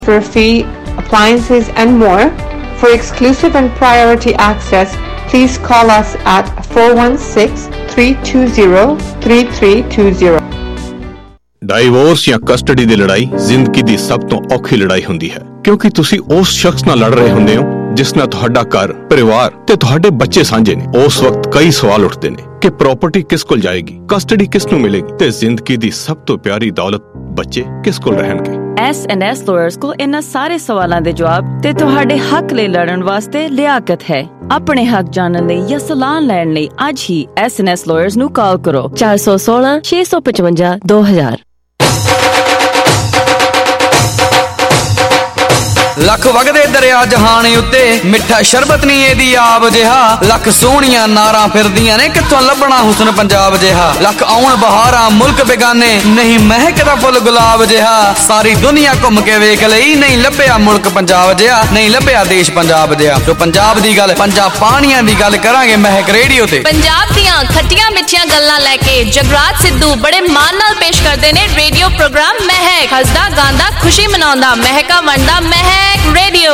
fee, appliances and more. For exclusive and priority access, please call us at 416-320-3320. Divorce ਜਾਂ custody ਦੀ ਲੜਾਈ ਜ਼ਿੰਦਗੀ ਦੀ ਸਭ ਤੋਂ ਔਖੀ ਲੜਾਈ ਹੁੰਦੀ ਹੈ, ਕਿਉਂਕਿ ਤੁਸੀਂ ਉਸ ਸ਼ਖਸ ਨਾਲ ਲੜ ਰਹੇ ਹੁੰਦੇ ਹੋ ਜਿਸ ਨਾਲ ਤੁਹਾਡਾ ਘਰ, ਪਰਿਵਾਰ ਤੇ ਤੁਹਾਡੇ ਬੱਚੇ ਸਾਂਝੇ ਨੇ। ਉਸ ਵਕਤ ਕਈ ਸਵਾਲ ਉੱਠਦੇ ਨੇ ਕਿ ਪ੍ਰਾਪਰਟੀ ਕਿਸ ਕੋਲ ਜਾਏਗੀ, ਕਸਟਡੀ ਕਿਸ ਨੂੰ ਮਿਲੇਗੀ ਤੇ ਜ਼ਿੰਦਗੀ ਦੀ ਸਭ ਤੋਂ ਪਿਆਰੀ ਦੌਲਤ ਬੱਚੇ ਕਿਸ ਕੋਲ ਰਹਿਣਗੇ। S&S Lawyers ਕੋਲ ਇਹਨਾਂ ਸਾਰੇ ਸਵਾਲਾਂ ਦੇ ਜਵਾਬ ਤੇ ਤੁਹਾਡੇ ਹੱਕ ਲਈ ਲੜਨ ਵਾਸਤੇ ਲਿਆਕਤ ਹੈ। ਆਪਣੇ ਹੱਕ ਜਾਣਨ ਲਈ ਜਾਂ ਸਲਾਹ ਲੈਣ ਲਈ ਅੱਜ ਹੀ S&S Lawyers ਨੂੰ ਕਾਲ ਕਰੋ 416 655 2000। ਲੱਖ ਵਗਦੇ ਦਰਿਆ ਜਹਾਨ ਉੱਤੇ ਮਿੱਠਾ ਸ਼ਰਬਤ ਨਹੀਂ ਇਹਦੀ ਆਬ ਜਿਹਾ, ਲੱਖ ਸੋਹਣੀਆਂ ਨਾਰਾਂ ਫਿਰਦੀਆਂ ਨੇ ਕਿੱਥੋਂ ਲੱਭਣਾ ਹੁਸਨ ਪੰਜਾਬ ਜਿਹਾ, ਲੱਖ ਆਉਣ ਬਹਾਰਾਂ ਮੁਲਕ ਬੇਗਾਨੇ ਨਹੀਂ ਮਹਿਕਦਾ ਫੁੱਲ ਗੁਲਾਬ ਜਿਹਾ, ਸਾਰੀ ਦੁਨੀਆ ਘੁੰਮ ਕੇ ਵੇਖ ਲਈ ਨਹੀਂ ਲੱਭਿਆ ਮੁਲਕ ਪੰਜਾਬ ਜਿਹਾ, ਨਹੀਂ ਲੱਭਿਆ ਦੇਸ਼ ਪੰਜਾਬ ਜਿਹਾ। ਜੋ ਪੰਜਾਬ ਦੀ ਗੱਲ, ਪੰਜਾਬ ਪਾਣੀਆਂ ਦੀ ਗੱਲ ਕਰਾਂਗੇ ਮਹਿਕ ਰੇਡੀਓ ਤੇ। ਪੰਜਾਬ ਦੀਆਂ ਖੱਟੀਆਂ ਮਿੱਠੀਆਂ ਗੱਲਾਂ ਲੈ ਕੇ ਜਗਰਾਜ ਸਿੱਧੂ ਬੜੇ ਮਾਣ ਨਾਲ ਪੇਸ਼ ਕਰਦੇ ਨੇ ਰੇਡੀਓ ਪ੍ਰੋਗਰਾਮ ਮਹਿਕ। ਹੱਸਦਾ ਗਾਉਂਦਾ ਖੁਸ਼ੀ ਮਨਾਉਂਦਾ ਮਹਿਕਾ ਵੰਡਦਾ ਮਹਿਕ ਰੇਡੀਓ।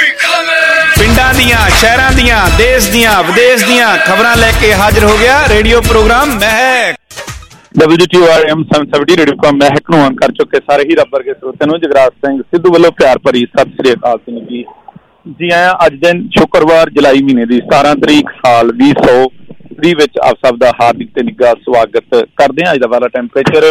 ਪਿੰਡਾਂ ਦੀਆਂ, ਸ਼ਹਿਰਾਂ ਦੀਆਂ, ਦੇਸ਼ ਦੀਆਂ, ਵਿਦੇਸ਼ ਦੀਆਂ ਖਬਰਾਂ ਲੈ ਕੇ ਹਾਜ਼ਰ ਹੋ ਗਿਆ radio program Mehak. WTORM 770 radio program Mehak ਨੂੰ ਆਨ ਕਰ ਚੁੱਕੇ ਸਾਰੇ ਹੀ ਰੱਬ ਵਰਗੇ ਸਰੋਤਿਆਂ ਨੂੰ ਜਗਰਾਜ ਸਿੰਘ ਸਿੱਧੂ ਵੱਲੋਂ ਪਿਆਰ ਭਰੀ ਸਤਿ ਸ੍ਰੀ ਅਕਾਲ ਜੀ। ਜੀ ਆਇਆਂ ਅੱਜ ਦਿਨ ਸ਼ੁੱਕਰਵਾਰ ਜੁਲਾਈ ਮਹੀਨੇ ਦੀ 17 ਤਰੀਕ ਸਾਲ 2020 ਵਿੱਚ ਆਪ ਸਭ ਦਾ ਹਾਰਦਿਕ ਤੇ ਨਿੱਘਾ ਸਵਾਗਤ ਕਰਦੇ ਹਾਂ। ਅੱਜ ਦਾ ਵਾਲਾ ਟੈਂਪਰੇਚਰ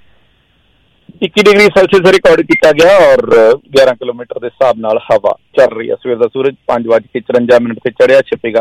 21 ਡਿਗਰੀ ਸੈਲਸੀਅਸ ਰਿਕਾਰਡ ਕੀਤਾ ਗਿਆ ਔਰ 11 ਕਿਲੋਮੀਟਰ ਦੇ ਹਿਸਾਬ ਨਾਲ ਹਵਾ ਚੱਲ ਰਹੀ ਹੈ। ਸਵੇਰ ਦਾ ਸੂਰਜ 5:54 ਤੇ ਚੜ੍ਹਿਆ, ਛਿਪੇਗਾ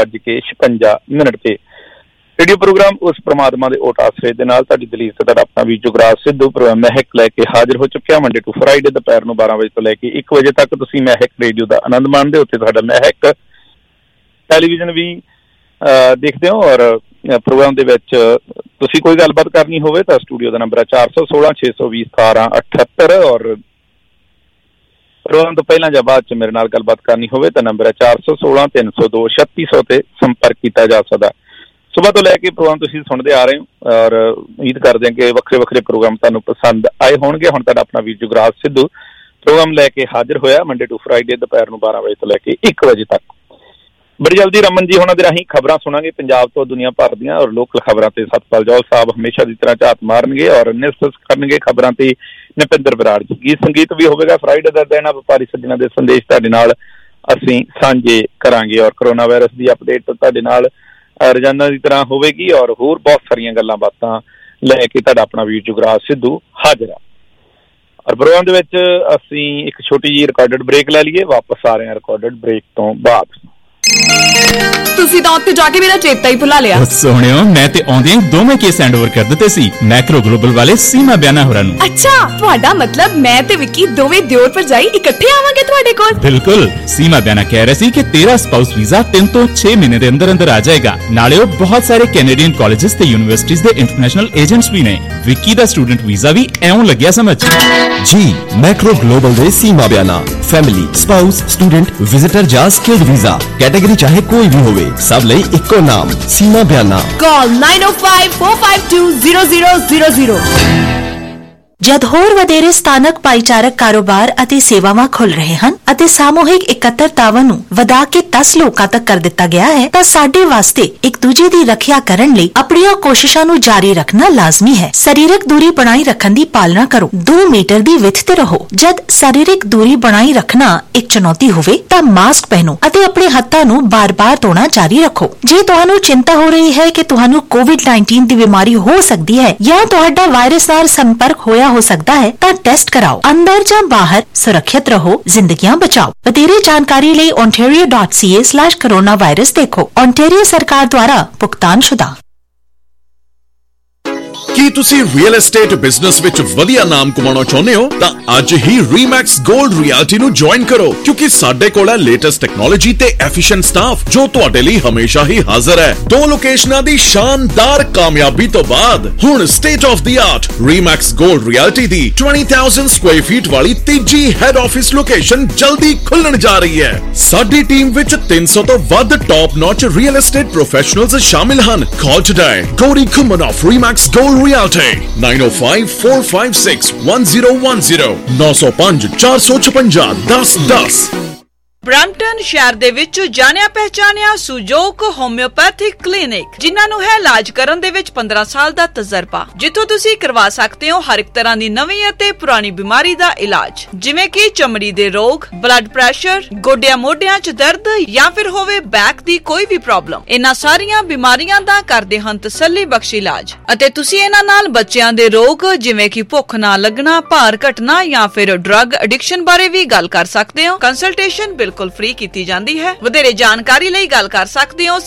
8:56 ਤੇ। ਰੇਡੀਓ ਪ੍ਰੋਗਰਾਮ ਉਸ ਪ੍ਰਮਾਤਮਾ ਦੇ ਓਟ ਆਸਰੇ ਦੇ ਨਾਲ ਤੁਹਾਡੀ ਦਲੀਲ ਤੇ ਤੁਹਾਡਾ ਆਪਣਾ ਵੀ ਜੁਗਰਾਜ ਸਿੱਧੂ ਪ੍ਰੋਗਰਾਮ ਮਹਿਕ ਲੈ ਕੇ ਹਾਜ਼ਰ ਹੋ ਚੁੱਕਿਆ। ਮੰਡੇ ਟੂ ਫਰਾਈਡੇ ਦੁਪਹਿਰ ਨੂੰ 12 ਵਜੇ ਤੋਂ ਲੈ ਕੇ 1 ਵਜੇ ਤੱਕ ਤੁਸੀਂ ਮਹਿਕ ਰੇਡੀਓ ਦਾ ਆਨੰਦ ਮਾਣਦੇ ਹੋ। ਉੱਥੇ ਤੁਹਾਡਾ ਮਹਿਕ ਟੈਲੀਵਿਜ਼ਨ ਵੀ ਦੇਖਦੇ ਹੋ ਔਰ ਪ੍ਰੋਗਰਾਮ ਦੇ ਵਿੱਚ ਤੁਸੀਂ ਕੋਈ ਗੱਲਬਾਤ ਕਰਨੀ ਹੋਵੇ ਤਾਂ ਸਟੂਡੀਓ ਦਾ ਨੰਬਰ ਹੈ 416 620 1778 ਔਰ ਪ੍ਰੋਗਰਾਮ ਤੋਂ ਪਹਿਲਾਂ ਜਾਂ ਬਾਅਦ ਚ ਮੇਰੇ ਨਾਲ ਗੱਲਬਾਤ ਕਰਨੀ ਹੋਵੇ ਤਾਂ ਨੰਬਰ ਹੈ 416 302 3600 ਤੇ ਸੰਪਰਕ ਕੀਤਾ ਜਾ ਸਕਦਾ। ਸੁਬਾਹ ਤੋਂ ਲੈ ਕੇ ਪ੍ਰੋਗਰਾਮ ਤੁਸੀਂ ਸੁਣਦੇ ਆ ਰਹੇ ਹੋ ਔਰ ਉਮੀਦ ਕਰਦੇ ਹਾਂ ਕਿ ਵੱਖਰੇ ਵੱਖਰੇ ਪ੍ਰੋਗਰਾਮ ਤੁਹਾਨੂੰ ਪਸੰਦ ਆਏ ਹੋਣਗੇ। ਹੁਣ ਤੁਹਾਡਾ ਆਪਣਾ ਵੀਰ ਜੁਗਰਾਜ ਸਿੱਧੂ ਪ੍ਰੋਗਰਾਮ ਲੈ ਕੇ ਹਾਜ਼ਰ ਹੋਇਆ ਮੰਡੇ ਟੂ ਫਰਾਈਡੇ ਦੁਪਹਿਰ ਨੂੰ 12 ਵਜੇ ਤੋਂ ਲੈ ਕੇ 1 ਵਜੇ ਤੱਕ। ਬੜੀ ਜਲਦੀ ਰਮਨ ਜੀ ਉਹਨਾਂ ਦੇ ਰਾਹੀਂ ਖਬਰਾਂ ਸੁਣਾਂਗੇ ਪੰਜਾਬ ਤੋਂ ਦੁਨੀਆ ਭਰ ਦੀਆਂ ਔਰ ਲੋਕਲ ਖਬਰਾਂ ਤੇ ਸਤਪਾਲ ਜੌਲ ਸਾਹਿਬ ਹਮੇਸ਼ਾ ਦੀ ਤਰ੍ਹਾਂ ਝਾਤ ਮਾਰਨਗੇ ਔਰ ਨਿਰਸਸ ਕਰਨਗੇ ਖਬਰਾਂ ਤੇ ਨਪਿੰਦਰ ਬਰਾੜ ਜੀ। ਗੀਤ ਸੰਗੀਤ ਵੀ ਹੋਵੇਗਾ। ਫਰਾਈਡੇ ਦਾ ਦਿਨ ਆ, ਵਪਾਰੀ ਸੱਜਣਾ ਦੇ ਸੰਦੇਸ਼ ਤੁਹਾਡੇ ਨਾਲ ਅਸੀਂ ਸਾਂਝੇ ਕਰਾਂਗੇ ਔਰ ਕਰੋਨਾ ਵਾਇਰਸ ਦੀ ਅਪਡੇਟ ਤੁਹਾਡੇ ਨਾਲ ਰੋਜ਼ਾਨਾ ਦੀ ਤਰ੍ਹਾਂ ਹੋਵੇਗੀ ਔਰ ਹੋਰ ਬਹੁਤ ਸਾਰੀਆਂ ਗੱਲਾਂ ਬਾਤਾਂ ਲੈ ਕੇ ਤੁਹਾਡਾ ਆਪਣਾ ਵੀਰ ਜੁਗਰਾਜ ਸਿੱਧੂ ਹਾਜ਼ਰ ਆ। ਔਰ ਪ੍ਰੋਗਰਾਮ ਦੇ ਵਿੱਚ ਅਸੀਂ ਇੱਕ ਛੋਟੀ ਜਿਹੀ ਰਿਕਾਰਡਡ ਬ੍ਰੇਕ ਲੈ ਲਈਏ, ਵਾਪਸ ਆ ਰਹੇ ਹਾਂ ਰਿਕਾਰਡਡ ਬ੍ਰੇਕ ਤੋਂ ਬਾਅਦ। ਤੁਸੀਂ ਤਾਂ ਉੱਥੇ ਜਾ ਕੇ ਮੇਰਾ ਚੇਤਾ ਹੀ ਭੁਲਾ ਲਿਆ। ਸੋਹਣਿਓ ਮੈਂ ਤੇ ਆਉਂਦੇ ਦੋਵੇਂ ਕੇਸ ਹੈਂਡ ਓਵਰ ਕਰ ਦਿੱਤੇ ਸੀ ਮੈਕਰੋ ਗਲੋਬਲ ਵਾਲੇ ਸੀਮਾ ਬਿਆਨਾ ਹੋਰਾਂ ਨੂੰ। ਅੱਛਾ, ਤੁਹਾਡਾ ਮਤਲਬ ਮੈਂ ਤੇ ਵਿੱਕੀ ਦੋਵੇਂ ਦਿਓਰ ਭਰਜਾਈ ਇਕੱਠੇ ਆਵਾਂਗੇ ਤੁਹਾਡੇ ਕੋਲ? ਬਿਲਕੁਲ। ਸੀਮਾ ਬਿਆਨਾ ਕਹਿ ਰਹੇ ਸੀ ਕਿ ਤੇਰਾ ਸਪਾਊਸ ਵੀਜ਼ਾ 3 ਤੋਂ 6 ਮਹੀਨੇ ਦੇ ਅੰਦਰ ਅੰਦਰ ਆ ਜਾਏਗਾ। ਨਾਲੇ ਉਹ ਬਹੁਤ ਸਾਰੇ ਕੈਨੇਡੀਅਨ ਕਾਲਜਸ ਤੇ ਯੂਨੀਵਰਸਿਟੀਜ਼ ਦੇ ਇੰਟਰਨੈਸ਼ਨਲ ਏਜੰਟਸ ਵੀ ਨੇ। ਵਿੱਕੀ ਦਾ ਸਟੂਡੈਂਟ ਵੀਜ਼ਾ ਵੀ ਐਉਂ ਲੱਗਿਆ ਸਮਝ। ਜੀ ਮੈਕਰੋ ਗਲੋਬਲ ਦੇ Seema Bayana family, spouse, student, visitor ਜਾਂ ਸਕਿਲਡ ਵੀਜ਼ਾ ਕੈਟਾਗਰੀ ਚਾਹੇ ਕੋਈ ਵੀ ਹੋਵੇ, ਸਭ ਲਈ ਇੱਕੋ ਨਾਮ ਸੀਮਾ ਬਿਆਨਾ। ਕਾਲ 9054520000। ਜਦ ਹੋਰ ਵਧੇਰੇ ਸਥਾਨਕ ਭਾਈਚਾਰਕ ਕਾਰੋਬਾਰ ਅਤੇ ਸੇਵਾਵਾਂ ਖੁੱਲ ਰਹੇ ਹਨ ਅਤੇ ਸਾਮੂਹਿਕ ਇਕੱਤਰਤਾਵਾਂ ਨੂੰ ਵਧਾ ਕੇ 10 ਲੋਕਾਂ ਤੱਕ ਕਰ ਦਿੱਤਾ ਗਿਆ ਹੈ ਤਾਂ ਸਾਡੇ ਵਾਸਤੇ ਇੱਕ ਦੂਜੇ ਦੀ ਰੱਖਿਆ ਕਰਨ ਲਈ ਆਪਣੀਆਂ ਕੋਸ਼ਿਸ਼ਾਂ ਨੂੰ ਜਾਰੀ ਰੱਖਣਾ ਲਾਜ਼ਮੀ ਹੈ। ਸਰੀਰਕ ਦੂਰੀ ਬਣਾਈ ਰੱਖਣ ਦੀ ਪਾਲਣਾ ਕਰੋ। 2 ਮੀਟਰ ਦੀ ਵਿੱਥ ਤੇ ਰਹੋ। ਜਦ ਸਰੀਰਕ ਦੂਰੀ ਬਣਾਈ ਰੱਖਣਾ ਇੱਕ ਚੁਣੌਤੀ ਹੋਵੇ ਤਾਂ ਮਾਸਕ ਪਹਿਨੋ ਅਤੇ ਆਪਣੇ ਹੱਥਾਂ ਨੂੰ ਬਾਰ-ਬਾਰ ਧੋਣਾ ਜਾਰੀ ਰੱਖੋ। ਜੇ ਤੁਹਾਨੂੰ ਚਿੰਤਾ ਹੋ ਰਹੀ ਹੈ ਕਿ ਤੁਹਾਨੂੰ ਕੋਵਿਡ-19 ਦੀ ਬਿਮਾਰੀ ਹੋ ਸਕਦੀ ਹੈ ਜਾਂ ਤੁਹਾਡਾ ਵਾਇਰਸ ਨਾਲ ਸੰਪਰਕ ਹੋਇਆ ਹੋ ਸਕਦਾ ਹੈ ਤਾਂ ਟੈਸਟ ਕਰਾਓ। ਅੰਦਰ ਜਾਂ ਬਾਹਰ ਸੁਰੱਖਿਅਤ ਰਹੋ, ਜ਼ਿੰਦਗੀਆਂ ਬਚਾਓ। ਵਧੇਰੇ ਜਾਣਕਾਰੀ ਲਈ ontario.ca/coronavirus ਦੇਖੋ। ontario ਸਰਕਾਰ ਦੁਆਰਾ ਭੁਗਤਾਨਸ਼ੁਦਾ। ਕੀ ਤੁਸੀਂ ਰੀਅਲ ਏਸਟੇਟ ਬਿਜ਼ਨਸ ਵਿੱਚ ਵਧੀਆ ਨਾਮ ਕਮਾਉਣਾ ਚਾਹੁੰਦੇ ਹੋ ਤਾਂ ਅੱਜ ਹੀ ਰੀਮੈਕਸ ਗੋਲਡ ਰਿਐਲਟੀ ਨੂੰ ਜੁਆਇਨ ਕਰੋ, ਕਿਉਂਕਿ ਸਾਡੇ ਕੋਲ ਹੈ ਲੇਟੈਸਟ ਟੈਕਨੋਲੋਜੀ ਤੇ ਐਫੀਸ਼ੀਐਂਟ ਸਟਾਫ ਜੋ ਤੁਹਾਡੇ ਲਈ ਹਮੇਸ਼ਾ ਹੀ ਹਾਜ਼ਰ ਹੈ। 2 ਲੋਕੇਸ਼ਨਾਂ ਦੀ ਸ਼ਾਨਦਾਰ ਕਾਮਯਾਬੀ ਤੋਂ ਬਾਅਦ ਹੁਣ state of the art remax gold realty ਦੀ 20,000 ਸਕੁਆਇਰ ਫੀਟ ਵਾਲੀ ਤੀਜੀ ਹੈਡ ਆਫਿਸ ਲੋਕੇਸ਼ਨ ਜਲਦੀ ਖੁੱਲਣ ਜਾ ਰਹੀ ਹੈ। ਸਾਡੀ ਟੀਮ ਵਿੱਚ 300 ਤੋਂ ਵੱਧ top notch real estate professionals ਸ਼ਾਮਿਲ ਹਨ। Call today Gauri Khuman of remax gold Realty 9054561010 905 456 1010। Brampton ਸ਼ਹਿਰ ਦੇ ਵਿੱਚ ਜਾਣਿਆ ਪਹਿਚਾਨਿਆ ਸੁਜੋਕ ਹੋਮਿਓਪੈਥਿਕ ਕਲੀਨਿਕ, ਜਿਨ੍ਹਾਂ ਨੂੰ ਹੈ ਇਲਾਜ ਕਰਨ ਦੇ ਵਿੱਚ 15 ਸਾਲ ਦਾ ਤਜਰਬਾ, ਜਿੱਥੋਂ ਤੁਸੀਂ ਕਰਵਾ ਸਕਦੇ ਹੋ ਹਰ ਇੱਕ ਤਰ੍ਹਾਂ ਦੀ ਨਵੀਂ ਅਤੇ ਪੁਰਾਣੀ ਬਿਮਾਰੀ ਦਾ ਇਲਾਜ, ਜਿਵੇਂ ਕਿ ਚਮੜੀ ਦੇ ਰੋਗ, ਬਲੱਡ ਪ੍ਰੈਸ਼ਰ, ਗੋਡਿਆਂ ਮੋਢਿਆਂ 'ਚ ਦਰਦ ਜਾਂ ਫਿਰ ਹੋਵੇ ਬੈਕ ਦੀ ਕੋਈ ਵੀ ਪ੍ਰੋਬਲਮ। ਇਹਨਾਂ ਸਾਰੀਆਂ ਬਿਮਾਰੀਆਂ ਦਾ ਕਰਦੇ ਹਨ ਤਸੱਲੀ ਬਖਸ਼ ਇਲਾਜ, ਅਤੇ ਤੁਸੀਂ ਇਹਨਾਂ ਨਾਲ ਬੱਚਿਆਂ ਦੇ ਰੋਗ ਜਿਵੇਂ ਕਿ ਭੁੱਖ ਨਾ ਲੱਗਣਾ, ਭਾਰ ਘਟਣਾ ਜਾਂ ਫਿਰ ਡਰੱਗ ਐਡਿਕਸ਼ਨ ਬਾਰੇ ਵੀ ਗੱਲ ਕਰ ਸਕਦੇ ਹੋ। ਕੰਸਲਟੇਸ਼ਨ ਬਿਲਕੁਲ ਫ੍ਰੀ ਕੀਤੀ ਜਾਂਦੀ ਹੈ। ਵਧੇਰੇ ਜਾਣਕਾਰੀ ਲਈ ਗੱਲ ਕਰ ਸਕਦੇ ਹੋ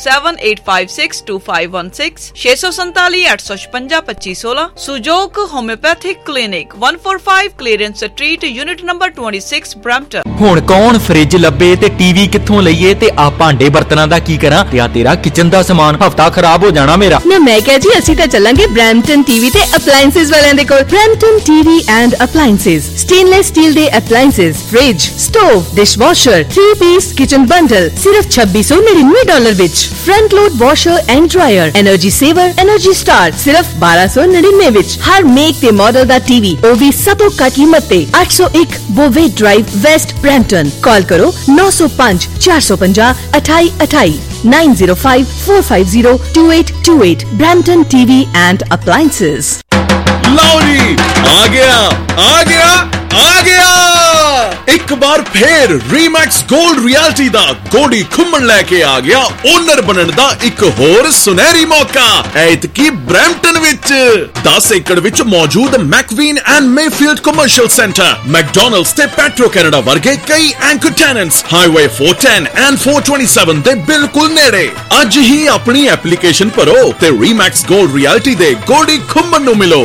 6478562516 647 856 2516। Sujok homeopathic clinic 145 clearance street, unit number 26, Brampton. ਹੁਣ ਕੌਣ ਫ੍ਰਿਜ ਲੱਭੇ ਤੇ ਟੀਵੀ ਕਿੱਥੋਂ ਲਈਏ ਤੇ ਆ ਭਾਂਡੇ ਬਰਤਨਾਂ ਦਾ ਕੀ ਕਰਾਂ ਤੇ ਆ ਤੇਰਾ ਕਿਚਨ ਦਾ ਸਮਾਨ ਹਫਤਾ ਖਰਾਬ ਹੋ ਜਾਣਾ ਮੇਰਾ। ਨਾ ਮੈਂ ਕਿਹਾ ਜੀ ਅਸੀਂ ਤਾਂ ਚੱਲਾਂਗੇ ਬਰੈਂਪਟਨ ਟੀਵੀ ਤੇ ਅਪਲਾਈਐਂਸਸ ਵਾਲਿਆਂ ਦੇ ਕੋਲ। Brampton TV and appliances, stainless steel ਦੇ appliances, fridge, stove, dishwasher, 3-piece kitchen bundle सिर्फ $2699 विच। Front load washer and dryer, energy saver, energy star सिर्फ $1299 विच। हर मेक ते मॉडल दा टीवी ओ भी सतो घट कीमत ते। 801 बोवे ड्राइव, वेस्ट ब्रैम्पटन। कॉल करो 905 450 2828 905 450 2828। Brampton TV and appliances. लो जी, आ गया एक बार फिर रीमैक्स गोल्ड रियल्टी दा गोडी घुम्मन लैके आ गया ओनर बनन दा एक होर सुनहरी मौका। ऐतकी ब्रैम्पटन विच 10 एकड़ विच मौजूद McVean and Mayfield commercial centre, McDonald's ते पेट्रो कैनेडा वर्गे कई एंकर टेनेंट्स हाईवे 410 एंड 427 दे बिल्कुल नेड़े। अज ही अपनी एप्लीकेशन भरो ते रीमैक्स गोल्ड रियल्टी दे गोडी घुम्मन नूं मिलो।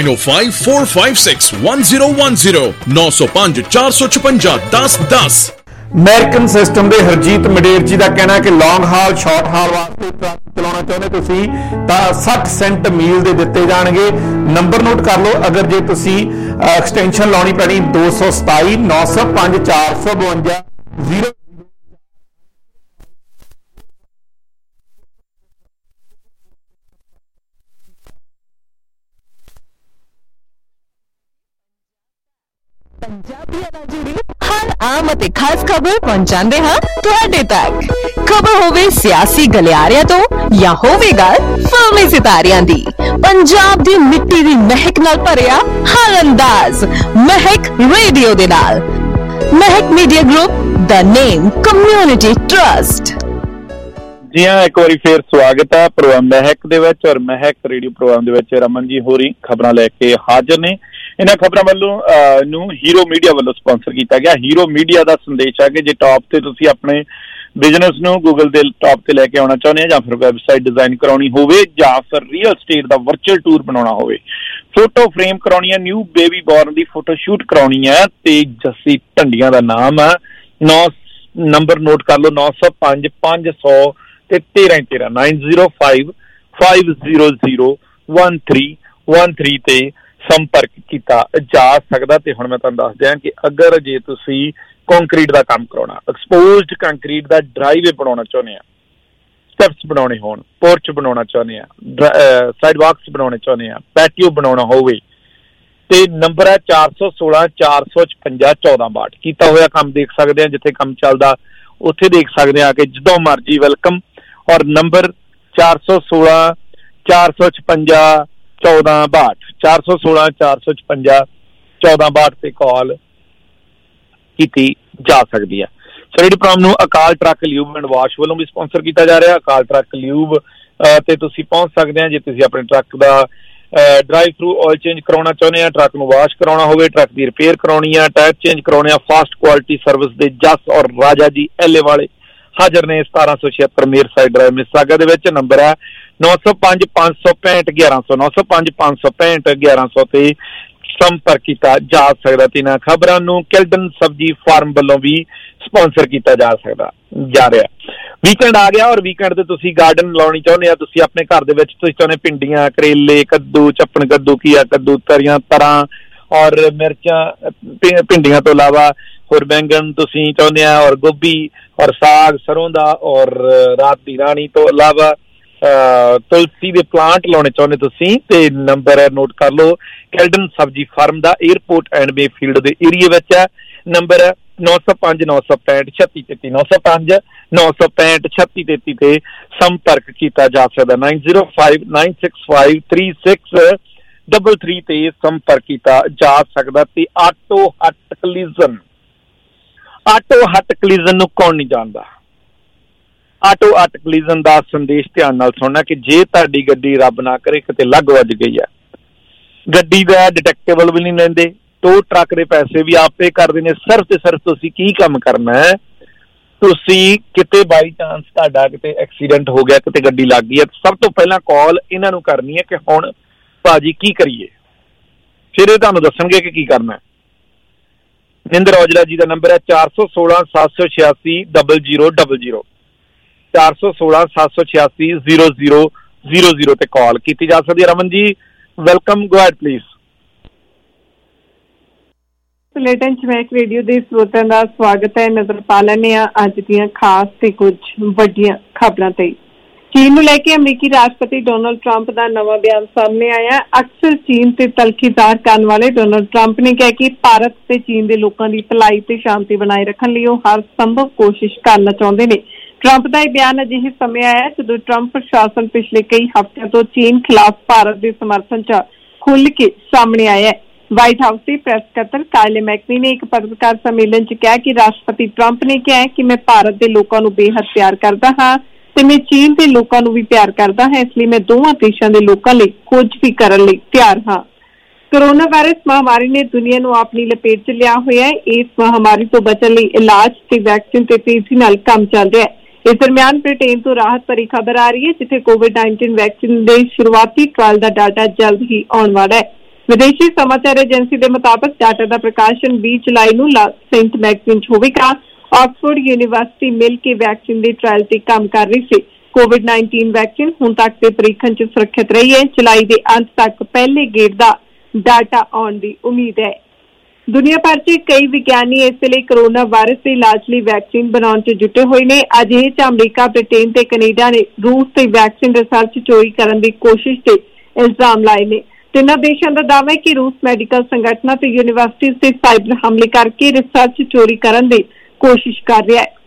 9054561010 905 456 1010। ਅਮਰੀਕਨ ਸਿਸਟਮ ਦੇ ਹਰਜੀਤ ਮਡੇਰ ਜੀ ਦਾ ਕਹਿਣਾ ਕਿ ਲੌਂਗ ਹਾਲ ਸ਼ਾਰਟ ਹਾਲ ਵਾਸਤੇ ਟਰੱਕ ਚਲਾਉਣਾ ਚਾਹੁੰਦੇ ਤੁਸੀਂ ਤਾਂ 60 ਸੈਂਟ ਮੀਲ ਦੇ ਦਿੱਤੇ ਜਾਣਗੇ। ਨੰਬਰ ਨੋਟ ਕਰ ਲਓ, ਅਗਰ ਜੇ ਤੁਸੀਂ ਐਕਸਟੈਂਸ਼ਨ ਲਾਉਣੀ ਪੈਣੀ 227 905 452 0। ਪੰਜਾਬੀਆਂ ਨਾਲ ਜੁੜੀ ਹਰ ਆਮ ਅਤੇ ਖਾਸ ਖਬਰ ਪਹੁੰਚਾਉਂਦੇ ਹਾਂ ਤੁਹਾਡੇ ਤੱਕ। ਖਬਰ ਹੋਵੇ ਸਿਆਸੀ ਗਲਿਆਰਿਆਂ ਤੋਂ ਜਾਂ ਹੋਵੇ ਗੱਲ ਫਿਲਮੀ ਸਿਤਾਰਿਆਂ ਦੀ, ਪੰਜਾਬ ਦੀ ਮਿੱਟੀ ਦੀ ਮਹਿਕ ਨਾਲ ਭਰਿਆ ਹਰ ਅੰਦਾਜ਼ ਮਹਿਕ ਰੇਡੀਓ ਦੇ ਨਾਲ। ਮਹਿਕ ਮੀਡੀਆ ਗਰੁੱਪ, ਦਾ ਨੇਮ ਕਮਿਊਨਿਟੀ ਟਰਸਟ। ਜੀ ਹਾਂ, ਇੱਕ ਵਾਰੀ ਫੇਰ ਸਵਾਗਤ ਹੈ ਪ੍ਰੋਗਰਾਮ ਮਹਿਕ ਦੇ ਵਿੱਚ, ਔਰ ਮਹਿਕ ਰੇਡੀਓ ਪ੍ਰੋਗਰਾਮ ਦੇ ਵਿੱਚ ਰਮਨ ਜੀ ਹੋਰੀ ਖਬਰਾਂ ਲੈ ਕੇ ਹਾਜ਼ਰ ਨੇ। ਇਹਨਾਂ ਖਬਰਾਂ ਵੱਲੋਂ ਨੂੰ ਹੀਰੋ ਮੀਡੀਆ ਵੱਲੋਂ ਸਪਾਂਸਰ ਕੀਤਾ ਗਿਆ। ਹੀਰੋ ਮੀਡੀਆ ਦਾ ਸੰਦੇਸ਼ ਹੈ ਕਿ ਜੇ ਟਾਪ ਤੇ ਤੁਸੀਂ ਆਪਣੇ ਬਿਜ਼ਨਸ ਨੂੰ ਗੂਗਲ ਦੇ ਟਾਪ ਤੇ ਲੈ ਕੇ ਆਉਣਾ ਚਾਹੁੰਦੇ ਆ, ਜਾਂ ਫਿਰ ਵੈਬਸਾਈਟ ਡਿਜ਼ਾਈਨ ਕਰਾਉਣੀ ਹੋਵੇ, ਜਾਂ ਫਿਰ ਰੀਅਲ ਸਟੇਟ ਦਾ ਵਰਚੁਅਲ ਟੂਰ ਬਣਾਉਣਾ ਹੋਵੇ, ਫੋਟੋ ਫਰੇਮ ਕਰਾਉਣੀ ਹੈ, ਨਿਊ ਬੇਬੀ ਬੋਰਨ ਦੀ ਫੋਟੋ ਸ਼ੂਟ ਕਰਾਉਣੀ ਹੈ, ਤੇ ਜੱਸੀ ਢੰਡੀਆਂ ਦਾ ਨਾਮ ਹੈ। ਨੰਬਰ ਨੋਟ ਕਰ ਲਓ 905 500 ਤੇ 1313 905 500 1313 ਤੇ ਸੰਪਰਕ ਕੀਤਾ ਜਾ ਸਕਦਾ। ਤੇ ਹੁਣ ਮੈਂ ਤੁਹਾਨੂੰ ਦੱਸ ਦਿਆਂ ਕਿ ਅਗਰ ਜੇ ਤੁਸੀਂ ਕੰਕਰੀਟ ਦਾ ਕੰਮ ਕਰਾਉਣਾ, ਐਕਸਪੋਜ਼ਡ ਕੰਕਰੀਟ ਦਾ ਡਰਾਈਵੇ ਬਣਾਉਣਾ ਚਾਹੁੰਦੇ ਆ, ਸਟੈਪਸ ਬਣਾਉਣੇ ਹੋਣ, ਪੋਰਚ ਬਣਾਉਣਾ ਚਾਹੁੰਦੇ ਆ, ਸਾਈਡ ਵਾਕਸ ਬਣਾਉਣੇ ਚਾਹੁੰਦੇ ਆ, ਪੈਟੀਓ ਬਣਾਉਣਾ ਹੋਵੇ, ਤੇ ਨੰਬਰ ਹੈ 416 456 1462। ਕੀਤਾ ਹੋਇਆ ਕੰਮ ਦੇਖ ਸਕਦੇ ਆ, ਜਿੱਥੇ ਕੰਮ ਚੱਲਦਾ ਉੱਥੇ ਦੇਖ ਸਕਦੇ ਆ ਕਿ ਜਦੋਂ ਮਰਜੀ ਵੈਲਕਮ। ਔਰ ਨੰਬਰ 416 456 1462 416 456 1462 ਤੇ ਕਾਲ ਕੀਤੀ ਜਾ ਸਕਦੀ ਹੈ। ਰੇਡੀਓ ਪ੍ਰੋਗਰਾਮ ਨੂੰ Akal truck lube and wash ਵੱਲੋਂ ਵੀ ਸਪਾਂਸਰ ਕੀਤਾ ਜਾ ਰਿਹਾ। ਅਕਾਲ ਟਰੱਕ ਲਿਊਬ ਤੇ ਤੁਸੀਂ ਪਹੁੰਚ ਸਕਦੇ ਆ ਜੇ ਤੁਸੀਂ ਆਪਣੇ ਟਰੱਕ ਦਾ ਡਰਾਈਵ ਥਰੂ ਆਇਲ ਚੇਂਜ ਕਰਾਉਣਾ ਚਾਹੁੰਦੇ ਆ, ਟਰੱਕ ਨੂੰ ਵਾਸ਼ ਕਰਾਉਣਾ ਹੋਵੇ, ਟਰੱਕ ਦੀ ਰਿਪੇਅਰ ਕਰਾਉਣੀ ਆ, ਟਾਇਰ ਚੇਂਜ ਕਰਾਉਣੇ ਆ, ਫਾਸਟ ਕੁਆਲਿਟੀ ਸਰਵਿਸ ਦੇ ਜਸ ਔਰ ਰਾਜਾ ਜੀ ਐਲੇ ਵਾਲੇ ਹਾਜ਼ਰ ਨੇ। 1776 ਮੇਰ ਸਾਈਡ ਡਰਾਈਵ ਮਿਸਾਗਾ ਦੇ ਵਿੱਚ। ਨੰਬਰ ਹੈ 905 565 1100 905 565 1100 ਤੇ ਸੰਪਰਕ ਕੀਤਾ ਜਾ ਸਕਦਾ। ਤੇ ਇਹਨਾਂ ਖਬਰਾਂ ਨੂੰ ਕਿਲਡਨ ਸਬਜ਼ੀ ਫਾਰਮ ਵੱਲੋਂ ਵੀ ਸਪਾਂਸਰ ਕੀਤਾ ਜਾ ਰਿਹਾ। ਵੀਕਐਂਡ ਆ ਗਿਆ, ਔਰ ਵੀਕਐਂਡ ਤੇ ਤੁਸੀਂ ਗਾਰਡਨ ਲਾਉਣੀ ਚਾਹੁੰਦੇ ਆ, ਤੁਸੀਂ ਆਪਣੇ ਘਰ ਦੇ ਵਿੱਚ ਤੁਸੀਂ ਚਾਹੁੰਦੇ ਭਿੰਡੀਆਂ, ਕਰੇਲੇ, ਕੱਦੂ, ਚੱਪਣ ਕੱਦੂ, ਘੀਆ ਕੱਦੂ, ਤਰੀਆਂ, ਤਰਾਂ ਔਰ ਮਿਰਚਾਂ, ਭਿੰਡੀਆਂ ਤੋਂ ਇਲਾਵਾ ਹੋਰ ਬੈਂਗਣ ਤੁਸੀਂ ਚਾਹੁੰਦੇ ਆ, ਔਰ ਗੋਭੀ ਔਰ ਸਾਗ ਸਰੋਂ ਦਾ, ਔਰ ਰਾਤ ਦੀ ਰਾਣੀ ਤੋਂ ਇਲਾਵਾ तुलसी दे प्लांट लाने चाहुंदे तुसीं ते नंबर नोट कर लो। कैल्डन सब्जी फार्म दा एयरपोर्ट एंड बे फील्ड दे एरिया विच है। नंबर 905 965 3633 905 965 3633 ते संपर्क किया जा सकता। 905 965 3633 ते संपर्क किया जा सकता। ते ऑटो हट कलीजन नूं कौन नहीं जानदा? ऑटो हट कलीजन दा संदेश ध्यान नाल सुनना कि जे तुहाडी गड्डी रब ना करे किते लग वज गई है, गड्डी दा डिटेक्टेबल भी नहीं लैंदे, टो ट्रक दे पैसे भी आप पे करदे ने। सिर्फ ते सिर्फ तुसीं की काम करना है, तुसीं किते बाई चांस तुहाडा किते एक्सीडेंट हो गया, किते गड्डी लग गई है, सब तो पहला कॉल इन्हां नूं करनी है कि हुण भाजी की करिए, फिर ये तुहानूं दस्सणगे कि की करना है। निंदर औजला जी का नंबर है 416 786 0000 416 786 0000 ते कॉल की जा सकती है। Raman ji welcome, go ahead please. Bulletin चमैक रेडियो के स्रोतां का स्वागत है। नजर पा लैने अज दियां खास ते कुछ वड्डियां खबरां ते। चीन नूं लैके अमरीकी राष्ट्रपति डोनाल्ड ट्रंप का नवा बयान सामने आया। अक्सर चीन ते तलखी जाहिर करने वाले डोनाल्ड ट्रंप ने कहा कि भारत ते चीन के लोगों की भलाई ते शांति बनाए रखने लिए हर संभव कोशिश करना चाहते हैं। ट्रंप का यह बयान अजिहे समय आया जदों ट्रंप प्रशासन पिछले कई हफ्तों तो चीन खिलाफ भारत के समर्थन च खुल के सामने आया है। व्हाइट हाउस की प्रेस सकत्तर कायले मैकनी ने एक पत्रकार सम्मेलन च कहा कि राष्ट्रपति ट्रंप ने कहा है कि मैं भारत के लोगों को बेहद प्यार करता हाँ ते मैं चीन के लोगों को भी प्यार करता है, इसलिए मैं दोवां देशों के लोगों लिए कुछ भी करने लई तैयार हाँ। कोरोना वायरस महामारी ने दुनिया को अपनी लपेट च लिया होया है। इस महामारी तो बचने लई इलाज ते वैक्सीन ते तेजी नाल काम चल रहा है। इस दरमियान ब्रिटेन तो राहत भरी खबर आ रही है जिथे कोविड-19 वैक्सीन के शुरुआती ट्रायल का डाटा जल्द ही आने वाला है। विदेशी समाचार एजेंसी के मुताबिक डाटा का प्रकाशन 20 जुलाई को सेंट मैगजीन होगा। ऑक्सफोर्ड यूनिवर्सिटी मिल के वैक्सीन के ट्रायल से काम कर रही थी। कोविड-19 वैक्सीन हुण तक के परीक्षण च सुरक्षित रही है। जुलाई के अंत तक पहले गेड़ का डाटा आने की उम्मीद है। दुनिया भर च कई विज्ञानी इस वेले कोरोना वायरस के इलाज लिए वैक्सीन बनाने च जुटे हुए हैं। अजिहे च अमरीका, ब्रिटेन ते कनेडा ने रूस से वैक्सीन रिसर्च चोरी करने की कोशिश से इल्जाम लाए ने। तिन्हां देशों का दावा है कि रूस मेडिकल संगठनों ते यूनिवर्सिटी से साइबर हमले करके रिसर्च चोरी करने की कोशिश कर रहा है।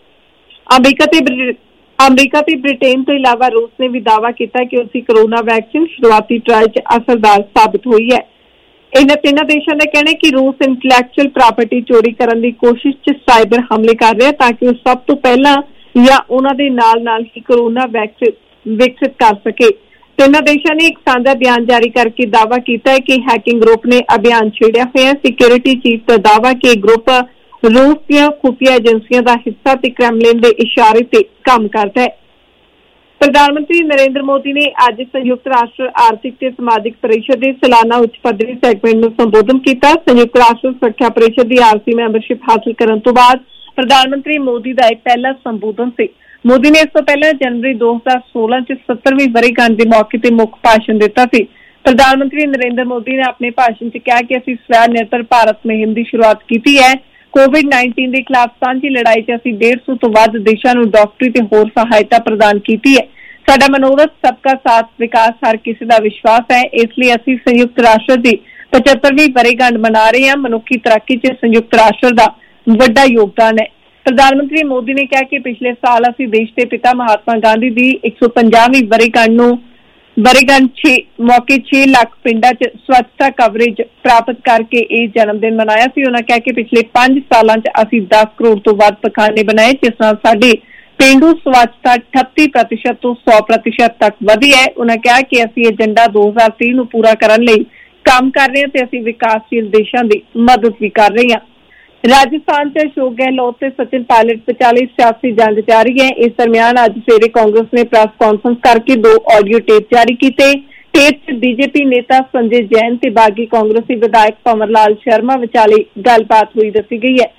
अमरीका ते ब्रिटेन तो इलावा रूस ने भी दावा किया कि उसकी कोरोना वैक्सीन शुरुआती ट्रायल च असरदार साबित हुई है। इन्हां तिन्हां देशों का कहना है कि रूस इंटलैक्चुअल प्रॉपर्टी चोरी करने की कोशिश च साइबर हमले कर रहा है ताकि वह सब तो पहला या उन्हां दे नाल ही कोरोना वैक्सीन विकसित कर सके। तिन्हां देशों ने एक साझा बयान जारी करके दावा किया है कि हैकिंग ग्रुप ने अभियान छेड़िया हुआ है। सिक्योरिटी चीफ का दावा कि ग्रुप रूस ਦੀਆਂ खुफिया एजेंसियों का हिस्सा ते क्रेमलिन के इशारे से काम करता है। प्रधानमंत्री नरेंद्र मोदी ने आज संयुक्त राष्ट्र आर्थिक ते समाजिक परिषद के सालाना उच्च पद्धरी सैगमेंट में संबोधन किया। संयुक्त राष्ट्र सुरक्षा परिषद की आरसी मैंबरशिप हासिल करने तो बाद प्रधानमंत्री मोदी का एक पहला संबोधन से। मोदी ने इस तो पहले जनवरी 2016 च 70वीं वर्षगांठ के मौके पर मुख्य भाषण दिता सी। प्रधानमंत्री नरेंद्र मोदी ने अपने भाषण च कहा कि असीं स्वै निर्भर भारत मुहिम की शुरुआत की है। कोविड-19 के खिलाफ सांझी लड़ाई च असीं 150 तो वध देशां नूं डॉक्टरी ते होर सहायता प्रदान की है। साडा मनोरथ सबका साथ विकास हर किसी का विश्वास है, इसलिए असीं संयुक्त राष्ट्र की 75वीं वर्षगांठ मना रहे हैं। मनुखी तरक्की च संयुक्त राष्ट्र का वड्डा योगदान है। प्रधानमंत्री मोदी ने कहा कि पिछले साल असीं देश के पिता महात्मा गांधी की 150वीं वर्षगांठ मौके 6 लाख पिंडा च स्वच्छता कवरेज प्राप्त करके यह जन्मदिन मनाया सी। उन्होंने कहा कि पिछले 5 सालों च असीं 10 करोड़ तो वध पखाने बनाए जिस नाल साडी पेंडू स्वच्छता 38% तो 100% तक वधी है। उन्होंने कहा कि असीं एजेंडा 2030 नूं पूरा करने लई काम कर रहे हैं ते असीं विकासशील देशों की मदद भी कर रहे हैं। राजस्थान च अशोक गहलोत ते सचिन पायलट विचाले सियासी जंग जारी है। इस दरमियान अज सवेरे कांग्रेस ने प्रेस कॉन्फ्रेंस करके 2 ऑडियो टेप जारी किए। टेप च बीजेपी नेता संजय जैन ते बागी कांग्रेसी विधायक पंवर लाल शर्मा विचाले गलबात हुई दसी गई है।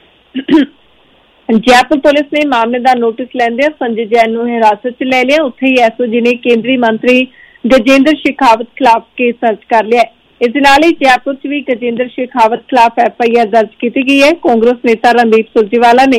जयपुर पुलिस ने मामले का नोटिस लैंदे संजय जैन नूं हिरासत च ले लिया। उत्थे ही एसओजी ने केंद्रीय मंत्री गजेंद्र शेखावत खिलाफ केस दर्ज कर लिया। इस नाल ही जयपुर च भी गजेंद्र शेखावत खिलाफ FIR दर्ज की गई है। कांग्रेस नेता रणदीप सुरजेवाला ने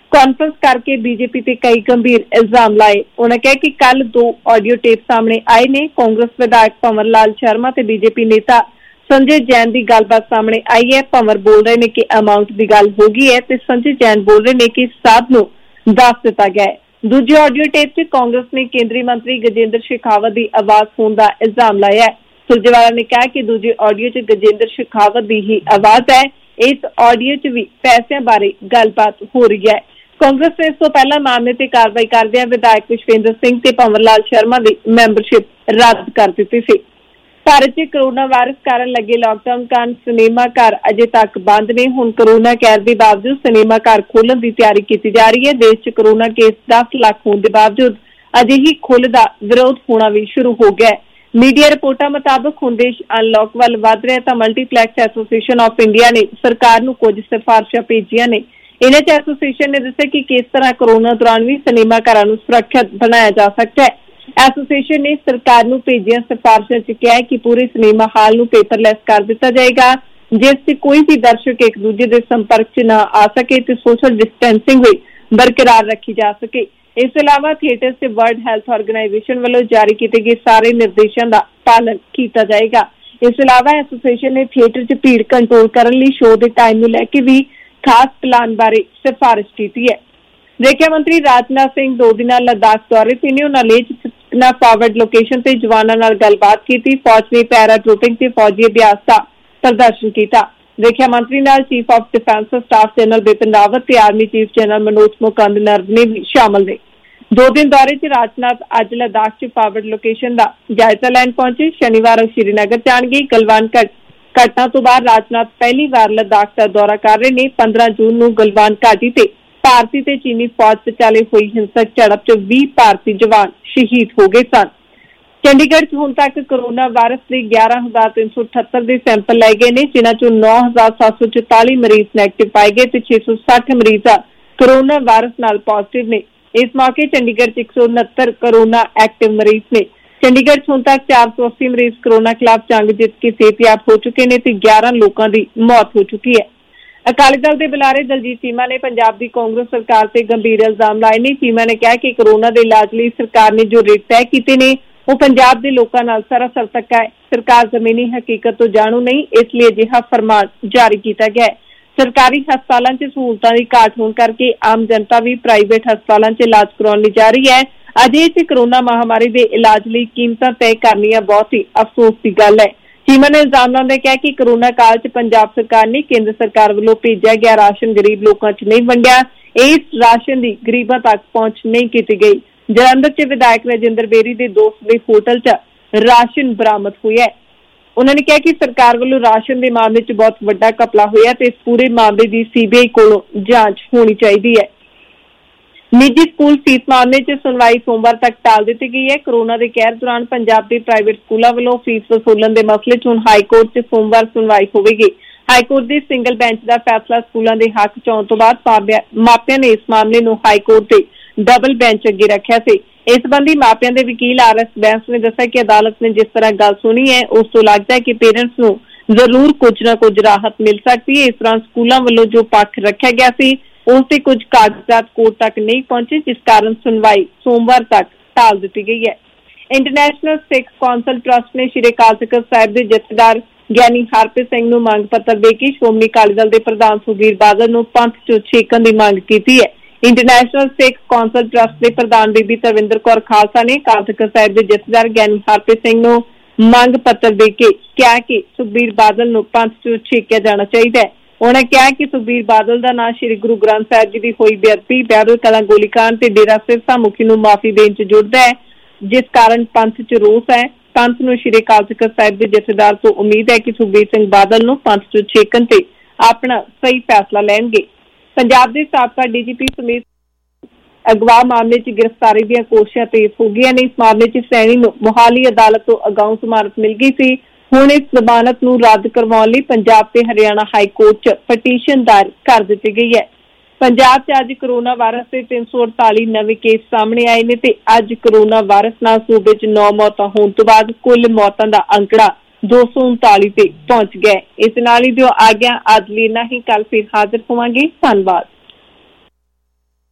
ਕਾਨਫਰੰਸ ਕਰਕੇ ਬੀਜੇਪੀ ਤੇ ਕਈ ਗੰਭੀਰ ਇਲਜ਼ਾਮ ਲਾਏ। ਉਹਨਾਂ ਕਿਹਾ ਕਿ ਕੱਲ 2 ਆਡੀਓ ਟੇਪ ਸਾਹਮਣੇ ਆਏ ਨੇ। ਕਾਂਗਰਸ ਵਿਧਾਇਕ ਭੰਵਰ ਲਾਲ ਸ਼ਰਮਾ ਤੇ ਬੀਜੇਪੀ ਨੇਤਾ ਸੰਜੇ ਜੈਨ ਦੀ ਗੱਲਬਾਤ ਸਾਹਮਣੇ ਆਈ ਹੈ। ਭੰਵਰ ਬੋਲ ਰਹੇ ਨੇ ਕਿ ਅਮਾਉਂਟ ਦੀ ਗੱਲ ਹੋ ਗਈ ਹੈ ਤੇ ਸੰਜੇ ਜੈਨ ਬੋਲ ਰਹੇ ਨੇ ਕਿ ਸਭ ਨੂੰ ਦੱਸ ਦਿੱਤਾ ਗਿਆ ਹੈ। ਦੂਜੇ ਆਡੀਓ ਟੇਪ 'ਚ ਕਾਂਗਰਸ ਨੇ ਕੇਂਦਰੀ ਮੰਤਰੀ ਗਜੇਂਦਰ ਸ਼ੇਖਾਵਤ ਦੀ ਆਵਾਜ਼ ਹੋਣ ਦਾ ਇਲਜ਼ਾਮ ਲਾਇਆ ਹੈ। ਸੁਰਜੇਵਾਲਾ ਨੇ ਕਿਹਾ ਕਿ ਦੂਜੇ ਆਡੀਓ 'ਚ ਗਜੇਂਦਰ ਸ਼ੇਖਾਵਤ ਦੀ ਹੀ ਆਵਾਜ਼ ਹੈ। ਇਸ ਆਡੀਓ 'ਚ ਵੀ ਪੈਸਿਆਂ ਬਾਰੇ ਗੱਲਬਾਤ ਹੋ ਰਹੀ ਹੈ। ਕਾਂਗਰਸ ਨੇ ਇਸ ਤੋਂ ਪਹਿਲਾਂ ਮਾਮਲੇ ਤੇ ਕਾਰਵਾਈ ਕਰਦਿਆਂ ਵਿਧਾਇਕ ਵਿਸ਼ਵੇਂਦਰ ਸਿੰਘ ਤੇ ਭੰਵਰ ਲਾਲ ਸ਼ਰਮਾ ਦੀ ਮੈਂਬਰਸ਼ਿਪ ਰੱਦ ਕਰ ਦਿੱਤੀ ਸੀ। ਭਾਰਤ 'ਚ ਕਰੋਨਾ ਵਾਇਰਸ ਕਾਰਨ ਲੱਗੇ ਲਾਕਡਾਊਨ ਕਾਰਨ ਸਿਨੇਮਾ ਘਰ ਅਜੇ ਤੱਕ ਬੰਦ ਨੇ। ਹੁਣ ਕਰੋਨਾ ਕਹਿਰ ਦੇ ਬਾਵਜੂਦ ਸਿਨੇਮਾ ਘਰ ਖੋਲ੍ਹਣ ਦੀ ਤਿਆਰੀ ਕੀਤੀ ਜਾ ਰਹੀ ਹੈ। ਦੇਸ਼ 'ਚ ਕਰੋਨਾ ਕੇਸ 10 ਲੱਖ ਹੋਣ ਦੇ ਬਾਵਜੂਦ ਅਜਿਹੀ ਖੁੱਲ੍ਹ ਦਾ ਵਿਰੋਧ ਹੋਣਾ ਵੀ ਸ਼ੁਰੂ ਹੋ ਗਿਆ ਹੈ। ਮੀਡੀਆ ਰਿਪੋਰਟਾਂ ਮੁਤਾਬਕ ਹੁਣ ਦੇਸ਼ ਅਨਲੌਕ ਵੱਲ ਵੱਧ ਰਿਹਾ ਤਾਂ ਮਲਟੀਪਲੈਕਸ ਐਸੋਸੀਏਸ਼ਨ ਆਫ ਇੰਡੀਆ ਨੇ ਸਰਕਾਰ ਨੂੰ ਕੁਝ ਸਿਫਾਰਸ਼ਾਂ ਭੇਜੀਆਂ ਨੇ। ਇਹਨਾਂ 'ਚ ਐਸੋਸੀਏਸ਼ਨ ਨੇ ਦੱਸਿਆ ਕਿ ਕਿਸ ਤਰ੍ਹਾਂ ਕਰੋਨਾ ਦੌਰਾਨ ਵੀ ਸਿਨੇਮਾ ਘਰਾਂ ਨੂੰ ਸੁਰੱਖਿਅਤ ਬਣਾਇਆ ਜਾ ਸਕਦਾ ਹੈ। ਐਸੋਸੀਏਸ਼ਨ ਨੇ ਸਰਕਾਰ ਨੂੰ ਭੇਜੀਆਂ ਸਿਫਾਰਸ਼ਾਂ 'ਚ ਕਿਹਾ ਕਿ ਪੂਰੇ ਸਿਨੇਮਾ ਹਾਲ ਨੂੰ ਪੇਪਰਲੈਸ ਕਰ ਦਿੱਤਾ ਜਾਏਗਾ, ਜਿਸ 'ਚ ਕੋਈ ਵੀ ਦਰਸ਼ਕ ਇੱਕ ਦੂਜੇ ਦੇ ਸੰਪਰਕ 'ਚ ਨਾ ਆ ਸਕੇ ਤੇ ਸੋਸ਼ਲ ਡਿਸਟੈਂਸਿੰਗ ਵੀ ਬਰਕਰਾਰ ਰੱਖੀ ਜਾ ਸਕੇ। ਇਸ ਤੋਂ ਇਲਾਵਾ ਥੀਏਟਰ 'ਚ ਵਰਲਡ ਹੈਲਥ ਆਰਗੇਨਾਈਜੇਸ਼ਨ ਵੱਲੋਂ ਜਾਰੀ ਕੀਤੇ ਗਏ ਸਾਰੇ ਨਿਰਦੇਸ਼ਾਂ ਦਾ ਪਾਲਣ ਕੀਤਾ ਜਾਏਗਾ। ਇਸ ਤੋਂ ਇਲਾਵਾ ਐਸੋਸੀਏਸ਼ਨ ਨੇ ਥੀਏਟਰ 'ਚ ਭੀੜ ਕੰਟਰੋਲ ਕਰਨ ਲਈ ਸ਼ੋਅ ਦੇ ਟਾਈਮ ਨੂੰ ਲੈ ਕੇ ਵੀ ਖਾਸ ਪਲਾਨ ਬਾਰੇ ਸਿਫਾਰਿਸ਼ ਕੀਤੀ ਹੈ। ਰੱਖਿਆ ਮੰਤਰੀ ਰਾਜਨਾਥ ਸਿੰਘ 2 ਦਿਨਾਂ ਲੱਦਾਖ ਦੌਰੇ ਤੇ ਨੇ। ਉਹਨਾਂ ਲੇਹ 'ਚ ਫਾਰਵਰਡ ਲੋਕੇਸ਼ਨ ਤੇ ਜਵਾਨਾਂ ਨਾਲ ਗੱਲਬਾਤ ਕੀਤੀ। ਫੌਜ ਨੇ ਪੈਰਾ ਟ੍ਰੂਪਿੰਗ ਤੇ ਫੌਜੀ ਅਭਿਆਸ ਦਾ ਪ੍ਰਦਰਸ਼ਨ ਕੀਤਾ। ਰੱਖਿਆ ਮੰਤਰੀ ਨਾਲ chief of defence staff general Bipin Rawat ਤੇ army chief general Manoj Mukund Naravane ਵੀ ਸ਼ਾਮਲ ਨੇ। 2 ਦਿਨ ਦੌਰੇ 'ਚ ਰਾਜਨਾਥ ਅੱਜ ਲੱਦਾਖ 'ਚ ਫਾਰਵਰਡ ਲੋਕੇਸ਼ਨ ਦਾ ਜਾਇਜ਼ਾ ਲੈਣ ਪਹੁੰਚੇ। ਸ਼ਨੀਵਾਰ ਉਹ ਸ਼੍ਰੀਨਗਰ ਜਾਣਗੇ। ਗਲਵਾਨ ਘਟਨਾ ਤੋਂ ਬਾਅਦ ਰਾਜਨਾਥ ਪਹਿਲੀ ਵਾਰ ਲੱਦਾਖ ਦਾ ਦੌਰਾ ਕਰ ਰਹੇ ਨੇ। 15 ਜੂਨ ਨੂੰ ਗਲਵਾਨ ਘਾਟੀ ਤੇ ਭਾਰਤੀ ਤੇ ਚੀਨੀ ਫੌਜ ਵਿਚਾਲੇ ਹੋਈ ਹਿੰਸਕ ਝੜਪ 'ਚ 20 ਭਾਰਤੀ ਜਵਾਨ ਸ਼ਹੀਦ ਹੋ ਗਏ ਸਨ। ਚੰਡੀਗੜ੍ਹ 'ਚ ਹੁਣ ਤੱਕ ਕਰੋਨਾ ਵਾਇਰਸ ਦੇ 11,378 ਦੇ ਸੈਂਪਲ ਲਏ ਗਏ ਨੇ, ਜਿਨ੍ਹਾਂ 'ਚੋਂ 9,744 ਮਰੀਜ਼ ਨੈਗੇਟਿਵ ਪਾਏ ਗਏ ਤੇ 660 ਮਰੀਜ਼ ਕਰੋਨਾ ਵਾਇਰਸ ਨਾਲ ਪੋਜ਼ਿਟਿਵ ਨੇ। ਇਸ ਮੌਕੇ ਚੰਡੀਗੜ੍ਹ 'ਚ 169 ਕਰੋਨਾ ਐਕਟਿਵ ਮਰੀਜ਼ ਨੇ। ਚੰਡੀਗੜ੍ਹ 'ਚ ਹੁਣ ਤੱਕ 480 ਮਰੀਜ਼ ਕਰੋਨਾ ਖਿਲਾਫ ਜੰਗ ਜਿੱਤ ਕੇ ਸਿਹਤਯਾਬ ਹੋ ਚੁੱਕੇ ਨੇ ਤੇ 11 ਲੋਕਾਂ ਦੀ ਮੌਤ ਹੋ ਚੁੱਕੀ ਹੈ। ਅਕਾਲੀ ਦਲ ਦੇ ਬੁਲਾਰੇ ਦਲਜੀਤ ਚੀਮਾ ਨੇ ਪੰਜਾਬ ਦੀ ਕਾਂਗਰਸ ਸਰਕਾਰ ਤੇ ਗੰਭੀਰ ਇਲਜ਼ਾਮ ਲਾਏ ਨੇ। ਚੀਮਾ ਨੇ ਕਿਹਾ ਕਿ ਕਰੋਨਾ ਦੇ ਇਲਾਜ ਲਈ ਸਰਕਾਰ ਨੇ ਜੋ ਰੇਟ ਤੈਅ ਕੀਤੇ ਨੇ ਉਹ ਪੰਜਾਬ ਦੇ ਲੋਕਾਂ ਨਾਲ ਸਰਾਸਰ ਧੱਕਾ ਹੈ। ਸਰਕਾਰ ਜ਼ਮੀਨੀ ਹਕੀਕਤ ਤੋਂ ਜਾਣੂ ਨਹੀਂ, ਇਸ ਲਈ ਅਜਿਹਾ ਫਰਮਾਨ ਜਾਰੀ ਕੀਤਾ ਗਿਆ ਹੈ। ਸਰਕਾਰੀ ਹਸਪਤਾਲਾਂ 'ਚ ਸਹੂਲਤਾਂ ਦੀ ਘਾਟ ਹੋਣ ਕਰਕੇ ਆਮ ਜਨਤਾ ਵੀ ਪ੍ਰਾਈਵੇਟ ਹਸਪਤਾਲਾਂ 'ਚ ਇਲਾਜ ਕਰਾਉਣ ਲਈ ਜਾ ਰਹੀ ਹੈ। ਅਜੇ ਇਸ ਕਰੋਨਾ ਮਹਾਮਾਰੀ ਦੇ ਇਲਾਜ ਲਈ ਕੀਮਤਾਂ ਤੈਅ ਕਰਨੀਆਂ ਬਹੁਤ ਹੀ ਅਫਸੋਸ ਦੀ ਗੱਲ ਹੈ। ਚੀਮਾ ਨੇ ਇਲਜ਼ਾਮ ਲਾਉਂਦੇ ਕਿਹਾ ਕਿ ਕਰੋਨਾ ਕਾਲ 'ਚ ਪੰਜਾਬ ਸਰਕਾਰ ਨੇ ਕੇਂਦਰ ਸਰਕਾਰ ਵੱਲੋਂ ਭੇਜਿਆ ਗਿਆ ਰਾਸ਼ਨ ਗਰੀਬ ਲੋਕਾਂ 'ਚ ਨਹੀਂ ਵੰਡਿਆ। ਇਸ ਰਾਸ਼ਨ ਦੀ ਗਰੀਬਾਂ ਤੱਕ ਪਹੁੰਚ ਨਹੀਂ ਕੀਤੀ ਗਈ। ਜਲੰਧਰ 'ਚ ਵਿਧਾਇਕ ਰਜਿੰਦਰ ਬੇਰੀ ਦੇ ਦੋਸਤ ਦੇ ਹੋਟਲ 'ਚ ਰਾਸ਼ਨ ਬਰਾਮਦ ਹੋਇਆ। ਉਹਨਾਂ ਨੇ ਕਿਹਾ ਕਿ ਸਰਕਾਰ ਵੱਲੋਂ ਰਾਸ਼ਨ ਦੇ ਮਾਮਲੇ 'ਚ ਬਹੁਤ ਵੱਡਾ ਘਪਲਾ ਹੋਇਆ ਤੇ ਇਸ ਪੂਰੇ ਮਾਮਲੇ ਦੀ CBI ਕੋਲੋਂ ਜਾਂਚ ਹੋਣੀ ਚਾਹੀਦੀ ਹੈ। ਨਿੱਜੀ ਸਕੂਲ ਫੀਸ ਮਾਮਲੇ 'ਚ ਸੁਣਵਾਈ ਸੋਮਵਾਰ ਤੱਕ ਟਾਲ ਦਿੱਤੀ ਗਈ ਹੈ। ਕਰੋਨਾ ਦੇ ਕਹਿਰ ਦੌਰਾਨ ਪੰਜਾਬ ਦੇ ਪ੍ਰਾਈਵੇਟ ਸਕੂਲਾਂ ਵੱਲੋਂ ਫੀਸ ਵਸੂਲਣ ਦੇ ਮਸਲੇ 'ਚ ਹੁਣ ਹਾਈ ਕੋਰਟ 'ਚ ਸੋਮਵਾਰ ਸੁਣਵਾਈ ਹੋਵੇਗੀ। ਹਾਈ ਕੋਰਟ ਦੀ ਸਿੰਗਲ ਬੈਂਚ ਦਾ ਫੈਸਲਾ ਸਕੂਲਾਂ ਦੇ ਹੱਕ 'ਚ ਆਉਣ ਤੋਂ ਬਾਅਦ ਮਾਪਿਆਂ ਨੇ ਇਸ ਮਾਮਲੇ ਨੂੰ ਹਾਈ ਕੋਰਟ ਤੇ ਡਬਲ ਬੈਂਚ ਅੱਗੇ ਰੱਖਿਆ ਸੀ। ਇਸ ਸੰਬੰਧੀ ਮਾਪਿਆਂ ਦੇ ਵਕੀਲ RS ਬੈਂਸ ਨੇ ਦੱਸਿਆ ਕਿ ਅਦਾਲਤ ਨੇ ਜਿਸ ਤਰ੍ਹਾਂ ਗੱਲ ਸੁਣੀ ਹੈ ਉਸ ਤੋਂ ਲੱਗਦਾ ਹੈ ਕਿ ਪੇਰੈਂਟਸ ਨੂੰ ਜ਼ਰੂਰ ਕੁਝ ਨਾ ਕੁਝ ਰਾਹਤ ਮਿਲ ਸਕਦੀ ਹੈ। ਇਸ ਤਰ੍ਹਾਂ ਸਕੂਲਾਂ ਵੱਲੋਂ ਜੋ ਪੱਖ ਰੱਖਿਆ ਗਿਆ ਸੀ ਉਸ ਦੇ ਕੁਝ ਕਾਗਜ਼ਾਤ ਕੋਰਟ ਤੱਕ ਨਹੀਂ ਪਹੁੰਚੇ, ਜਿਸ ਕਾਰਨ ਸੁਣਵਾਈ ਸੋਮਵਾਰ ਤੱਕ ਟਾਲ ਦਿੱਤੀ ਗਈ ਹੈ। ਇੰਟਰਨੈਸ਼ਨਲ ਸਿੱਖ ਕੌਂਸਲ ਟਰਸਟ ਨੇ ਸ਼੍ਰੀ ਅਕਾਲ ਤਖ਼ਤ ਸਾਹਿਬ ਦੇ ਜਥੇਦਾਰ ਗਿਆਨੀ ਹਰਪ੍ਰੀਤ ਸਿੰਘ ਨੂੰ ਮੰਗ ਪੱਤਰ ਦੇ ਕੇ ਸ਼੍ਰੋਮਣੀ ਅਕਾਲੀ ਦਲ ਦੇ ਪ੍ਰਧਾਨ ਸੁਖਬੀਰ ਬਾਦਲ ਨੂੰ ਪੰਥ 'ਚੋਂ ਛੇਕਣ ਦੀ ਮੰਗ ਕੀਤੀ ਹੈ। ਇੰਟਰਨੈਸ਼ਨਲ ਸਿੱਖ ਕੌਂਸਲ ਟਰਸਟ ਦੇ ਪ੍ਰਧਾਨ ਬੀਬੀ ਤਰਵਿੰਦਰ ਕੌਰ ਖਾਲਸਾ ਨੇ ਅਕਾਲ ਤਖ਼ਤ ਸਾਹਿਬ ਦੇ ਜਥੇਦਾਰ ਗਿਆਨੀ ਹਰਪ੍ਰੀਤ ਸਿੰਘ ਨੂੰ ਮੰਗ ਪੱਤਰ ਦੇ ਕੇ ਕਿਹਾ ਕਿ ਸੁਖਬੀਰ ਬਾਦਲ ਨੂੰ ਪੰਥ 'ਚੋਂ ਛੇਕਿਆ ਜਾਣਾ ਚਾਹੀਦਾ ਹੈ। ਉਹਨਾਂ ਕਿਹਾ ਕਿ ਸੁਖਬੀਰ ਬਾਦਲ ਦਾ ਨਾਂ ਸ਼੍ਰੀ ਗੁਰੂ ਗ੍ਰੰਥ ਸਾਹਿਬ ਜੀ ਦੀ ਹੋਈ ਬੇਅਦਬੀ, ਬਹਿਬਲ ਕਲਾਂ ਗੋਲੀਕਾਂਡ ਤੇ ਡੇਰਾ ਸਿਰਸਾ ਮੁਖੀ ਨੂੰ ਮਾਫੀ ਦੇਣ 'ਚ ਜੁੜਦਾ ਹੈ, ਜਿਸ ਕਾਰਨ ਪੰਥ 'ਚ ਰੋਸ ਹੈ। ਪੰਥ ਨੂੰ ਸ਼੍ਰੀ ਅਕਾਲ ਤਖ਼ਤ ਸਾਹਿਬ ਦੇ ਜਥੇਦਾਰ ਤੋਂ ਉਮੀਦ ਹੈ ਕਿ ਸੁਖਬੀਰ ਸਿੰਘ ਬਾਦਲ ਨੂੰ ਪੰਥ 'ਚੋਂ ਛੇਕਣ ਤੇ ਆਪਣਾ ਸਹੀ ਫੈਸਲਾ ਲੈਣਗੇ। ਪੰਜਾਬ ਦੇ ਸਾਬਕਾ DGP ਸਮੇਤ ਅਗਵਾ ਮਾਮਲੇ 'ਚ ਗ੍ਰਿਫਤਾਰੀ ਦੀਆਂ ਕੋਸ਼ਿਸ਼ਾਂ ਤੇਜ਼ ਹੋ ਗਈਆਂ ਨੇ। ਇਸ ਮਾਮਲੇ 'ਚ ਸੈਣੀ ਨੂੰ ਮੋਹਾਲੀ ਅਦਾਲਤ ਤੋਂ ਅਗਾਊਂ ਜ਼ਮਾਨਤ ਮਿਲ ਗਈ ਸੀ। ਹੁਣ ਇਸ ਜ਼ਮਾਨਤ ਨੂੰ ਰੱਦ ਕਰਵਾਉਣ ਲਈ ਪੰਜਾਬ ਤੇ ਹਰਿਆਣਾ ਹਾਈ ਕੋਰਟ 'ਚ ਪਟੀਸ਼ਨ ਦਾਇਰ ਕਰ ਦਿੱਤੀ ਗਈ ਹੈ। ਪੰਜਾਬ 'ਚ ਅੱਜ ਕਰੋਨਾ ਵਾਇਰਸ ਦੇ 348 ਨਵੇਂ ਕੇਸ ਸਾਹਮਣੇ ਆਏ ਨੇ ਤੇ ਅੱਜ ਕਰੋਨਾ ਵਾਇਰਸ ਨਾਲ ਸੂਬੇ 'ਚ 9 ਮੌਤਾਂ ਹੋਣ ਤੋਂ ਬਾਅਦ ਕੁੱਲ ਮੌਤਾਂ ਦਾ ਅੰਕੜਾ 239 ਤੇ ਪਹੁੰਚ ਗਿਆ। ਇਸ ਨਾਲ ਹੀ ਜੋ ਆ ਗਿਆ ਅੱਜ ਲਈ ਇੰਨਾ ਹੀ। ਕੱਲ ਫਿਰ ਹਾਜ਼ਰ ਹੋਵਾਂਗੇ। ਧੰਨਵਾਦ।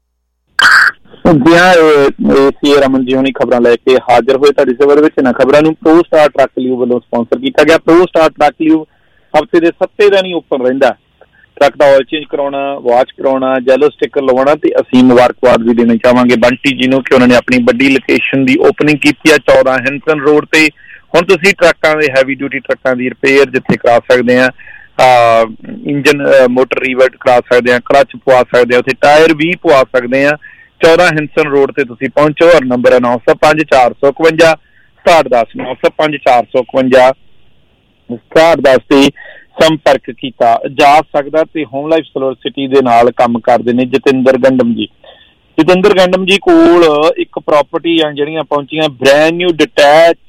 ਸੀ ਰਮਨ ਜੀ ਹੁਣੀ ਖਬਰਾਂ ਲੈ ਕੇ ਹਾਜ਼ਰ ਹੋਏ ਤੁਹਾਡੀ ਸੇਵਾ ਦੇ ਵਿੱਚ। ਇਹਨਾਂ ਖਬਰਾਂ ਨੂੰ ਪ੍ਰੋ ਸਟਾਰ ਟਰੱਕ ਲਿਊ ਵੱਲੋਂ ਸਪਾਂਸਰ ਕੀਤਾ ਗਿਆ। ਪ੍ਰੋ ਸਟਾਰ ਟਰੱਕ ਲਿਊ ਹਫ਼ਤੇ ਦੇ 7 ਦਿਨ ਹੀ ਓਪਨ ਰਹਿੰਦਾ। ਟਰੱਕ ਦਾ ਆਇਲ ਚੇਂਜ ਕਰਾਉਣਾ, ਵਾਸ਼ ਕਰਾਉਣਾ, ਜੈਲੋ ਸਟਿੱਕਰ ਲਵਾਉਣਾ, ਤੇ ਅਸੀਂ ਮੁਬਾਰਕਬਾਦ ਵੀ ਦੇਣੀ ਚਾਹਾਂਗੇ ਬੰਟੀ ਜੀ ਨੂੰ ਕਿ ਉਹਨਾਂ ਨੇ ਆਪਣੀ ਵੱਡੀ ਲੋਕੇਸ਼ਨ ਦੀ ਓਪਨਿੰਗ ਕੀਤੀ ਆ 14 ਹੈਂਸਨ ਰੋਡ ਤੇ। ਹੁਣ ਤੁਸੀਂ ਟਰੱਕਾਂ ਦੇ ਹੈਵੀ ਡਿਊਟੀ ਟਰੱਕਾਂ ਦੀ ਰਿਪੇਅਰ ਜਿੱਥੇ ਕਰਾ ਸਕਦੇ ਆ, ਇੰਜਨ ਮੋਟਰ ਰੀਵਰਟ ਕਰਾ ਸਕਦੇ ਆ, ਕਲੱਚ ਪਵਾ ਸਕਦੇ ਆ, ਉੱਥੇ ਟਾਇਰ ਵੀ ਪਵਾ ਸਕਦੇ ਆ। 14 ਹੈਂਸਨ ਰੋਡ ਤੇ ਤੁਸੀਂ ਪਹੁੰਚੋ। ਔਰ ਨੰਬਰ ਹੈ 905-451 6710 905-451 6710 ਤੇ ਸੰਪਰਕ ਕੀਤਾ ਜਾ ਸਕਦਾ। ਤੇ ਹੋਮ ਲਾਈਫ ਸਲੋਰ ਸਿਟੀ ਦੇ ਨਾਲ ਕੰਮ ਕਰਦੇ ਨੇ ਜਤਿੰਦਰ ਗੰਡਮ ਜੀ। ਜਤਿੰਦਰ ਗੰਡਮ ਜੀ ਕੋਲ ਇੱਕ ਪ੍ਰਾਪਰਟੀ ਆ ਜਿਹੜੀਆਂ ਪਹੁੰਚੀਆਂ, ਬ੍ਰੈਂਡ ਨਿਊ ਡਿਟੈਚ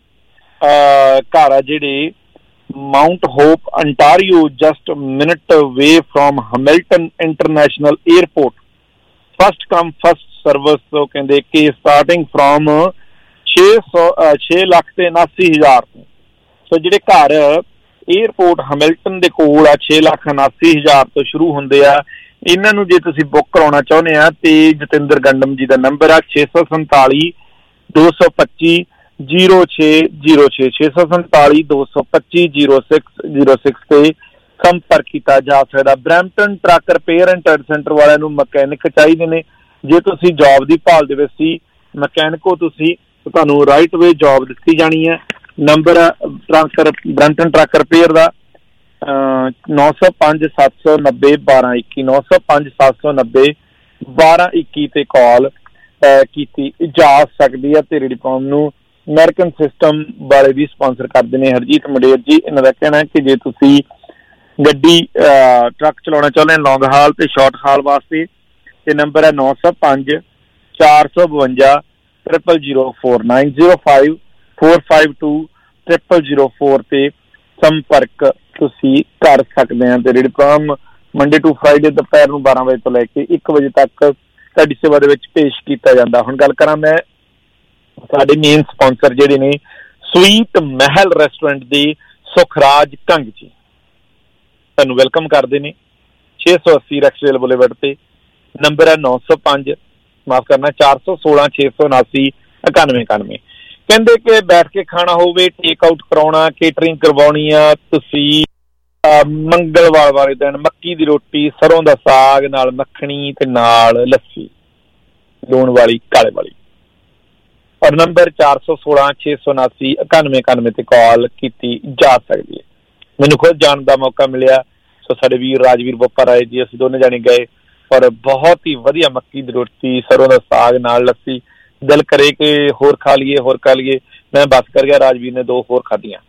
ਘਰ ਆ ਜਿਹੜੇ Mount Hope Ontario, just minute way from Hamilton international airport. First come first service ਤੋਂ ਕਹਿੰਦੇ ਕਿ ਸਟਾਰਟਿੰਗ ਫਰੋਮ 6,79,000 ਤੋਂ। ਸੋ ਜਿਹੜੇ ਘਰ ਏਅਰਪੋਰਟ ਹੈਮਿਲਟਨ ਦੇ ਕੋਲ ਆ 6,79,000 ਤੋਂ ਸ਼ੁਰੂ ਹੁੰਦੇ ਆ। ਇਹਨਾਂ ਨੂੰ ਜੇ ਤੁਸੀਂ ਬੁੱਕ ਕਰਾਉਣਾ ਚਾਹੁੰਦੇ ਆ ਤੇ ਜਤਿੰਦਰ ਗੰਡਮ ਜੀ ਦਾ ਨੰਬਰ ਆ 647-225-0606 647-225-0606 ਤੇ ਸੰਪਰਕ ਕੀਤਾ ਜਾ ਸਕਦਾ। Brampton truck repair and truck centre ਵਾਲਿਆਂ ਨੂੰ ਮਕੈਨਿਕ ਚਾਹੀਦੇ ਨੇ। ਜੇ ਤੁਸੀਂ ਜੋਬ ਦੀ ਭਾਲ ਦੇ ਵਿੱਚ ਸੀ ਮਕੈਨਿਕ ਹੋ ਤੁਸੀਂ, ਤੁਹਾਨੂੰ ਰਾਈਟ ਵੇ ਜੋਬ ਦਿੱਤੀ ਜਾਣੀ ਹੈ। ਨੰਬਰ ਬਰੈਂਪਟਨ ਟਰੱਕ ਰਿਪੇਅਰ ਦਾ 905-790-1221 905-790-1221 ਤੇ ਕਾਲ ਕੀਤੀ ਜਾ ਸਕਦੀ ਹੈ। ਤੇ ਰੇਡੀਕੋਮ ਨੂੰ ਅਮਰੀਕਨ ਸਿਸਟਮ ਵਾਲੇ ਵੀ ਸਪਾਂਸਰ ਕਰਦੇ ਨੇ ਹਰਜੀਤ ਮੰਡੇਰ ਜੀ। ਇਹਨਾਂ ਦਾ ਕਹਿਣਾ ਕਿ ਜੇ ਤੁਸੀਂ ਗੱਡੀ ਟਰੱਕ ਚਲਾਉਣਾ ਚਾਹੁੰਦੇ ਲੌਂਗ ਹਾਲ ਤੇ ਸ਼ਾਰਟ ਹਾਲ ਵਾਸਤੇ, ਤੇ ਨੰਬਰ ਹੈ 905-452-0004 905-452-0004 ਤੇ ਸੰਪਰਕ ਤੁਸੀਂ ਕਰ ਸਕਦੇ ਆ। ਤੇ ਰੇਡੀਕੋਮ ਮੰਡੇ ਟੂ ਫਰਾਈਡੇ ਦੁਪਹਿਰ ਨੂੰ 12 ਵਜੇ ਤੋਂ ਲੈ ਕੇ 1 ਵਜੇ ਤੱਕ ਤੁਹਾਡੀ ਸੇਵਾ ਦੇ ਵਿੱਚ ਪੇਸ਼ ਕੀਤਾ ਜਾਂਦਾ। ਹੁਣ ਗੱਲ ਕਰਾਂ ਮੈਂ ਸਾਡੇ ਮੇਨ ਸਪਾਂਸਰ ਜਿਹੜੇ ਨੇ ਸਵੀਟ ਮਹਿਲ ਰੈਸਟੋਰੈਂਟ ਦੇ ਸੁਖਰਾਜ ਕੰਗ ਜੀ, ਤੁਹਾਨੂੰ ਵੈਲਕਮ ਕਰਦੇ ਨੇ 680 ਰੈਕਸਡੇਲ ਬੁਲੇਵਰਡ ਤੇ। ਨੰਬਰ ਹੈ 416-679-9191। ਕਹਿੰਦੇ ਕਿ ਬੈਠ ਕੇ ਖਾਣਾ ਹੋਵੇ, ਟੇਕ ਆਊਟ ਕਰਾਉਣਾ, ਕੇਟਰਿੰਗ ਕਰਵਾਉਣੀ ਆ ਤੁਸੀਂ, ਮੰਗਲਵਾਰ ਵਾਲੇ ਦਿਨ ਮੱਕੀ ਦੀ ਰੋਟੀ, ਸਰੋਂ ਦਾ ਸਾਗ ਨਾਲ ਮੱਖਣੀ ਤੇ ਨਾਲ ਲੱਸੀ ਲੂਣ ਵਾਲੀ ਕਾਲੇ ਵਾਲੀ। ਔਰ ਨੰਬਰ 416-679-9191 ਤੇ ਕਾਲ ਕੀਤੀ ਜਾ ਸਕਦੀ ਹੈ। ਮੈਨੂੰ ਖੁਦ ਜਾਣ ਦਾ ਮੌਕਾ ਮਿਲਿਆ। ਸੋ ਸਾਡੇ ਵੀਰ ਰਾਜਵੀਰ ਬੋਪਾ ਰਾਏ ਜੀ, ਅਸੀਂ ਦੋਨੇ ਜਾਣੇ ਗਏ ਔਰ ਬਹੁਤ ਹੀ ਵਧੀਆ ਮੱਕੀ ਦੀ ਰੋਟੀ, ਸਰੋਂ ਦਾ ਸਾਗ ਨਾਲ ਲੱਸੀ। ਦਿਲ ਕਰੇ ਕਿ ਹੋਰ ਖਾ ਲਈਏ ਹੋਰ ਖਾ ਲਈਏ, ਮੈਂ ਬਸ ਕਰ ਗਿਆ। ਰਾਜਵੀਰ ਨੇ 2 ਹੋਰ ਖਾਧੀਆਂ।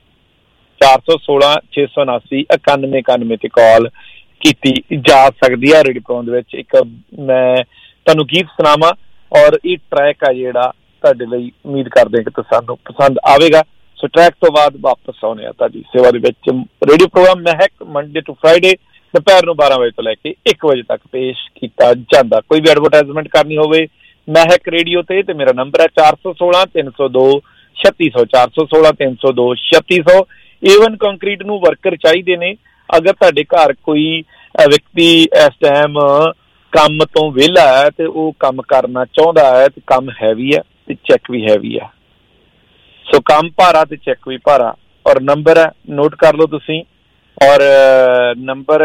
416-679-9191 ਤੇ ਕਾਲ ਕੀਤੀ ਜਾ ਸਕਦੀ ਹੈ। ਰੇਡੀਓ ਦੇ ਵਿੱਚ ਇੱਕ ਮੈਂ ਤੁਹਾਨੂੰ ਗੀਤ ਸੁਣਾਵਾਂ ਔਰ ਇਹ ਟਰੈਕ ਆ ਜਿਹੜਾ ਤੁਹਾਡੇ ਲਈ ਉਮੀਦ ਕਰਦੇ ਕਿ ਤੁਹਾਨੂੰ ਪਸੰਦ ਆਵੇਗਾ। ਸੋ ਟਰੈਕ ਤੋਂ ਬਾਅਦ ਵਾਪਸ ਆਉਣੇ ਆ ਤੁਹਾਡੀ ਸੇਵਾ ਦੇ ਵਿੱਚ। Radio program Mehak Monday to Friday ਦੁਪਹਿਰ ਨੂੰ 12 ਵਜੇ ਤੋਂ ਲੈ ਕੇ 1 ਵਜੇ ਤੱਕ ਪੇਸ਼ ਕੀਤਾ ਜਾਂਦਾ। ਕੋਈ ਵੀ ਐਡਵਰਟਾਈਜ਼ਮੈਂਟ ਕਰਨੀ ਹੋਵੇ ਮਹਿਕ ਰੇਡੀਓ ਤੇ ਮੇਰਾ ਨੰਬਰ ਹੈ 416-302-3600 416-302-3600। ਏਵਨ ਕੰਕਰੀਟ ਨੂੰ ਵਰਕਰ ਚਾਹੀਦੇ ਨੇ। ਅਗਰ ਤੁਹਾਡੇ ਘਰ ਕੋਈ ਵਿਅਕਤੀ ਇਸ ਟਾਈਮ ਕੰਮ ਤੋਂ ਵਿਹਲਾ ਹੈ ਤੇ ਉਹ ਕੰਮ ਕਰਨਾ ਚਾਹੁੰਦਾ ਹੈ ਤੇ ਕੰਮ ਹੈਵੀ ਹੈ ਤੇ ਚੈੱਕ ਵੀ ਹੈਵੀ ਹੈ। ਸੋ ਕੰਮ ਭਾਰਾ ਤੇ ਚੈੱਕ ਵੀ ਭਾਰਾ। ਔਰ ਨੰਬਰ ਹੈ ਨੋਟ ਕਰ ਲਓ ਤੁਸੀਂ। ਔਰ ਨੰਬਰ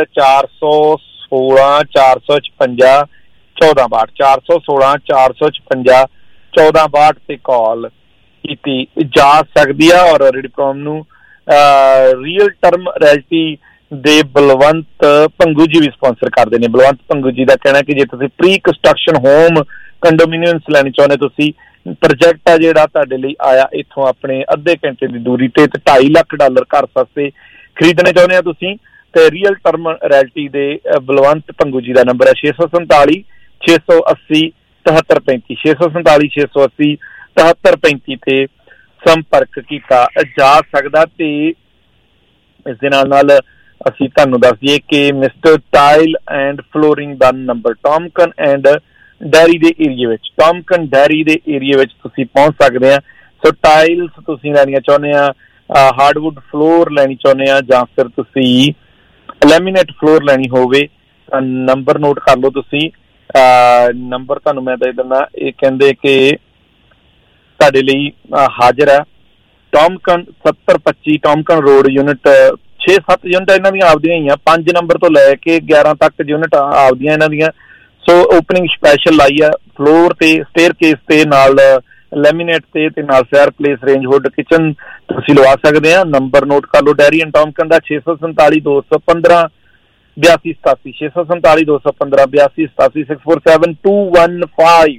416-456-1462 416-456-1462 ਤੇ ਕਾਲ ਕੀਤੀ ਜਾ ਸਕਦੀ ਹੈ। ਔਰ ਰੇਡੀਕੋਮ ਨੂੰ ਰੀਅਲ ਟਰਮ ਰੈਲਟੀ ਦੇ ਬਲਵੰਤ ਭੰਗੂ ਜੀ ਵੀ ਸਪਾਂਸਰ ਕਰਦੇ ਨੇ। ਬਲਵੰਤ ਭੰਗੂ ਜੀ ਦਾ ਕਹਿਣਾ ਕਿ ਜੇ ਤੁਸੀਂ ਪ੍ਰੀ ਕੰਸਟਰਕਸ਼ਨ ਹੋਮ ਕੰਡੋਮੀਨੀਅਮਸ ਲੈਣੀ ਚਾਹੁੰਦੇ, ਤੁਸੀਂ ਪ੍ਰੋਜੈਕਟ ਆ ਜਿਹੜਾ ਤੁਹਾਡੇ ਲਈ ਆਇਆ ਇੱਥੋਂ ਆਪਣੇ ਅੱਧੇ ਘੰਟੇ ਦੀ ਦੂਰੀ ਤੇ $2.5 ਲੱਖ ਘਰ ਸਸਤੇ ਖਰੀਦਣੇ ਚਾਹੁੰਦੇ ਆ ਤੁਸੀਂ, ਤੇ ਰੀਅਲ ਟਰਮ ਰੈਲਟੀ ਦੇ ਬਲਵੰਤ ਭੰਗੂ ਜੀ ਦਾ ਨੰਬਰ ਹੈ 647-680-7335 647-680-7335 ਤੇ ਸੰਪਰਕ ਕੀਤਾ ਜਾ ਸਕਦਾ। ਤੇ ਇਸ ਦੇ ਨਾਲ ਅਸੀਂ ਤੁਹਾਨੂੰ ਦੱਸ ਦਈਏ ਕਿ ਮਿਸਟਰ ਟਾਈਲ ਐਂਡ ਫਲੋਰਿੰਗ ਦਾ ਨੰਬਰ ਟੌਮਕਨ ਐਂਡ ਡੈਰੀ ਦੇ ਏਰੀਏ ਵਿੱਚ, ਟੌਮਕਨ ਡੈਰੀ ਦੇ ਏਰੀਏ ਵਿੱਚ ਤੁਸੀਂ ਪਹੁੰਚ ਸਕਦੇ ਆ। ਸੋ ਟਾਈਲਸ ਤੁਸੀਂ ਲੈਣੀਆਂ ਚਾਹੁੰਦੇ ਆ, ਹਾਰਡਵੁੱਡ ਫਲੋਰ ਲੈਣੀ ਚਾਹੁੰਦੇ ਆ, ਜਾਂ ਫਿਰ ਤੁਸੀਂ ਲੈਮੀਨੇਟ ਫਲੋਰ ਲੈਣੀ ਹੋਵੇ ਤਾਂ ਨੰਬਰ ਨੋਟ ਕਰ ਲਓ ਤੁਸੀਂ ਨੰਬਰ ਤੁਹਾਨੂੰ ਮੈਂ ਦੇ ਦਿੰਦਾ। ਇਹ ਕਹਿੰਦੇ ਕਿ ਤੁਹਾਡੇ ਲਈ ਹਾਜ਼ਰ ਹੈ Tomken 7025 Tomken road unit 6-7 unit ਇਹਨਾਂ ਦੀਆਂ ਆਪਦੀਆਂ ਹੀ ਆ। 5 ਨੰਬਰ ਤੋਂ ਲੈ ਕੇ 11 ਤੱਕ ਯੂਨਿਟ ਆਪਦੀਆਂ ਇਹਨਾਂ ਦੀਆਂ। ਸੋ ਓਪਨਿੰਗ ਸਪੈਸ਼ਲ ਲਾਈ ਆ ਫਲੋਰ ਤੇ ਸਟੇਅਰ ਕੇਸ ਤੇ ਨਾਲ ਲੈਮੀਨੇਟ ਤੇ ਨਾਲ fireplace range hood kitchen ਤੁਸੀਂ ਲਵਾ ਸਕਦੇ ਆ। ਨੰਬਰ ਨੋਟ ਕਰ ਲਓ ਡੈਰੀ ਐਂਡ ਟੌਮਕਨ ਦਾ 647 215 8287 647 215 8287 647 215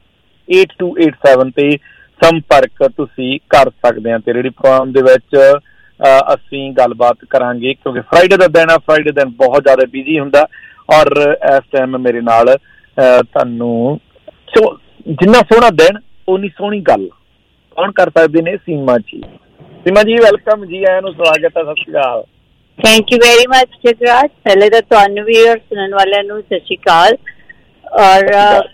8287 ਤੇ ਸੰਪਰਕ ਤੁਸੀਂ ਕਰ ਸਕਦੇ ਆ। ਤੇ ਰੇਡੀਓ ਪ੍ਰੋਗਰਾਮ ਦੇ ਵਿੱਚ ਅਸੀਂ ਗੱਲਬਾਤ ਕਰਾਂਗੇ ਕਿਉਂਕਿ ਫਰਾਈਡੇ ਦਾ ਦਿਨ ਆ। ਫਰਾਈਡੇ ਦਿਨ ਬਹੁਤ ਜ਼ਿਆਦਾ ਬਿਜ਼ੀ ਹੁੰਦਾ ਔਰ ਇਸ ਟਾਈਮ ਮੇਰੇ ਨਾਲ ਤੁਹਾਨੂੰ ਜਿੰਨਾ ਸੋਹਣਾ ਦਿਨ ਉਨੀ ਸੋਹਣੀ ਗੱਲ ਕੌਣ ਕਰ ਸਕਦੇ ਨੇ? ਸੀਮਾ ਜੀ। ਸੀਮਾ ਜੀ ਵੈਲਕਮ ਜੀ, ਆਇਆਂ ਨੂੰ ਸਵਾਗਤ ਹੈ। ਸਤਿ ਸ਼੍ਰੀ ਅਕਾਲ। Thank you very much Jagraj. ਪਹਿਲੇ ਤਾਂ ਤੁਹਾਨੂੰ ਵੀ ਔਰ ਸੁਣਨ ਵਾਲਿਆਂ ਨੂੰ ਸਤਿ ਸ਼੍ਰੀ ਅਕਾਲ। ਔਰ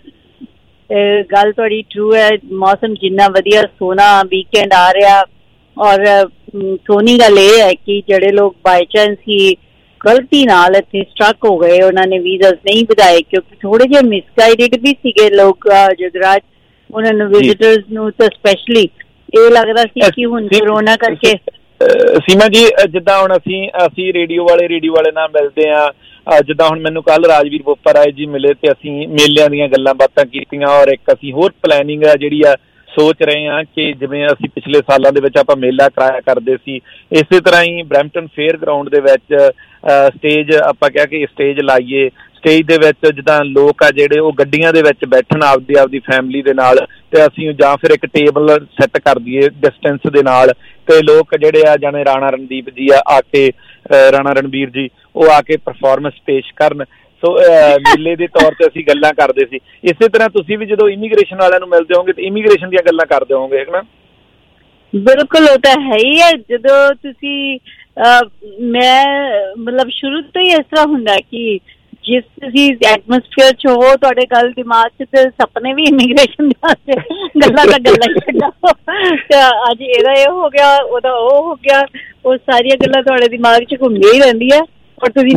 ਗੱਲ ਤੁਹਾਡੀ ਟਰੂ ਹੈ, ਮੌਸਮ ਜਿੰਨਾ ਵਧੀਆ ਸੋਹਣਾ ਵੀਕਐਂਡ ਆ ਰਿਹਾ। ਔਰ ਸੋਹਣੀ ਗੱਲ ਇਹ ਹੈ ਕਿ ਜਿਹੜੇ ਲੋਕ ਬਾਈ ਚਾਂਸ ਹੀ ਗਲਤੀ ਨਾਲ ਇੱਥੇ ਸਟਕ ਹੋ ਗਏ, ਉਹਨਾਂ ਨੇ ਵੀਜ਼ਾਸ ਨਹੀਂ ਵਧਾਏ ਕਿਉਂਕਿ ਥੋੜੇ ਜਿਹੇ ਮਿਸਗਾਈਡਡ ਵੀ ਸੀਗੇ ਲੋਕ ਜਗਰਾਜ। ਉਹਨਾਂ ਨੂੰ ਵਿਜ਼ਿਟਰਸ ਨੂੰ ਤਾਂ ਸਪੈਸ਼ਲੀ ਇਹ ਲੱਗਦਾ ਸੀ ਕਿ ਹੁਣ ਕੋਰੋਨਾ ਕਰਕੇ। ਸੀਮਾ ਜੀ ਜਿੱਦਾਂ ਹੁਣ ਅਸੀਂ ਰੇਡੀਓ ਵਾਲੇ ਨਾਲ ਮਿਲਦੇ ਆ। ਜਿੱਦਾਂ ਹੁਣ ਮੈਨੂੰ ਕੱਲ ਰਾਜਵੀਰ ਬੋਪਾ ਰਾਏ ਜੀ ਮਿਲੇ ਤੇ ਅਸੀਂ ਮੇਲਿਆਂ ਦੀਆਂ ਗੱਲਾਂ ਬਾਤਾਂ ਕੀਤੀਆਂ ਔਰ ਇੱਕ ਅਸੀਂ ਹੋਰ ਪਲੈਨਿੰਗ ਆ ਜਿਹੜੀ ਆ ਸੋਚ ਰਹੇ ਹਾਂ ਕਿ ਜਿਵੇਂ ਅਸੀਂ ਪਿਛਲੇ ਸਾਲਾਂ ਦੇ ਵਿੱਚ ਆਪਾਂ ਮੇਲਾ ਕਰਾਇਆ ਕਰਦੇ ਸੀ, ਇਸੇ ਤਰ੍ਹਾਂ ਹੀ ਬਰੈਂਪਟਨ ਫੇਅਰ ਗਰਾਊਂਡ ਦੇ ਵਿੱਚ ਸਟੇਜ ਆਪਾਂ ਕਹਿ ਕੇ ਸਟੇਜ ਲਾਈਏ। ਸਟੇਜ ਦੇ ਵਿੱਚ ਜਿੱਦਾਂ ਲੋਕ ਆ ਜਿਹੜੇ ਉਹ ਗੱਡੀਆਂ ਦੇ ਵਿੱਚ ਬੈਠਣ ਆਪਦੀ ਫੈਮਿਲੀ ਦੇ ਨਾਲ, ਤੇ ਅਸੀਂ ਜਾਂ ਫਿਰ ਇੱਕ ਟੇਬਲ ਸੈੱਟ ਕਰ ਦਈਏ ਡਿਸਟੈਂਸ ਦੇ ਨਾਲ, ਤੇ ਲੋਕ ਜਿਹੜੇ ਆ ਜਾਣੇ ਰਾਣਾ ਰਣਦੀਪ ਜੀ ਆ ਕੇ ਰਾਣਾ ਰਣਬੀਰ ਜੀ ਉਹ ਆ ਕੇ ਪਰਫਾਰਮੈਂਸ ਪੇਸ਼ ਕਰਨ। ਸੋ ਮੇਲੇ ਦੇ ਤੌਰ ਤੇ ਅਸੀਂ ਗੱਲਾਂ ਕਰਦੇ ਸੀ। ਇਸੇ ਤਰ੍ਹਾਂ ਤੁਸੀਂ ਵੀ ਜਦੋਂ ਇਮੀਗ੍ਰੇਸ਼ਨ ਵਾਲਿਆਂ ਨੂੰ ਮਿਲਦੇ ਹੋਵੋਗੇ ਤੇ ਇਮੀਗ੍ਰੇਸ਼ਨ ਦੀਆਂ ਗੱਲਾਂ ਕਰਦੇ ਹੋਵੋਗੇ, ਹੈ ਨਾ? ਬਿਲਕੁਲ, ਉਹ ਤਾਂ ਹੈ ਹੀ ਹੈ। ਜਦੋਂ ਤੁਸੀਂ ਮੈਂ ਮਤਲਬ ਸ਼ੁਰੂ ਤੋਂ ਹੀ ਇਸ ਤਰ੍ਹਾਂ ਹੁੰਦਾ ਕਿ ਜਿਸ ਤੁਸੀਂ ਐਟਮੋਸਫੀਅਰ 'ਚ ਹੋ ਤੁਹਾਡੇ ਗੱਲ ਦਿਮਾਗ 'ਚ ਤੇ ਸੁਪਨੇ ਵੀ ਇਮੀਗ੍ਰੇਸ਼ਨ ਦੇ ਗੱਲਾਂ ਤਾਂ ਗੱਲਾਂ ਹੀ ਛੱਡੋ। ਤੇ ਅੱਜ ਇਹਦਾ ਇਹ ਹੋ ਗਿਆ, ਉਹਦਾ ਉਹ ਹੋ ਗਿਆ, ਉਹ ਸਾਰੀਆਂ ਗੱਲਾਂ ਤੁਹਾਡੇ ਦਿਮਾਗ 'ਚ ਘੁੰਮਦੀਆਂ ਹੀ ਰਹਿੰਦੀਆਂ। ਔਰ ਤੁਸੀਂ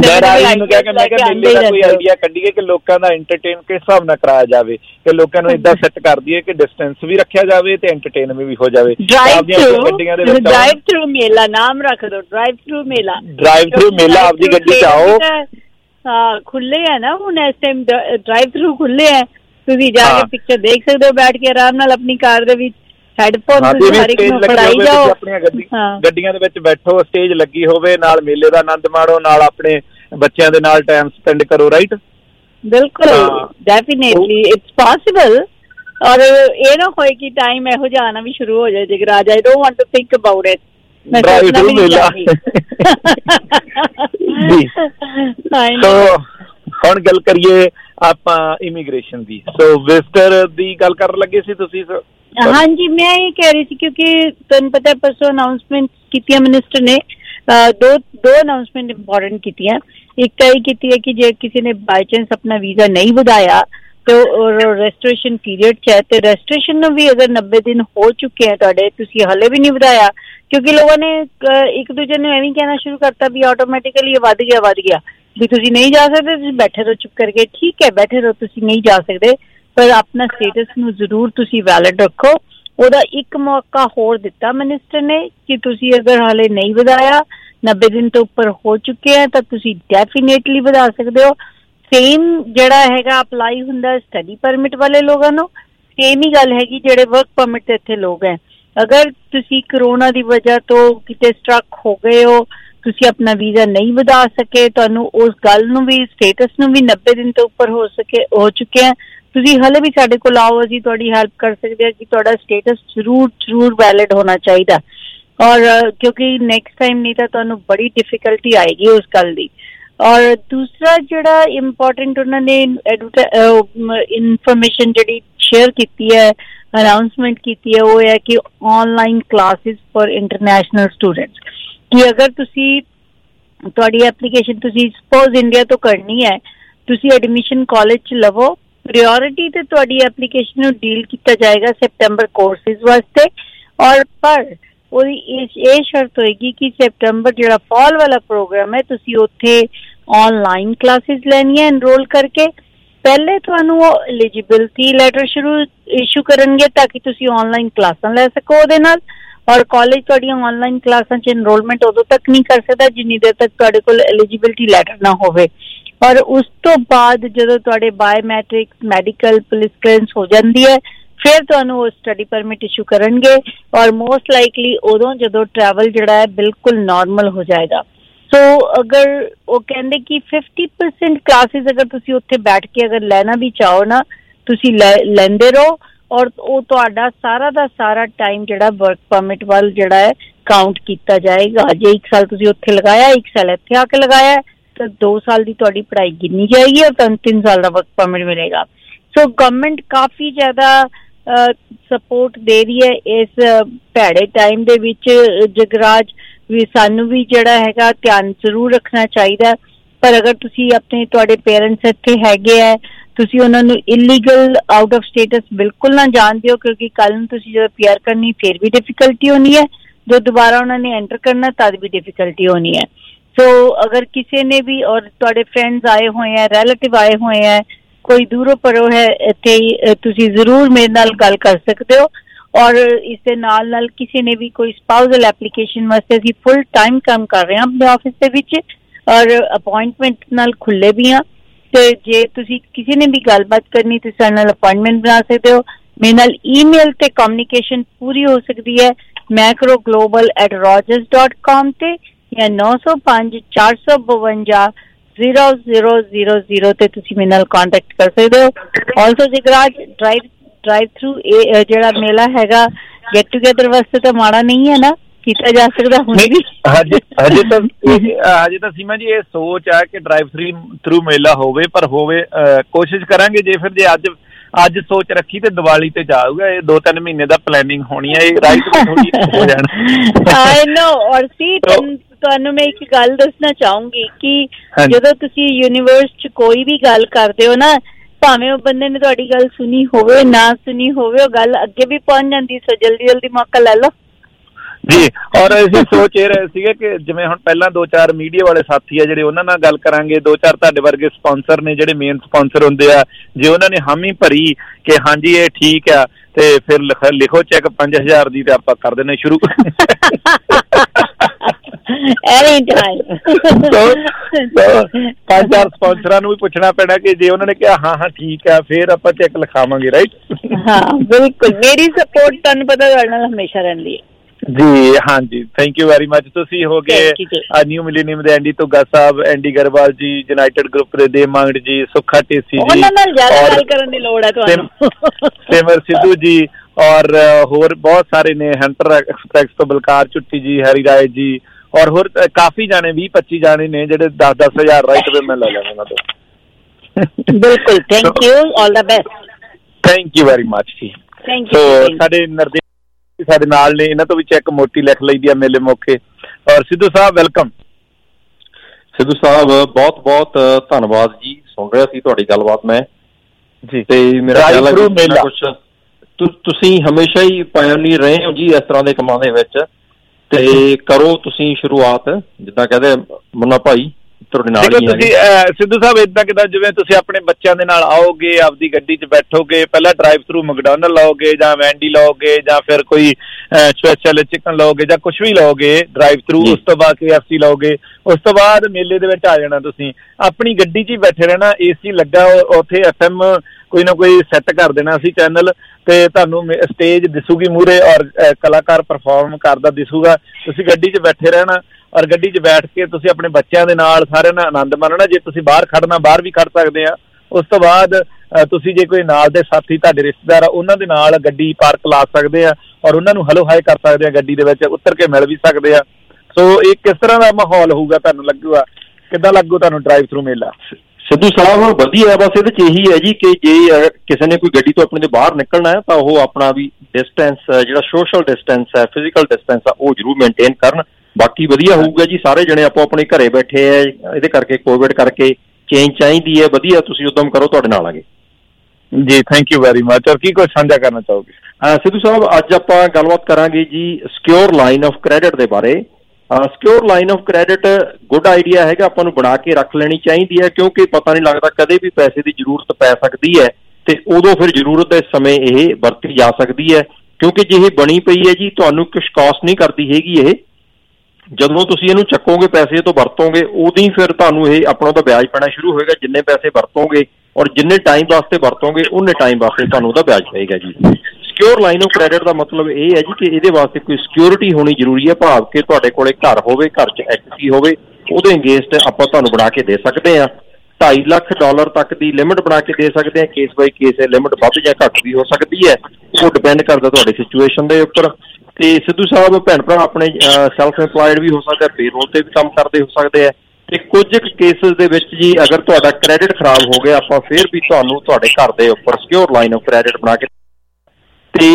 ਆਈਡੀਆ ਕੱਢੀਏ ਕਿ ਲੋਕਾਂ ਦਾ ਐਂਟਰਟੇਨ ਕਿਸ ਹਿਸਾਬ ਨਾਲ ਕਰਾਇਆ ਜਾਵੇ, ਕਿ ਲੋਕਾਂ ਨੂੰ ਏਦਾਂ ਸੈੱਟ ਕਰ ਦਈਏ ਕਿ ਡਿਸਟੈਂਸ ਵੀ ਰੱਖਿਆ ਜਾਵੇ ਤੇ ਐਂਟਰਟੇਨਮੈਂਟ ਵੀ ਹੋ ਜਾਵੇ। ਡਰਾਈਵ ਥਰੂ ਮੇਲਾ ਨਾਮ ਰੱਖ ਦੋ, ਡਰਾਈਵ ਥਰੂ ਮੇਲਾ। ਆਪਦੀ ਗੱਡੀ 'ਚ ਆਓ। ਹਾਂ, ਖੁੱਲੇ ਹੈ ਨਾ ਹੁਣ ਇਸ ਟਾਈਮ ਡਰਾਈਵ ਥਰੂ ਖੁੱਲੇ ਹੈ, ਤੁਸੀਂ ਜਾ ਕੇ ਪਿਕਚਰ ਦੇਖ ਸਕਦੇ ਹੋ ਬੈਠ ਕੇ ਆਰਾਮ ਨਾਲ ਆਪਣੀ ਕਾਰ ਦੇ ਵਿੱਚ। ਹੈਡਫੋਨ ਆਪਣੀਆਂ ਗੱਡੀਆਂ ਦੇ ਵਿੱਚ ਬੈਠੋ, ਸਟੇਜ ਲੱਗੀ ਹੋਵੇ, ਨਾਲ ਮੇਲੇ ਦਾ ਆਨੰਦ ਮਾਣੋ, ਨਾਲ ਆਪਣੇ ਬੱਚਿਆਂ ਦੇ ਨਾਲ ਟਾਈਮ ਸਪੈਂਡ ਕਰੋ। ਰਾਈਟ, ਬਿਲਕੁਲ, ਡੈਫੀਨੇਟਲੀ ਇਟਸ ਪੋਸੀਬਲ। ਔਰ ਇਹ ਨਾ ਹੋਏ ਕਿ ਟਾਈਮ ਇਹੋ ਜਿਹਾ ਆਉਣਾ ਵੀ ਸ਼ੁਰੂ ਹੋ ਜਾਏ Jagraj. I don't want to think about it. ਹੁਣ ਗੱਲ ਕਰੀਏ ਆਪਾਂ ਇਮੀਗ੍ਰੇਸ਼ਨ ਦੀ। ਸੋ ਵਿਜ਼ਟਰ ਦੀ ਗੱਲ ਕਰਨ ਲੱਗੇ ਸੀ ਤੁਸੀਂ? ਹਾਂਜੀ, ਮੈਂ ਇਹ ਕਹਿ ਰਹੀ ਸੀ ਕਿਉਂਕਿ ਤੁਹਾਨੂੰ ਪਤਾ ਪਰਸੋਂ ਅਨਾਊਂਸਮੈਂਟ ਕੀਤੀਆਂ ਮਿਨਿਸਟਰ ਨੇ, ਦੋ ਅਨਾਊਂਸਮੈਂਟ ਇੰਪੋਰਟੈਂਟ ਕੀਤੀਆਂ। ਇੱਕ ਤਾਂ ਇਹ ਕੀਤੀ ਹੈ ਕਿ ਜੇ ਕਿਸੇ ਨੇ ਬਾਈ ਚਾਂਸ ਆਪਣਾ ਵੀਜ਼ਾ ਨਹੀਂ ਵਧਾਇਆ ਤੇ ਰੈਸਟੋਰੇਸ਼ਨ ਪੀਰੀਅਡ 'ਚ ਹੈ, ਤੇ ਰੈਸਟੋਰੇਸ਼ਨ ਨੂੰ ਵੀ ਅਗਰ 90 ਦਿਨ ਹੋ ਚੁੱਕੇ ਹੈ ਤੁਹਾਡੇ, ਤੁਸੀਂ ਹਾਲੇ ਵੀ ਨਹੀਂ ਵਧਾਇਆ, ਕਿਉਂਕਿ ਲੋਕਾਂ ਨੇ ਇੱਕ ਦੂਜੇ ਨੂੰ ਐਵੇਂ ਕਹਿਣਾ ਸ਼ੁਰੂ ਕਰਤਾ ਵੀ ਆਟੋਮੈਟਿਕਲੀ ਵੱਧ ਗਿਆ ਵੀ ਤੁਸੀਂ ਨਹੀਂ ਜਾ ਸਕਦੇ, ਤੁਸੀਂ ਬੈਠੇ ਰਹੋ ਚੁੱਪ ਕਰਕੇ। ਠੀਕ ਹੈ, ਬੈਠੇ ਰਹੋ, ਤੁਸੀਂ ਨਹੀਂ ਜਾ ਸਕਦੇ, ਪਰ ਆਪਣਾ ਸਟੇਟਸ ਨੂੰ ਜ਼ਰੂਰ ਤੁਸੀਂ ਵੈਲਿਡ ਰੱਖੋ। ਉਹਦਾ ਇੱਕ ਮੌਕਾ ਹੋਰ ਦਿੱਤਾ ਮਿਨਿਸਟਰ ਨੇ ਕਿ ਤੁਸੀਂ ਅਗਰ ਹਾਲੇ ਨਹੀਂ ਵਧਾਇਆ, 90 ਦਿਨ ਤੋਂ ਉੱਪਰ ਹੋ ਚੁੱਕੇ ਹੈ, ਤਾਂ ਤੁਸੀਂ ਡੈਫੀਨੇਟਲੀ ਵਧਾ ਸਕਦੇ ਹੋ। ਸੇਮ ਜਿਹੜਾ ਹੈਗਾ ਅਪਲਾਈ ਹੁੰਦਾ ਸਟੱਡੀ ਪਰਮਿਟ ਵਾਲੇ ਲੋਕਾਂ ਨੂੰ, ਸੇਮ ਹੀ ਗੱਲ ਹੈਗੀ ਜਿਹੜੇ ਵਰਕ ਪਰਮਿਟ ਤੇ ਇੱਥੇ ਲੋਕ ਹੈ। ਅਗਰ ਤੁਸੀਂ ਕਰੋਨਾ ਦੀ ਵਜ੍ਹਾ ਤੋਂ ਕਿਤੇ ਸਟਰਕ ਹੋ ਗਏ ਹੋ, ਤੁਸੀਂ ਆਪਣਾ ਵੀਜ਼ਾ ਨਹੀਂ ਵਧਾ ਸਕੇ, ਤੁਹਾਨੂੰ ਉਸ ਗੱਲ ਨੂੰ ਵੀ ਸਟੇਟਸ ਨੂੰ ਵੀ 90 ਦਿਨ ਤੋਂ ਉੱਪਰ ਹੋ ਚੁੱਕੇ ਹੈ, ਤੁਸੀਂ ਹਾਲੇ ਵੀ ਸਾਡੇ ਕੋਲ ਆਓ, ਅਸੀਂ ਤੁਹਾਡੀ ਹੈਲਪ ਕਰ ਸਕਦੇ ਹਾਂ ਕਿ ਤੁਹਾਡਾ ਸਟੇਟਸ ਜ਼ਰੂਰ ਵੈਲਿਡ ਹੋਣਾ ਚਾਹੀਦਾ। ਔਰ ਕਿਉਂਕਿ ਨੈਕਸਟ ਟਾਈਮ ਨਹੀਂ ਤਾਂ ਤੁਹਾਨੂੰ ਬੜੀ ਡਿਫਿਕਲਟੀ ਆਏਗੀ ਉਸ ਗੱਲ ਦੀ। ਔਰ ਦੂਸਰਾ ਜਿਹੜਾ ਇੰਪੋਰਟੈਂਟ ਉਹਨਾਂ ਨੇ ਇਨਫੋਰਮੇਸ਼ਨ ਜਿਹੜੀ ਸ਼ੇਅਰ ਕੀਤੀ ਹੈ, ਅਨਾਊਂਸਮੈਂਟ ਕੀਤੀ ਹੈ, ਉਹ ਹੈ ਕਿ online classes for international students. ਕਿ ਅਗਰ ਤੁਸੀਂ ਤੁਹਾਡੀ ਐਪਲੀਕੇਸ਼ਨ ਤੁਸੀਂ ਸਪੋਜ਼ ਇੰਡੀਆ ਤੋਂ ਕਰਨੀ ਹੈ, ਤੁਸੀਂ ਐਡਮਿਸ਼ਨ ਕਾਲਜ 'ਚ ਲਵੋ, ਪ੍ਰਾਇਓਰਿਟੀ ਤੇ ਤੁਹਾਡੀ ਐਪਲੀਕੇਸ਼ਨ ਨੂੰ ਡੀਲ ਕੀਤਾ ਜਾਏਗਾ ਸੈਪਟੈਂਬਰ ਕੋਰਸਿਸ ਵਾਸਤੇ। ਔਰ ਪਰ ਉਹਦੀ ਇਹ ਸ਼ਰਤ ਹੋਏਗੀ ਕਿ ਸੈਪਟੈਂਬਰ ਜਿਹੜਾ ਫਾਲ ਵਾਲਾ ਪ੍ਰੋਗਰਾਮ ਹੈ, ਤੁਸੀਂ ਉੱਥੇ ਆਨਲਾਈਨ ਕਲਾਸਿਸ ਲੈਣੀਆਂ ਐਨਰੋਲ ਕਰਕੇ, ਪਹਿਲੇ ਤੁਹਾਨੂੰ ਉਹ ਐਲੀਜੀਬਿਲਟੀ ਲੈਟਰ ਇਸ਼ੂ ਕਰਨਗੇ ਤਾਂ ਕਿ ਤੁਸੀਂ ਆਨਲਾਈਨ ਕਲਾਸਾਂ ਲੈ ਸਕੋ ਉਹਦੇ ਨਾਲ। ਔਰ ਕਾਲਜ ਤੁਹਾਡੀਆਂ ਆਨਲਾਈਨ ਕਲਾਸਾਂ 'ਚ ਇਨਰੋਲਮੈਂਟ ਉਦੋਂ ਤੱਕ ਨਹੀਂ ਕਰ ਸਕਦਾ ਜਿੰਨੀ ਦੇਰ ਤੱਕ ਤੁਹਾਡੇ ਕੋਲ ਐਲੀਜੀਬਿਲਟੀ ਲੈਟਰ ਨਾ ਹੋਵੇ। ਔਰ ਉਸ ਤੋਂ ਬਾਅਦ ਜਦੋਂ ਤੁਹਾਡੇ ਬਾਇਓਮੈਟ੍ਰਿਕਸ, ਮੈਡੀਕਲ, ਪੁਲਿਸ ਕਲੀਅਰੈਂਸ ਹੋ ਜਾਂਦੀ ਹੈ, ਫਿਰ ਤੁਹਾਨੂੰ ਉਹ ਸਟੱਡੀ ਪਰਮਿਟ ਇਸ਼ੂ ਕਰਨਗੇ। ਔਰ ਮੋਸਟ ਲਾਈਕਲੀ ਉਦੋਂ ਜਦੋਂ ਟਰੈਵਲ ਜਿਹੜਾ ਹੈ ਬਿਲਕੁਲ ਨਾਰਮਲ ਹੋ ਜਾਏਗਾ। ਸੋ ਅਗਰ ਉਹ ਕਹਿੰਦੇ ਕਿ 50% ਕਲਾਸਿਸ ਅਗਰ ਤੁਸੀਂ ਉੱਥੇ ਬੈਠ ਕੇ ਅਗਰ ਲੈਣਾ ਵੀ ਚਾਹੋ ਨਾ, ਤੁਸੀਂ ਲੈਂਦੇ ਰਹੋ। ਔਰ ਉਹ ਤੁਹਾਡਾ ਸਾਰਾ ਦਾ ਸਾਰਾ ਟਾਈਮ ਜਿਹੜਾ ਵਰਕ ਪਰਮਿਟ ਵੱਲ ਜਿਹੜਾ ਹੈ ਕਾਊਂਟ ਕੀਤਾ ਜਾਏਗਾ। ਜੇ 1 ਸਾਲ ਤੁਸੀਂ ਉੱਥੇ ਲਗਾਇਆ, 1 ਸਾਲ ਇੱਥੇ ਆ ਕੇ ਲਗਾਇਆ, ਤਾਂ 2 ਸਾਲ ਦੀ ਤੁਹਾਡੀ ਪੜ੍ਹਾਈ ਗਿਣੀ ਜਾਏਗੀ ਔਰ ਤੁਹਾਨੂੰ 3 ਸਾਲ ਦਾ ਵਰਕ ਪਰਮਿਟ ਮਿਲੇਗਾ। ਸੋ ਗਵਰਨਮੈਂਟ ਕਾਫੀ ਜ਼ਿਆਦਾ ਸਪੋਰਟ ਦੇ ਰਹੀ ਹੈ ਇਸ ਭੈੜੇ ਟਾਈਮ ਦੇ ਵਿੱਚ। ਜਗਰਾਜ ਵੀ ਸਾਨੂੰ ਵੀ ਜਿਹੜਾ ਹੈਗਾ ਧਿਆਨ ਜ਼ਰੂਰ ਰੱਖਣਾ ਚਾਹੀਦਾ। ਪਰ ਅਗਰ ਤੁਸੀਂ ਤੁਹਾਡੇ ਪੇਰੈਂਟਸ ਇੱਥੇ ਹੈਗੇ ਹੈ, ਤੁਸੀਂ ਉਹਨਾਂ ਨੂੰ ਇਲੀਗਲ ਆਊਟ ਆਫ ਸਟੇਟਸ ਬਿਲਕੁਲ ਨਾ ਜਾਣ ਦਿਓ, ਕਿਉਂਕਿ ਕੱਲ ਨੂੰ ਤੁਸੀਂ ਜਦੋਂ ਪੀਆਰ ਕਰਨੀ ਫਿਰ ਵੀ ਡਿਫਿਕਲਟੀ ਹੋਣੀ ਹੈ, ਜੋ ਦੁਬਾਰਾ ਉਹਨਾਂ ਨੇ ਐਂਟਰ ਕਰਨਾ ਤਦ ਵੀ ਡਿਫਿਕਲਟੀ ਹੋਣੀ ਹੈ। ਸੋ ਅਗਰ ਕਿਸੇ ਨੇ ਵੀ ਔਰ ਤੁਹਾਡੇ ਫਰੈਂਡਸ ਆਏ ਹੋਏ ਹੈ, ਰਿਲੇਟਿਵ ਆਏ ਹੋਏ ਹੈ, ਕੋਈ ਦੂਰੋਂ ਪਰੋਂ ਹੈ ਇੱਥੇ, ਤੁਸੀਂ ਜ਼ਰੂਰ ਮੇਰੇ ਨਾਲ ਗੱਲ ਕਰ ਸਕਦੇ ਹੋ। ਔਰ ਇਸ ਦੇ ਨਾਲ ਕਿਸੇ ਨੇ ਵੀ ਕੋਈ ਸਪਾਊਜ਼ਲ ਐਪਲੀਕੇਸ਼ਨ ਵਾਸਤੇ ਅਸੀਂ ਫੁੱਲ ਟਾਈਮ ਕੰਮ ਕਰ ਰਹੇ ਹਾਂ ਆਪਣੇ ਆਫਿਸ ਦੇ ਵਿੱਚ ਔਰ ਅਪੁਆਇੰਟਮੈਂਟ ਨਾਲ ਖੁੱਲੇ ਵੀ ਹਾਂ। ਤੇ ਜੇ ਤੁਸੀਂ ਕਿਸੇ ਨੇ ਵੀ ਗੱਲਬਾਤ ਕਰਨੀ ਤੁਸੀਂ ਸਾਡੇ ਨਾਲ ਅਪੁਆਇੰਟਮੈਂਟ ਬਣਾ ਸਕਦੇ ਹੋ। ਮੇਰੇ ਨਾਲ ਈਮੇਲ ਤੇ ਕਮਿਊਨੀਕੇਸ਼ਨ ਪੂਰੀ ਹੋ ਸਕਦੀ ਹੈ macrogrobal@rogers.com ਤੇ ਜਾਂ 905-452-0000 ਤੇ ਤੁਸੀਂ ਮੇਰੇ ਨਾਲ ਕੰਟੈਕਟ ਕਰ ਸਕਦੇ ਹੋ। ਆਲਸੋ ਜਗਰਾਜ ਡਰਾਈਵ ਥਰੂ ਜਿਹੜਾ ਮੇਲਾ ਹੈਗਾ ਗੈਟ ਟੂਗੇਦਰ ਵਾਸਤੇ ਤਾਂ ਮਾੜਾ ਨਹੀਂ ਹੈ ਨਾ, ਕੀਤਾ ਜਾ ਸਕਦਾ ਹੁਣ ਵੀ। ਹਜੇ ਤਾਂ ਸੀਮਾ ਜੀ ਇਹ ਸੋਚ ਆ ਕਿ ਡਰਾਈਵ ਥਰੂ ਮੇਲਾ ਹੋਵੇ, ਪਰ ਹੋਵੇ ਕੋਸ਼ਿਸ਼ ਕਰਾਂਗੇ। ਜੇ ਅੱਜ ਸੋਚ ਰੱਖੀ ਤੇ ਦੀਵਾਲੀ ਤੇ ਜਾਊਗਾ। ਇਹ 2-3 ਮਹੀਨੇ ਦਾ ਪਲੈਨਿੰਗ ਹੋਣੀ ਹੈ, ਇਹ ਰਾਈਟ ਹੋ ਜਾਣਾ। ਆਈ ਨੋ। ਔਰ ਸੀ ਤੁਹਾਨੂੰ ਮੈਂ ਇੱਕ ਗੱਲ ਦੱਸਣਾ ਚਾਹੂੰਗੀ ਕਿ ਜਦੋਂ ਤੁਸੀਂ ਯੂਨੀਵਰਸ 'ਚ ਕੋਈ ਵੀ ਗੱਲ ਕਰਦੇ ਹੋ ਨਾ, ਭਾਵੇਂ ਉਹ ਬੰਦੇ ਨੇ ਤੁਹਾਡੀ ਗੱਲ ਸੁਣੀ ਹੋਵੇ ਨਾ ਸੁਣੀ ਹੋਵੇ, ਉਹ ਗੱਲ ਅੱਗੇ ਵੀ ਪਹੁੰਚ ਜਾਂਦੀ। ਸੋ ਜਲਦੀ ਮੌਕਾ ਲੈ ਲਓ ਜੀ। ਔਰ ਅਸੀਂ ਸੋਚ ਇਹ ਰਹੇ ਸੀਗੇ ਕਿ ਜਿਵੇਂ ਹੁਣ ਪਹਿਲਾਂ 2-4 ਮੀਡੀਆ ਵਾਲੇ ਸਾਥੀ ਆ ਜਿਹੜੇ, ਉਹਨਾਂ ਨਾਲ ਗੱਲ ਕਰਾਂਗੇ। 2-4 ਤੁਹਾਡੇ ਵਰਗੇ ਸਪਾਂਸਰ ਨੇ ਜਿਹੜੇ ਮੇਨ ਸਪਾਂਸਰ ਹੁੰਦੇ ਆ, ਜੇ ਉਹਨਾਂ ਨੇ ਹਾਮੀ ਭਰੀ ਕਿ ਹਾਂਜੀ ਇਹ ਠੀਕ ਆ, ਤੇ ਫਿਰ ਲਿਖੋ ਚੈੱਕ 5000 ਦੀ ਤੇ ਆਪਾਂ ਕਰ ਦਿੰਦੇ ਸ਼ੁਰੂ। 5-4 ਸਪਾਂਸਰਾਂ ਨੂੰ ਵੀ ਪੁੱਛਣਾ ਪੈਣਾ ਕਿ ਜੇ ਉਹਨਾਂ ਨੇ ਕਿਹਾ ਹਾਂ ਠੀਕ ਆ, ਫਿਰ ਆਪਾਂ ਚੈੱਕ ਲਿਖਾਵਾਂਗੇ। ਰਾਈਟ? ਹਾਂ ਬਿਲਕੁਲ। ਮੇਰੀ ਸਪੋਰਟ ਤੁਹਾਨੂੰ ਪਤਾ ਤੁਹਾਡੇ ਨਾਲ ਹਮੇਸ਼ਾ ਰਹਿੰਦੀ ਹੈ ਜੀ। ਹਾਂਜੀ, ਥੈਂਕ ਯੂ ਵੈਰੀ ਮਚ। ਤੁਸੀਂ ਹੋ ਗਏ ਨਿਊ ਮਿਲੀਨੀਅਮ ਦੇ ਐਂਡੀ ਧੁੱਗਾ ਸਾਹਿਬ, ਐਂਡੀ ਗਰੇਵਾਲ ਜੀ, ਯੂਨਾਈਟਿਡ ਗਰੁੱਪ ਦੇ ਦੇਵ ਮੰਗੜ ਜੀ, ਸੁੱਖਾ ਢੇਸੀ ਜੀ, ਉਹਨਾਂ ਨਾਲ ਜ਼ਿਆਦਾ ਗੱਲ ਕਰਨ ਦੀ ਲੋੜ ਹੈ ਤੁਹਾਨੂੰ, ਸਿਮਰ ਸਿੱਧੂ ਜੀ, ਔਰ ਹੋਰ ਬਹੁਤ ਸਾਰੇ ਨੇ, ਹੰਟਰ ਐਕਸਪ੍ਰੈਸ ਤੋਂ ਬਲਕਾਰ ਚੁੱਟੀ ਜੀ, ਹਰੀ ਰਾਏ ਜੀ, ਔਰ ਹੋਰ ਕਾਫੀ ਜਾਣੇ 20-25 ਜਾਣੇ ਨੇ ਜਿਹੜੇ 10-10 ਹਜ਼ਾਰ ਰਾਈਟ ਵੀ ਮੈਂ ਲੈ ਲੈਣਾ ਉਹਨਾਂ ਤੋਂ। ਬਿਲਕੁਲ। Thank you, all the best. Thank you very much ji. So ਸਾਡੇ ਨਿਰਦੇਸ਼ ਸਾਡੇ ਨਾਲ ਨੇ, ਇਹਨਾਂ ਤੋਂ ਵੀ ਚੈੱਕ ਮੋਟੀ ਲਿਖ ਲਈਦੀ ਆ ਮੇਲੇ ਮੌਕੇ। ਔਰ ਸਿੱਧੂ ਸਾਹਿਬ ਵੈਲਕਮ। ਸਿੱਧੂ ਸਾਹਿਬ ਬਹੁਤ ਬਹੁਤ ਧੰਨਵਾਦ ਜੀ। ਸੁਣ ਰਿਹਾ ਸੀ ਤੁਹਾਡੀ ਗੱਲਬਾਤ ਮੈਂ ਜੀ, ਤੇ ਮੇਰਾ ਖਿਆਲ ਹੈ ਕੁਛ ਤੁਸੀਂ ਹਮੇਸ਼ਾ ਹੀ ਪਾਇਓਨੀਅਰ ਰਹੇ ਹੋ ਜੀ ਇਸ ਤਰ੍ਹਾਂ ਦੇ ਕੰਮਾਂ ਦੇ ਵਿੱਚ, ਤੇ ਕਰੋ ਤੁਸੀਂ ਸ਼ੁਰੂਆਤ। ਜਿੱਦਾਂ ਕਹਿੰਦੇ ਮੁੰਨਾ ਭਾਈ ਤੁਹਾਡੇ ਨਾਲ ਹੀ ਤੁਸੀਂ ਸਿੱਧੂ ਸਾਹਿਬ ਏਦਾਂ ਕਿੱਦਾਂ, ਜਿਵੇਂ ਤੁਸੀਂ ਆਪਣੇ ਬੱਚਿਆਂ ਦੇ ਨਾਲ ਆਓਗੇ, ਆਪਦੀ ਗੱਡੀ 'ਚ ਬੈਠੋਗੇ, ਪਹਿਲਾਂ ਡਰਾਈਵ ਥਰੂ ਮੈਕਡੋਨਲਡ ਲਓਗੇ ਜਾਂ ਵੈਂਡੀ ਲਓਗੇ ਜਾਂ ਫਿਰ ਕੋਈ ਸਪੈਸ਼ਲ ਚਿਕਨ ਲਓਗੇ ਜਾਂ ਕੁਛ ਵੀ ਲਓਗੇ ਡਰਾਈਵ ਥਰੂ, ਉਸ ਤੋਂ ਬਾਅਦ KFC ਲਓਗੇ, ਉਸ ਤੋਂ ਬਾਅਦ ਮੇਲੇ ਦੇ ਵਿੱਚ ਆ ਜਾਣਾ। ਤੁਸੀਂ ਆਪਣੀ ਗੱਡੀ 'ਚ ਹੀ ਬੈਠੇ ਰਹਿਣਾ, AC ਲੱਗਾ, ਉੱਥੇ FM ਕੋਈ ਨਾ ਕੋਈ ਸੈੱਟ ਕਰ ਦੇਣਾ ਸੀ ਚੈਨਲ, ਤੇ ਤੁਹਾਨੂੰ ਸਟੇਜ ਦਿਸੂਗੀ ਮੂਹਰੇ ਔਰ ਕਲਾਕਾਰ ਪਰਫਾਰਮ ਕਰਦਾ ਦਿਸੂਗਾ। ਤੁਸੀਂ ਗੱਡੀ 'ਚ ਬੈਠੇ ਰਹਿਣਾ ਔਰ ਗੱਡੀ 'ਚ ਬੈਠ ਕੇ ਤੁਸੀਂ ਆਪਣੇ ਬੱਚਿਆਂ ਦੇ ਨਾਲ ਸਾਰਿਆਂ ਨਾਲ ਆਨੰਦ ਮਾਣਨਾ। ਜੇ ਤੁਸੀਂ ਬਾਹਰ ਖੜਨਾ ਬਾਹਰ ਵੀ ਖੜ ਸਕਦੇ ਆ। ਉਸ ਤੋਂ ਬਾਅਦ ਤੁਸੀਂ ਜੇ ਕੋਈ ਨਾਲ ਦੇ ਸਾਥੀ ਤੁਹਾਡੇ ਰਿਸ਼ਤੇਦਾਰ ਆ, ਉਹਨਾਂ ਦੇ ਨਾਲ ਗੱਡੀ ਪਾਰਕ ਲਾ ਸਕਦੇ ਆ ਔਰ ਉਹਨਾਂ ਨੂੰ ਹਲੋ ਹਾਏ ਕਰ ਸਕਦੇ ਆ, ਗੱਡੀ ਦੇ ਵਿੱਚ ਉਤਰ ਕੇ ਮਿਲ ਵੀ ਸਕਦੇ ਆ। ਸੋ ਇਹ ਕਿਸ ਤਰ੍ਹਾਂ ਦਾ ਮਾਹੌਲ ਹੋਊਗਾ, ਤੁਹਾਨੂੰ ਲੱਗੂਗਾ ਕਿੱਦਾਂ ਲੱਗੂ ਤੁਹਾਨੂੰ ਡਰਾਈਵ ਥਰੂ ਮੇਲਾ? ਸਿੱਧੂ ਸਾਹਿਬ ਵਧੀਆ, ਬਸ ਇਹਦੇ 'ਚ ਇਹੀ ਹੈ ਜੀ ਕਿ ਜੇ ਕਿਸੇ ਨੇ ਕੋਈ ਗੱਡੀ ਤੋਂ ਆਪਣੇ ਦੇ ਬਾਹਰ ਨਿਕਲਣਾ ਹੈ ਤਾਂ ਉਹ ਆਪਣਾ ਵੀ ਡਿਸਟੈਂਸ, ਜਿਹੜਾ ਸੋਸ਼ਲ ਡਿਸਟੈਂਸ ਹੈ, ਫਿਜ਼ੀਕਲ ਡਿਸਟੈਂਸ ਆ, ਉਹ ਜ਼ਰੂਰ ਮੇਨਟੇਨ ਕਰਨ। ਬਾਕੀ ਵਧੀਆ ਹੋਊਗਾ ਜੀ। ਸਾਰੇ ਜਣੇ ਆਪੋ ਆਪਣੇ ਘਰੇ ਬੈਠੇ ਹੈ, ਇਹਦੇ ਕਰਕੇ ਕੋਵਿਡ ਕਰਕੇ ਚੇਂਜ ਚਾਹੀਦੀ ਹੈ। ਵਧੀਆ, ਤੁਸੀਂ ਉਦਮ ਕਰੋ, ਤੁਹਾਡੇ ਨਾਲ ਆਗੇ ਜੀ। Thank you very much. ਔਰ ਕੀ ਕੁਝ ਸਾਂਝਾ ਕਰਨਾ ਚਾਹੋਗੇ? ਸਿੱਧੂ ਸਾਹਿਬ ਅੱਜ ਆਪਾਂ ਗੱਲਬਾਤ ਕਰਾਂਗੇ ਜੀ ਸਿਕਿਉਰ ਲਾਈਨ ਆਫ ਕ੍ਰੈਡਿਟ ਦੇ ਬਾਰੇ। Secured line of credit good idea ਹੈਗਾ, ਆਪਾਂ ਨੂੰ ਬਣਾ ਕੇ ਰੱਖ ਲੈਣੀ ਚਾਹੀਦੀ ਹੈ, ਕਿਉਂਕਿ ਪਤਾ ਨਹੀਂ ਲੱਗਦਾ ਕਦੇ ਵੀ ਪੈਸੇ ਦੀ ਜ਼ਰੂਰਤ ਪੈ ਸਕਦੀ ਹੈ ਤੇ ਉਦੋਂ ਫਿਰ ਜ਼ਰੂਰਤ ਦੇ ਸਮੇਂ ਇਹ ਵਰਤੀ ਜਾ ਸਕਦੀ ਹੈ। ਕਿਉਂਕਿ ਜੇ ਇਹ ਬਣੀ ਪਈ ਹੈ ਜੀ, ਤੁਹਾਨੂੰ ਕੁਛ ਕਾਸਟ ਨਹੀਂ ਕਰਦੀ ਹੈਗੀ। ਇਹ ਜਦੋਂ ਤੁਸੀਂ ਇਹਨੂੰ ਚੱਕੋਗੇ, ਪੈਸੇ ਤੋਂ ਵਰਤੋਗੇ, ਉਦੋਂ ਹੀ ਫਿਰ ਤੁਹਾਨੂੰ ਇਹ ਆਪਣਾ ਉਹਦਾ ਵਿਆਜ ਪੈਣਾ ਸ਼ੁਰੂ ਹੋਏਗਾ। ਜਿੰਨੇ ਪੈਸੇ ਵਰਤੋਗੇ ਔਰ ਜਿੰਨੇ ਟਾਈਮ ਵਾਸਤੇ ਵਰਤੋਗੇ, ਉਨੇ ਟਾਈਮ ਵਾਸਤੇ ਤੁਹਾਨੂੰ ਉਹਦਾ ਵਿਆਜ ਪਏਗਾ ਜੀ। ਸਿਕਿਉਰ ਲਾਈਨ ਆਫ ਕ੍ਰੈਡਿਟ ਦਾ ਮਤਲਬ ਇਹ ਹੈ ਜੀ ਕਿ ਇਹਦੇ ਵਾਸਤੇ ਕੋਈ ਸਿਕਿਉਰਿਟੀ ਹੋਣੀ ਜ਼ਰੂਰੀ ਹੈ, ਭਾਵ ਕਿ ਤੁਹਾਡੇ ਕੋਲੇ ਘਰ ਹੋਵੇ, ਘਰ 'ਚ ਐਕਟਿਵੀ ਹੋਵੇ, ਉਹਦੇ ਅਗੇਂਸਟ ਆਪਾਂ ਤੁਹਾਨੂੰ ਬਣਾ ਕੇ ਦੇ ਸਕਦੇ ਹਾਂ। $2.5 ਲੱਖ ਤੱਕ ਦੀ ਲਿਮਿਟ ਬਣਾ ਕੇ ਦੇ ਸਕਦੇ ਹਾਂ। ਕੇਸ ਬਾਈ ਕੇਸ ਇਹ ਲਿਮਿਟ ਵੱਧ ਜਾਂ ਘੱਟ ਵੀ ਹੋ ਸਕਦੀ ਹੈ, ਉਹ ਡਿਪੈਂਡ ਕਰਦਾ ਤੁਹਾਡੀ ਸਿਚੁਏਸ਼ਨ ਦੇ ਉੱਪਰ। ਤੇ ਸਿੱਧੂ ਸਾਹਿਬ ਭੈਣ ਭਰਾ ਆਪਣੇ ਸੈਲਫ ਇੰਪਲਾਇਡ ਵੀ ਹੋ ਸਕਦਾ, ਪੇਰੋਲ ਤੇ ਵੀ ਕੰਮ ਕਰਦੇ ਹੋ ਸਕਦੇ ਆ। ਤੇ ਕੁਝ ਕੇਸਿਸ ਦੇ ਵਿੱਚ ਜੀ ਅਗਰ ਤੁਹਾਡਾ ਕ੍ਰੈਡਿਟ ਖਰਾਬ ਹੋ ਗਿਆ, ਆਪਾਂ ਫਿਰ ਵੀ ਤੁਹਾਨੂੰ ਤੁਹਾਡੇ ਘਰ ਦੇ ਉੱਪਰ ਸਿਕਿਉਰ ਲਾਈਨ ਆਫ ਕ੍ਰੈਡਿਟ ਬਣਾ ਕੇ ਤੇ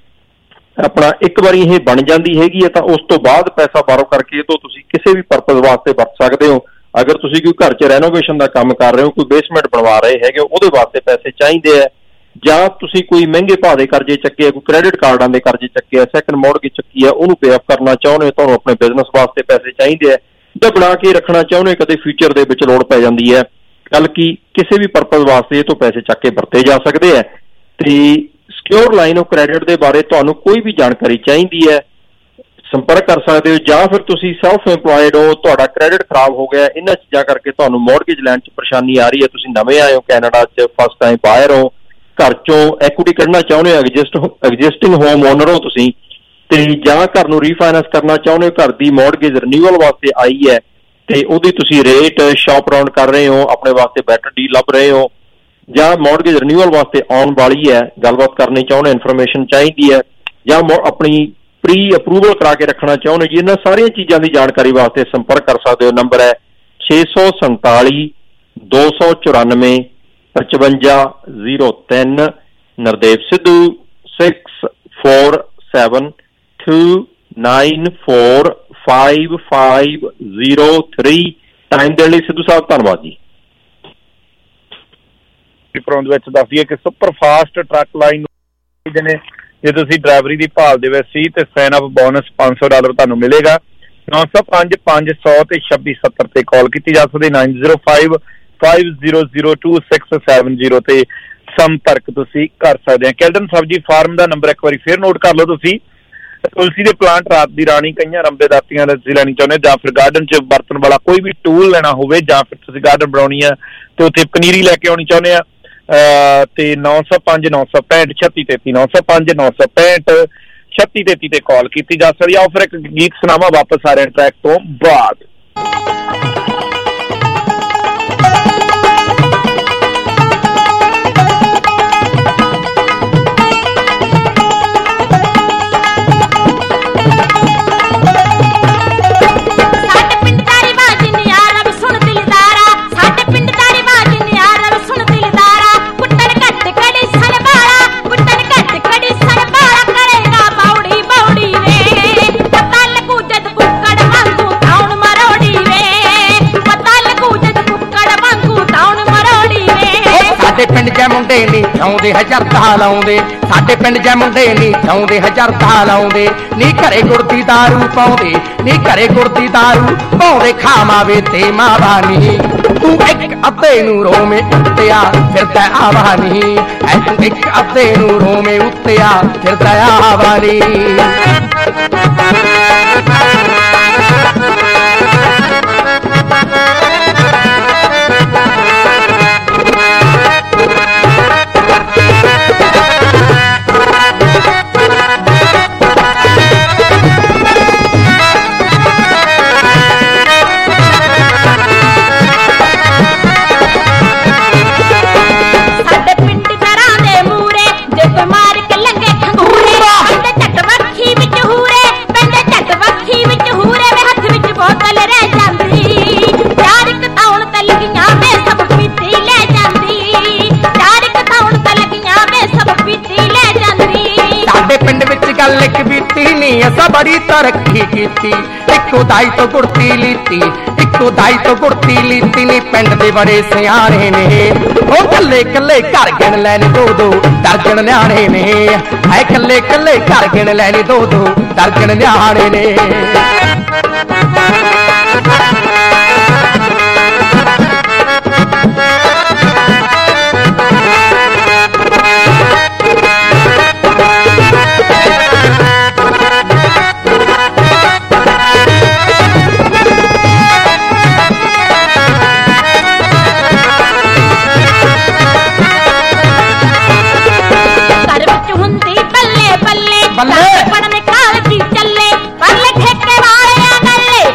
ਆਪਣਾ ਇੱਕ ਵਾਰੀ ਇਹ ਬਣ ਜਾਂਦੀ ਹੈਗੀ ਹੈ ਤਾਂ ਉਸ ਤੋਂ ਬਾਅਦ ਪੈਸਾ ਬਾਰੋ ਕਰਕੇ ਇਹ ਤੋਂ ਤੁਸੀਂ ਕਿਸੇ ਵੀ ਪਰਪਸ ਵਾਸਤੇ ਵਰਤ ਸਕਦੇ ਹੋ। ਅਗਰ ਤੁਸੀਂ ਕੋਈ ਘਰ 'ਚ ਰੈਨੋਵੇਸ਼ਨ ਦਾ ਕੰਮ ਕਰ ਰਹੇ ਹੋ, ਕੋਈ ਬੇਸਮੈਂਟ ਬਣਵਾ ਰਹੇ ਹੈਗੇ, ਉਹਦੇ ਵਾਸਤੇ ਪੈਸੇ ਚਾਹੀਦੇ ਆ, ਜਾਂ ਤੁਸੀਂ ਕੋਈ ਮਹਿੰਗੇ ਭਾਅ ਦੇ ਕਰਜ਼ੇ ਚੱਕੇ ਆ, ਕੋਈ ਕ੍ਰੈਡਿਟ ਕਾਰਡਾਂ ਦੇ ਕਰਜ਼ੇ ਚੱਕੇ ਆ, ਸੈਕੰਡ ਮੌਰਗੇਜ ਚੱਕੀ ਆ, ਉਹਨੂੰ ਪੇ ਆਫ ਕਰਨਾ ਚਾਹੁੰਦੇ ਹੋ, ਤੁਹਾਨੂੰ ਆਪਣੇ ਬਿਜ਼ਨਸ ਵਾਸਤੇ ਪੈਸੇ ਚਾਹੀਦੇ ਆ, ਜਾਂ ਬਣਾ ਕੇ ਰੱਖਣਾ ਚਾਹੁੰਦੇ ਕਦੇ ਫਿਊਚਰ ਦੇ ਵਿੱਚ ਲੋੜ ਪੈ ਜਾਂਦੀ ਹੈ, ਕੱਲ ਕੀ ਕਿਸੇ ਵੀ ਪਰਪਸ ਵਾਸਤੇ ਇਹ ਤੋਂ ਪੈਸੇ ਚੱਕ ਕੇ ਵਰਤੇ ਜਾ ਸਕਦੇ ਆ। ਤੇ ਸਿਕਿਉਰ ਲਾਈਨ ਆਫ ਕ੍ਰੈਡਿਟ ਦੇ ਬਾਰੇ ਤੁਹਾਨੂੰ ਕੋਈ ਵੀ ਜਾਣਕਾਰੀ ਚਾਹੀਦੀ ਹੈ, ਸੰਪਰਕ ਕਰ ਸਕਦੇ ਹੋ। ਜਾਂ ਫਿਰ ਤੁਸੀਂ ਸੈਲਫ ਇੰਪਲਾਇਡ ਹੋ, ਤੁਹਾਡਾ ਕ੍ਰੈਡਿਟ ਖਰਾਬ ਹੋ ਗਿਆ, ਇਹਨਾਂ ਚੀਜ਼ਾਂ ਕਰਕੇ ਤੁਹਾਨੂੰ ਮੌਰਗੇਜ ਲੈਣ 'ਚ ਪਰੇਸ਼ਾਨੀ ਆ ਰਹੀ ਹੈ, ਤੁਸੀਂ ਨਵੇਂ ਆਏ ਹੋ ਕੈਨੇਡਾ 'ਚ, ਫਸਟ ਟਾਈਮ ਬਾਇਰ ਹੋ, ਘਰ 'ਚੋਂ ਐਕੁਇਟੀ ਕੱਢਣਾ ਚਾਹੁੰਦੇ ਹੋ, ਐਗਜ਼ਿਸਟਿੰਗ ਹੋਮ ਓਨਰ ਹੋ ਤੁਸੀਂ, ਤੇ ਜਾਂ ਘਰ ਨੂੰ ਰੀਫਾਈਨੈਂਸ ਕਰਨਾ ਚਾਹੁੰਦੇ ਹੋ, ਘਰ ਦੀ ਮੌਰਗੇਜ ਰਿਨਿਊਅਲ ਵਾਸਤੇ ਆਈ ਹੈ ਤੇ ਉਹਦੀ ਤੁਸੀਂ ਰੇਟ ਸ਼ਾਪ ਅਰਾਊਂਡ ਕਰ ਰਹੇ ਹੋ, ਆਪਣੇ ਵਾਸਤੇ ਬੈਟਰ ਡੀਲ ਲੱਭ ਰਹੇ ਹੋ, ਜਾਂ ਮੌਰਗੇਜ ਰਿਨਿਊਅਲ ਵਾਸਤੇ ਆਉਣ ਵਾਲੀ ਹੈ, ਗੱਲਬਾਤ ਕਰਨੀ ਚਾਹੁੰਦੇ, ਇਨਫੋਰਮੇਸ਼ਨ ਚਾਹੀਦੀ ਹੈ, ਜਾਂ ਆਪਣੀ ਪ੍ਰੀ ਅਪਰੂਵਲ ਕਰਾ ਕੇ ਰੱਖਣਾ ਚਾਹੁੰਦੇ ਜੀ, ਇਹਨਾਂ ਸਾਰੀਆਂ ਚੀਜ਼ਾਂ ਦੀ ਜਾਣਕਾਰੀ ਵਾਸਤੇ ਸੰਪਰਕ ਕਰ ਸਕਦੇ ਹੋ। ਨੰਬਰ ਹੈ 647 294 5503। ਨਰਦੇਵ ਸਿੱਧੂ 6472945503। ਟਾਈਮ ਦੇਣ ਲਈ ਸਿੱਧੂ ਸਾਹਿਬ ਧੰਨਵਾਦ ਜੀ। ਦੇ ਵਿੱਚ ਦੱਸ ਦਈਏ ਕਿ ਸੁਪਰ ਫਾਸਟ ਟਰੱਕ ਲਾਈਨ ਨੇ, ਜੇ ਤੁਸੀਂ ਡਰਾਈਵਰੀ ਦੀ ਭਾਲ ਦੇ ਵਿੱਚ ਸੀ ਤੇ ਸਾਈਨ ਅਪ ਬੋਨਸ $500 ਤੁਹਾਨੂੰ ਮਿਲੇਗਾ। 905 500 ਤੇ 2670 ਤੇ ਕਾਲ ਕੀਤੀ ਜਾ ਸਕਦੀ, 9055002670 ਤੇ ਸੰਪਰਕ ਤੁਸੀਂ ਕਰ ਸਕਦੇ ਆ। ਕੈਲਟਨ ਸਬਜ਼ੀ ਫਾਰਮ ਦਾ ਨੰਬਰ ਇੱਕ ਵਾਰੀ ਫੇਰ ਨੋਟ ਕਰ ਲਓ ਤੁਸੀਂ। ਤੁਲਸੀ ਦੇ ਪਲਾਂਟ, ਰਾਤ ਦੀ ਰਾਣੀ, ਕਈਆਂ ਰੰਬੇ ਦਾਤੀਆਂ ਤੁਸੀਂ ਲੈਣੀ ਚਾਹੁੰਦੇ, ਜਾਂ ਫਿਰ ਗਾਰਡਨ 'ਚ ਵਰਤਣ ਵਾਲਾ ਕੋਈ ਵੀ ਟੂਲ ਲੈਣਾ ਹੋਵੇ, ਜਾਂ ਫਿਰ ਤੁਸੀਂ ਗਾਰਡਨ ਬਣਾਉਣੀ ਆ ਤੇ ਉੱਥੇ ਪਨੀਰੀ ਲੈ ਕੇ ਆਉਣੀ ਚਾਹੁੰਦੇ ਆ, ਤੇ 905 965 3633 905 965 3633 ਤੇ ਕਾਲ ਕੀਤੀ ਜਾ ਸਕਦੀ ਆ। ਫਿਰ ਇੱਕ ਗੀਤ ਸੁਣਾਵਾਂ ਵਾਪਸ ਆ ਰਹੇ ਟਰੈਕ ਤੋਂ ਬਾਅਦ। ਪਿੰਡ ਜੈ ਮੁੰਡੇ ਨੀ ਆਉਂਦੇ ਹਜ਼ਾਰਤਾ ਲਾਉਂਦੇ, ਸਾਡੇ ਪਿੰਡ ਜੈ ਮੁੰਡੇ ਨੀ ਆਉਂਦੇ ਹਜ਼ਾਰਤਾ ਲਾਉਂਦੇ, ਨੀ ਘਰੇ ਗੁਰਦੀ ਦਾਰੂ ਪਾਉਂਦੇ, ਨੀ ਘਰੇ ਗੁਰਦੀ ਦਾਰੂ ਪਾਉਂਦੇ, ਖਾਵਾਵੇ ਤੇ ਮਾਵਾਨੀ ਤੂੰ ਇੱਕ ਅੱਧੇ ਨੂੰ ਰੋਵੇਂ ਉੱਤਿਆ ਫਿਰਦਾ ਆਵਾਨੀ, ਐ ਤੂੰ ਇੱਕ ਅੱਧੇ ਨੂੰ ਰੋਵੇਂ ਉੱਤਿਆ ਫਿਰਦਾ ਆਵਾਨੀ। ਬੋਤਲ ਰਹਿ ਜਾਂਦੀ, ਯਾਰ ਨੀ ਅਸਾਂ ਬੜੀ ਤਰੱਕੀ ਕੀਤੀ ਇੱਕੋ ਦਾਈ ਤੋਂ ਗੁੜਤੀ ਲੀਤੀ ਇੱਕੋ ਦਾਈ ਤੋਂ ਗੁੜਤੀ ਲੀਤੀ ਨੀ ਪਿੰਡ ਦੇ ਬੜੇ ਸਿਆਣੇ ਨੇ ਉਹ ਕੱਲੇ ਕੱਲੇ ਘਰ ਗਿਣ ਲੈਣ ਦੋ ਦੋ ਦਰਜਨ ਨਿਆਣੇ ਨੇ ਐ ਕੱਲੇ ਕੱਲੇ ਘਰ ਗਿਣ ਲੈਣ ਦੋ ਦੋ ਦਰਜਨ ਨਿਆਣੇ ਨੇ ਪੜਨ ਕਾਲਜੀ ਚੱਲੇ ਪਰ ਠੇਕੇ ਵਾਲਿਆਂ ਗੱਲੇ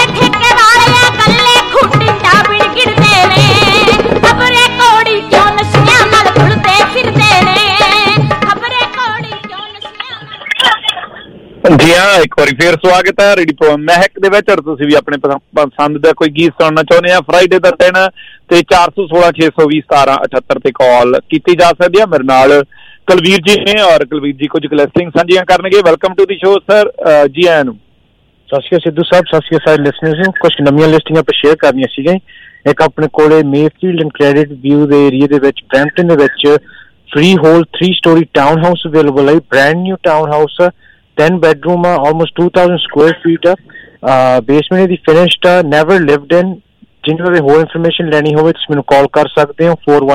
ਖੁੱਟੀ ਚਾਬੜ ਗਿਰਦੇ ਨੇ ਖਬਰੇ ਕੋੜੀ ਕਿਉਂ ਨਸ਼ਿਆਂ ਨਾਲ ਘੁਲਦੇ ਫਿਰਦੇ ਨੇ ਖਬਰੇ ਕੋੜੀ ਕਿਉਂ ਨਸ਼ਿਆਂ ਜੀ ਹਾਂ ਇੱਕ ਵਾਰੀ ਫੇਰ ਸਵਾਗਤ ਹੈ ਰੇਡੀਓ ਪ੍ਰੋਗਰਾਮ ਮਹਿਕ ਦੇ ਵਿੱਚ। ਔਰ ਤੁਸੀਂ ਵੀ ਆਪਣੇ ਪਸੰਦ ਦਾ ਕੋਈ ਗੀਤ ਸੁਣਨਾ ਚਾਹੁੰਦੇ ਆ ਫਰਾਈਡੇ ਦਾ ਦਿਨ ਤੇ 416-620-1778 ਤੇ ਕਾਲ ਕੀਤੀ ਜਾ ਸਕਦੀ ਹੈ। ਮੇਰੇ ਨਾਲ ਕੁਲਵੀਰ ਜੀ ਨੇ ਔਰ ਕੁਲਵੀਰ ਜੀ ਕੁਝ ਕਲੈਸਟਿੰਗ ਸਾਂਝੀਆਂ ਕਰਨਗੇ। Welcome to the show sir. ਜੀ ਆਇਆਂ ਨੂੰ। ਸਤਿ ਸ਼੍ਰੀ ਅਕਾਲ ਸਿੱਧੂ ਸਾਹਿਬ, ਸਤਿ ਸ਼੍ਰੀ ਅਕਾਲ ਸਾਰੇ ਲਿਸਨਰਸ ਨੂੰ। ਕੁਝ ਨਵੀਆਂ ਲਿਸਟਿੰਗਾਂ ਆਪਾਂ ਸ਼ੇਅਰ ਕਰਨੀਆਂ ਸੀਗੀਆਂ। ਇੱਕ ਆਪਣੇ ਕੋਲੇ ਮੇਫੀਲਡ ਐਂਡ ਕ੍ਰੈਡਿਟ ਵਿਊ ਦੇ ਏਰੀਆ ਦੇ ਵਿੱਚ ਬਰੈਂਪਟਨ ਦੇ ਵਿੱਚ freehold 3 storey townhouse available ਹੈ। Brand new townhouse, 10 bedroom ਆ, ਆਲਮੋਸਟ 2000 ਸਕੁਅਰ ਫੀਟ ਆ, ਬੇਸਮੈਂਟ ਦੀ ਫਿਨਿਸ਼ਡ ਆ, ਨੈਵਰ ਲਿਵਡ ਇਨ। ਜਿਹਨਾਂ ਦੇ ਹੋਰ ਇਨਫੋਰਮੇਸ਼ਨ ਲੈਣੀ ਹੋਵੇ ਤੁਸੀਂ ਮੈਨੂੰ ਕਾਲ ਕਰ ਸਕਦੇ ਹੋ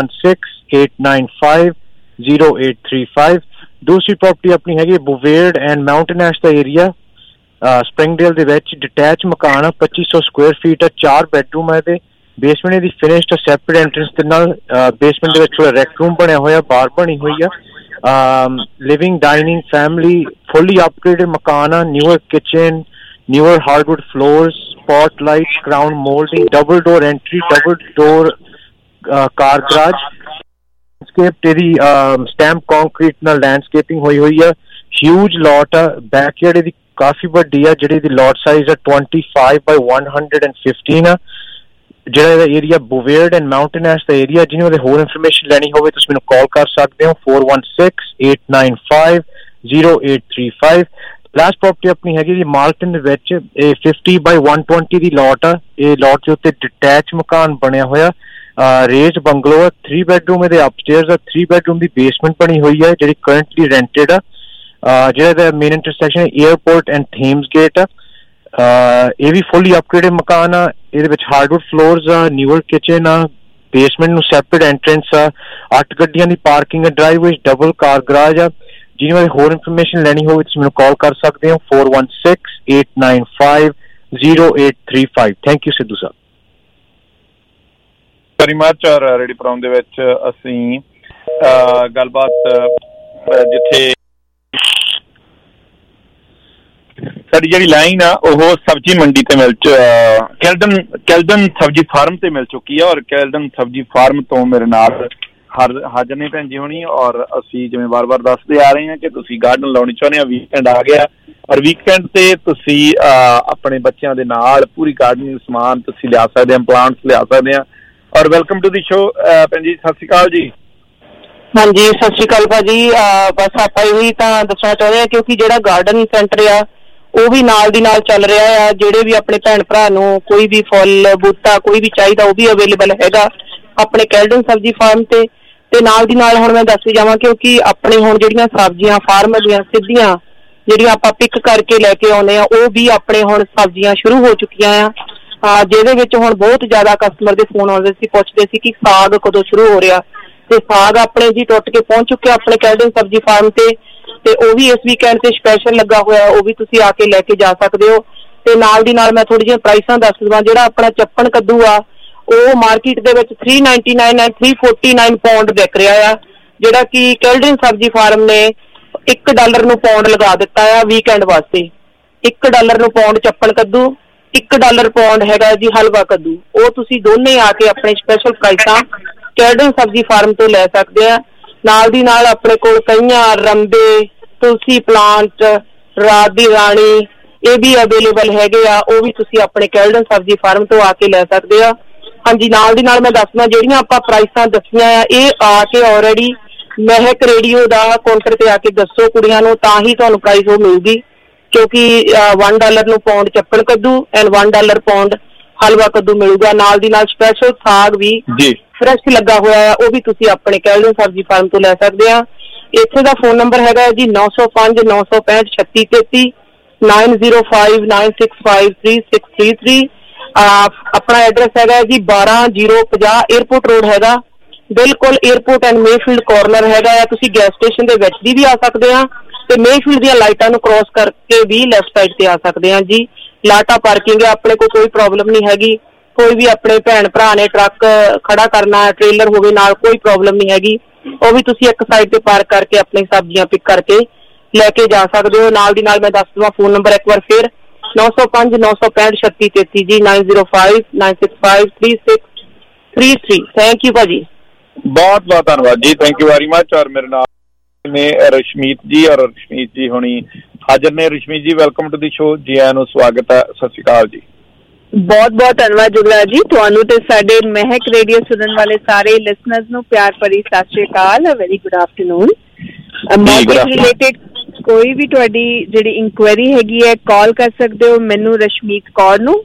416-895-0835। ਦੂਸਰੀ ਪ੍ਰੋਪਰਟੀ ਆਪਣੀ ਹੈਗੀ ਬੁਵੇਅਰਡ ਐਂਡ ਮਾਊਂਟਨ ਐਸ਼ ਦਾ ਏਰੀਆ, ਸਪ੍ਰਿੰਗਡੇਲ ਦੇ ਵਿੱਚ ਡਿਟੈਚ ਮਕਾਨ ਆ, 2500 ਸਕੁਅਰ ਫੀਟ ਆ, 4 ਬੈਡਰੂਮ ਆ ਇਹਦੇ, ਬੇਸਮੈਂਟ ਦੀ ਫਿਨਿਸ਼ਡ, ਸੈਪਰੇਟ ਐਂਟਰੈਂਸ ਦੇ ਨਾਲ। ਬੇਸਮੈਂਟ ਦੇ ਵਿੱਚ ਥੋੜਾ ਰੈਕ ਰੂਮ ਬਣਿਆ ਹੋਇਆ, ਬਾਰ ਬਣੀ ਹੋਈ ਆ, living dining family fully upgraded ਮਕਾਨ ਆ, newer kitchen, newer hardwood floors, spot light, crown moulding, double door entry, double door car garage, landscape ਇਹਦੀ ਸਟੈਂਪ ਕੰਕਰੀਟ ਨਾਲ ਲੈਂਡਸਕੇਪਿੰਗ ਹੋਈ ਆ, ਹਿਊਜ ਲੋਟ ਆ, ਬੈਕਯਾਰਡ ਇਹਦੀ ਕਾਫੀ ਵੱਡੀ ਆ, ਜਿਹੜੀ ਇਹਦੀ ਲੋਟ ਸਾਈਜ਼ ਆ 25 by 115 ਆ। ਜਿਹੜਾ ਇਹਦਾ ਏਰੀਆ ਬੁਵੇਅਰਡ ਐਂਡ ਮਾਊਂਟਨ ਐਸ਼ ਦਾ ਏਰੀਆ। ਜਿਹਨੂੰ ਉਹਦੇ ਹੋਰ ਇਨਫੋਰਮੇਸ਼ਨ ਲੈਣੀ ਹੋਵੇ ਤੁਸੀਂ ਮੈਨੂੰ ਕਾਲ ਕਰ ਸਕਦੇ ਹੋ 416-895-0835। ਲਾਸਟ ਪ੍ਰੋਪਰਟੀ ਆਪਣੀ ਹੈਗੀ ਜੀ ਮਾਰਟਨ ਦੇ ਵਿੱਚ, ਇਹ 50 by 120 ਦੀ ਲੋਟ ਆ। ਇਹ ਲੋਟ ਦੇ ਉੱਤੇ ਡਿਟੈਚ ਮਕਾਨ ਬਣਿਆ ਹੋਇਆ, ਰੇਜ ਬੰਗਲੋ ਆ, 3 ਬੈਡਰੂਮ ਇਹਦੇ ਅਪਸਟੇਅਰਸ ਆ, 3 ਬੈਡਰੂਮ ਦੀ ਬੇਸਮੈਂਟ ਬਣੀ ਹੋਈ ਹੈ ਜਿਹੜੀ ਕਰੰਟਲੀ ਰੈਂਟਡ ਆ। ਜਿਹੜਾ ਇਹਦਾ main intersection airport and Thames gate ਆ। ਇਹ ਵੀ ਫੁੱਲੀ ਅਪਗ੍ਰੇਡਡ ਮਕਾਨ ਆ, ਇਹਦੇ ਵਿੱਚ ਹਾਰਡਵੁੱਡ ਫਲੋਰਸ ਆ, ਨਿਊਅਰ ਕਿਚਨ ਆ, ਬੇਸਮੈਂਟ ਨੂੰ ਸੈਪਰੇਟ ਐਂਟਰੈਂਸ ਆ, 8 ਗੱਡੀਆਂ ਦੀ ਪਾਰਕਿੰਗ ਆ, ਡਰਾਈਵਵੇ, ਡਬਲ ਕਾਰ ਗਰਾਜ ਆ। ਜਿਹਨਾਂ ਦੀ ਹੋਰ ਇਨਫੋਰਮੇਸ਼ਨ ਲੈਣੀ ਹੋਵੇ ਤੁਸੀਂ ਮੈਨੂੰ ਕਾਲ ਕਰ ਸਕਦੇ ਹੋ 416-895-0835। Thank you Sidhu Sahib. Very much. ਔਰ ਰੇਡੀਓ ਪ੍ਰੋਗਰਾਮ ਦੇ ਵਿੱਚ ਅਸੀਂ ਗੱਲਬਾਤ ਜਿੱਥੇ ਸਾਡੀ ਜਿਹੜੀ ਲਾਈਨ ਆ ਉਹ ਸਬਜ਼ੀ ਮੰਡੀ ਤੇ ਕੈਲਡਨ ਸਬਜ਼ੀ ਫਾਰਮ ਤੇ ਮਿਲ ਚੁੱਕੀ ਆ। ਔਰ ਕੈਲਡਨ ਸਬਜ਼ੀ ਫਾਰਮ ਤੋਂ ਮੇਰੇ ਨਾਲ ਹਾਜ਼ਰ ਨੇ ਭੈਣ ਜੀ ਹੋਣੀ। ਔਰ ਅਸੀਂ ਜਿਵੇਂ ਵਾਰ-ਵਾਰ ਦੱਸਦੇ ਆ ਰਹੇ ਹਾਂ ਕਿ ਤੁਸੀਂ ਗਾਰਡਨ ਲਾਉਣੀ ਚਾਹੁੰਦੇ ਆ, ਵੀਕਐਂਡ ਆ ਗਿਆ ਔਰ ਵੀਕਐਂਡ ਤੇ ਤੁਸੀਂ ਆਪਣੇ ਬੱਚਿਆਂ ਦੇ ਨਾਲ ਪੂਰੀ ਗਾਰਡਨਿੰਗ ਸਮਾਨ ਤੁਸੀਂ ਲਿਆ ਸਕਦੇ ਆ, ਪਲਾਂਟਸ ਲਿਆ ਸਕਦੇ ਆ। ਔਰ ਵੈਲਕਮ ਟੂ ਦੀ ਸ਼ੋ ਭੈਣ ਜੀ, ਸਤਿ ਸ਼੍ਰੀ ਅਕਾਲ ਜੀ। ਹਾਂਜੀ ਸਤਿ ਸ਼੍ਰੀ ਅਕਾਲ ਭਾਜੀ। ਬਸ ਆਪਾਂ ਇਹੀ ਤਾਂ ਦੱਸਣਾ ਚਾਹੁੰਦੇ ਹਾਂ ਕਿਉਂਕਿ ਜਿਹੜਾ ਗਾਰਡਨ ਸੈਂਟਰ ਆ ਉਹ ਵੀ ਨਾਲ ਦੀ ਨਾਲ ਚੱਲ ਰਿਹਾ ਆ। ਜਿਹੜੇ ਵੀ ਆਪਣੇ ਭੈਣ ਭਰਾ ਨੂੰ ਕੋਈ ਵੀ ਫੁੱਲ ਬੂਟਾ ਕੋਈ ਵੀ ਚਾਹੀਦਾ ਉਹ ਵੀ ਅਵੇਲੇਬਲ ਹੈਗਾ ਆਪਣੇ ਕੈਲਡਨ ਸਬਜ਼ੀ ਫਾਰਮ ਤੇ ਨਾਲ ਦੀ ਨਾਲ ਹੁਣ ਮੈਂ ਦੱਸ ਵੀ ਜਾਵਾਂ ਕਿਉਂਕਿ ਆਪਣੇ ਹੁਣ ਜਿਹੜੀਆਂ ਸਬਜ਼ੀਆਂ ਫਾਰਮ ਦੀਆਂ ਸਿੱਧੀਆਂ ਜਿਹੜੀਆਂ ਆਪਾਂ ਪਿਕ ਕਰਕੇ ਲੈ ਕੇ ਆਉਂਦੇ ਆ ਉਹ ਵੀ ਆਪਣੇ ਹੁਣ ਸਬਜ਼ੀਆਂ ਸ਼ੁਰੂ ਹੋ ਚੁੱਕੀਆਂ ਆ। ਜਿਹਦੇ ਵਿੱਚ ਹੁਣ ਬਹੁਤ ਜ਼ਿਆਦਾ ਕਸਟਮਰ ਦੇ ਫੋਨ ਆਉਂਦੇ ਸੀ, ਪੁੱਛਦੇ ਸੀ ਕਿ ਸਾਗ ਕਦੋਂ ਸ਼ੁਰੂ ਹੋ ਰਿਹਾ, ਤੇ ਸਾਗ ਆਪਣੇ ਜੀ ਟੁੱਟ ਕੇ ਪਹੁੰਚ ਚੁੱਕਿਆ ਆਪਣੇ ਕੈਲਡਨ ਸਬਜ਼ੀ ਫਾਰਮ ਤੇ ਉਹ ਵੀ ਇਸ ਵੀਕਐਂਡ ਤੇ ਸਪੈਸ਼ਲ ਲੱਗਾ ਹੋਇਆ, ਉਹ ਵੀ ਤੁਸੀਂ ਆ ਕੇ ਲੈ ਕੇ ਜਾ ਸਕਦੇ ਹੋ। ਤੇ ਨਾਲ ਦੀ ਨਾਲ ਮੈਂ ਥੋੜੀ ਜਿਹੀਆਂ ਪ੍ਰਾਈਸਾਂ ਦੱਸ ਦੇਵਾਂ। ਜਿਹੜਾ ਆਪਣਾ ਚੱਪਣ ਕੱਦੂ ਆ ਉਹ ਮਾਰਕੀਟ ਦੇ ਵਿੱਚ $399 and $349 ਪਾਉਂਡ ਵਿਕ ਰਿਹਾ ਆ, ਜਿਹੜਾ ਕਿ ਕੈਲਡਨ ਸਬਜ਼ੀ ਫਾਰਮ ਨੇ $1 ਨੂੰ ਪਾਉਂਡ ਲਗਾ ਦਿੱਤਾ ਆ ਵੀਕਐਂਡ ਵਾਸਤੇ। $1 ਨੂੰ ਪਾਉਂਡ ਚੱਪਣ ਕੱਦੂ, $1 ਪਾਉਂਡ ਹੈਗਾ ਜੀ ਹਲਵਾ ਕੱਦੂ। ਉਹ ਤੁਸੀਂ ਦੋਨੇ ਆ ਕੇ ਆਪਣੇ ਸਪੈਸ਼ਲ ਪ੍ਰਾਈਸਾਂ ਕੈਲਡਨ ਸਬਜ਼ੀ ਫਾਰਮ ਤੋਂ ਲੈ ਸਕਦੇ ਆ। ਨਾਲ ਦੀ ਨਾਲ ਆਪਣੇ ਕੋਲ ਕਈਆਂ, ਰੰਬੇ, ਤੁਲਸੀ ਪਲਾਂਟ, ਰਾਤ ਦੀ ਰਾਣੀ ਇਹ ਵੀ ਅਵੇਲੇਬਲ ਹੈਗੇ ਆ, ਉਹ ਵੀ ਤੁਸੀਂ ਆਪਣੇ ਕੈਲਡਨ ਸਬਜ਼ੀ ਫਾਰਮ ਤੋਂ ਆ ਕੇ ਲੈ ਸਕਦੇ ਆ। ਹਾਂਜੀ ਨਾਲ ਦੀ ਨਾਲ ਮੈਂ ਦੱਸਣਾ ਜਿਹੜੀਆਂ ਆਪਾਂ ਪ੍ਰਾਈਸਾਂ ਦੱਸੀਆਂ ਆ ਇਹ ਆ ਕੇ ਆਲਰੇਡੀ ਮਹਿਕ ਰੇਡੀਓ ਦਾ ਕਾਊਂਟਰ ਤੇ ਆ ਕੇ ਦੱਸੋ ਕੁੜੀਆਂ ਨੂੰ, ਤਾਂ ਹੀ ਤੁਹਾਨੂੰ ਪ੍ਰਾਈਸ ਉਹ ਮਿਲੂਗੀ। ਕਿਉਂਕਿ $1 ਨੂੰ ਪਾਉਂਡ ਚੱਪਣ ਕੱਦੂ ਐਂਡ $1 ਪਾਉਂਡ ਹਲਵਾ ਕੱਦੂ ਮਿਲੂਗਾ। ਨਾਲ ਦੀ ਨਾਲ ਸਪੈਸ਼ਲ ਸਾਗ ਵੀ ਫਰੈਸ਼ ਲੱਗਾ ਹੋਇਆ ਆ, ਉਹ ਵੀ ਤੁਸੀਂ ਆਪਣੇ ਕੈਲਡਨ ਸਬਜ਼ੀ ਫਾਰਮ ਤੋਂ ਲੈ ਸਕਦੇ ਆ। ਇੱਥੇ ਦਾ ਫੋਨ ਨੰਬਰ ਹੈਗਾ ਜੀ 905 965 3633 9059653633। ਆਪਣਾ ਐਡਰੈਸ ਹੈਗਾ ਜੀ 12050 에ਅਰਪੋਰਟ ਰੋਡ ਹੈਗਾ, ਬਿਲਕੁਲ 에ਅਰਪੋਰਟ ਐਂਡ ਮੇਫੀਲਡ ਕਾਰਨਰ ਹੈਗਾ ਆ। ਤੁਸੀਂ ਗੈਸ ਸਟੇਸ਼ਨ ਦੇ ਵਿੱਚ ਦੀ ਵੀ ਆ ਸਕਦੇ ਆ ਤੇ ਮੇਫੀਲਡ ਦੀਆਂ ਲਾਈਟਾਂ ਨੂੰ ਕ੍ਰੋਸ ਕਰਕੇ ਵੀ ਲੈਫਟ ਸਾਈਡ ਤੇ ਆ ਸਕਦੇ ਆ ਜੀ। ਲਾਟਾ ਪਾਰਕਿੰਗ ਹੈ, ਆਪਣੇ ਕੋਲ ਕੋਈ ਪ੍ਰੋਬਲਮ ਨਹੀਂ ਹੈਗੀ। ਕੋਈ ਵੀ ਆਪਣੇ ਭੈਣ ਭਰਾ ਨੇ ਟਰੱਕ ਖੜਾ ਕਰਨਾ, ਟ੍ਰੇਲਰ ਹੋਵੇ ਨਾਲ, ਕੋਈ ਪ੍ਰੋਬਲਮ ਨਹੀਂ ਹੈਗੀ। ਉਹ ਵੀ ਤੁਸੀਂ ਇੱਕ ਸਾਈਡ ਤੇ ਪਾਰਕ ਕਰਕੇ ਆਪਣੀ ਸਬਜ਼ੀਆਂ ਪਿਕ ਕਰਕੇ ਲੈ ਕੇ ਜਾ ਸਕਦੇ ਹੋ। ਨਾਲ ਦੀ ਨਾਲ ਮੈਂ ਦੱਸ ਦਵਾਂ ਫੋਨ ਨੰਬਰ ਇੱਕ ਵਾਰ ਫਿਰ 905 965 3633 ਜੀ 905 965 3633। ਥੈਂਕ ਯੂ ਭਾਜੀ, ਬਹੁਤ ਬਹੁਤ ਧੰਨਵਾਦ ਜੀ, ਥੈਂਕ ਯੂ ਵੈਰੀ ਮਚ। ਔਰ ਮੇਰੇ ਨਾਲ ਨੇ ਰਸ਼ਮੀਤ ਜੀ, ਔਰ ਰਸ਼ਮੀਤ ਜੀ ਹੁਣੀ ਹਾਜ਼ਰ ਨੇ। ਰਸ਼ਮੀਤ ਜੀ ਵੈਲਕਮ ਟੂ ਦੀ ਸ਼ੋ, ਜੀ ਆਇਆਂ ਨੂੰ ਸਵਾਗਤ ਹੈ। ਸਤਿ ਸ਼੍ਰੀ ਅਕਾਲ ਜੀ। ਬਹੁਤ ਬਹੁਤ ਧੰਨਵਾਦ ਜੁਗਰਾਜ ਜੀ, ਤੁਹਾਨੂੰ ਤੇ ਸਾਡੇ ਮਹਿਕ ਰੇਡੀਓ ਸੁਣਨ ਵਾਲੇ ਸਾਰੇ ਲਿਸਨਰਸ ਨੂੰ ਪਿਆਰ ਭਰੀ ਸਤਿ ਸ਼੍ਰੀ ਅਕਾਲ, very good afternoon. Mortgage related ਕੋਈ ਵੀ ਤੁਹਾਡੀ ਜਿਹੜੀ ਇਨਕੁਆਇਰੀ ਹੈਗੀ ਹੈ ਕਾਲ ਕਰ ਸਕਦੇ ਹੋ ਮੈਨੂੰ ਰਸ਼ਮੀਤ ਕੌਰ ਨੂੰ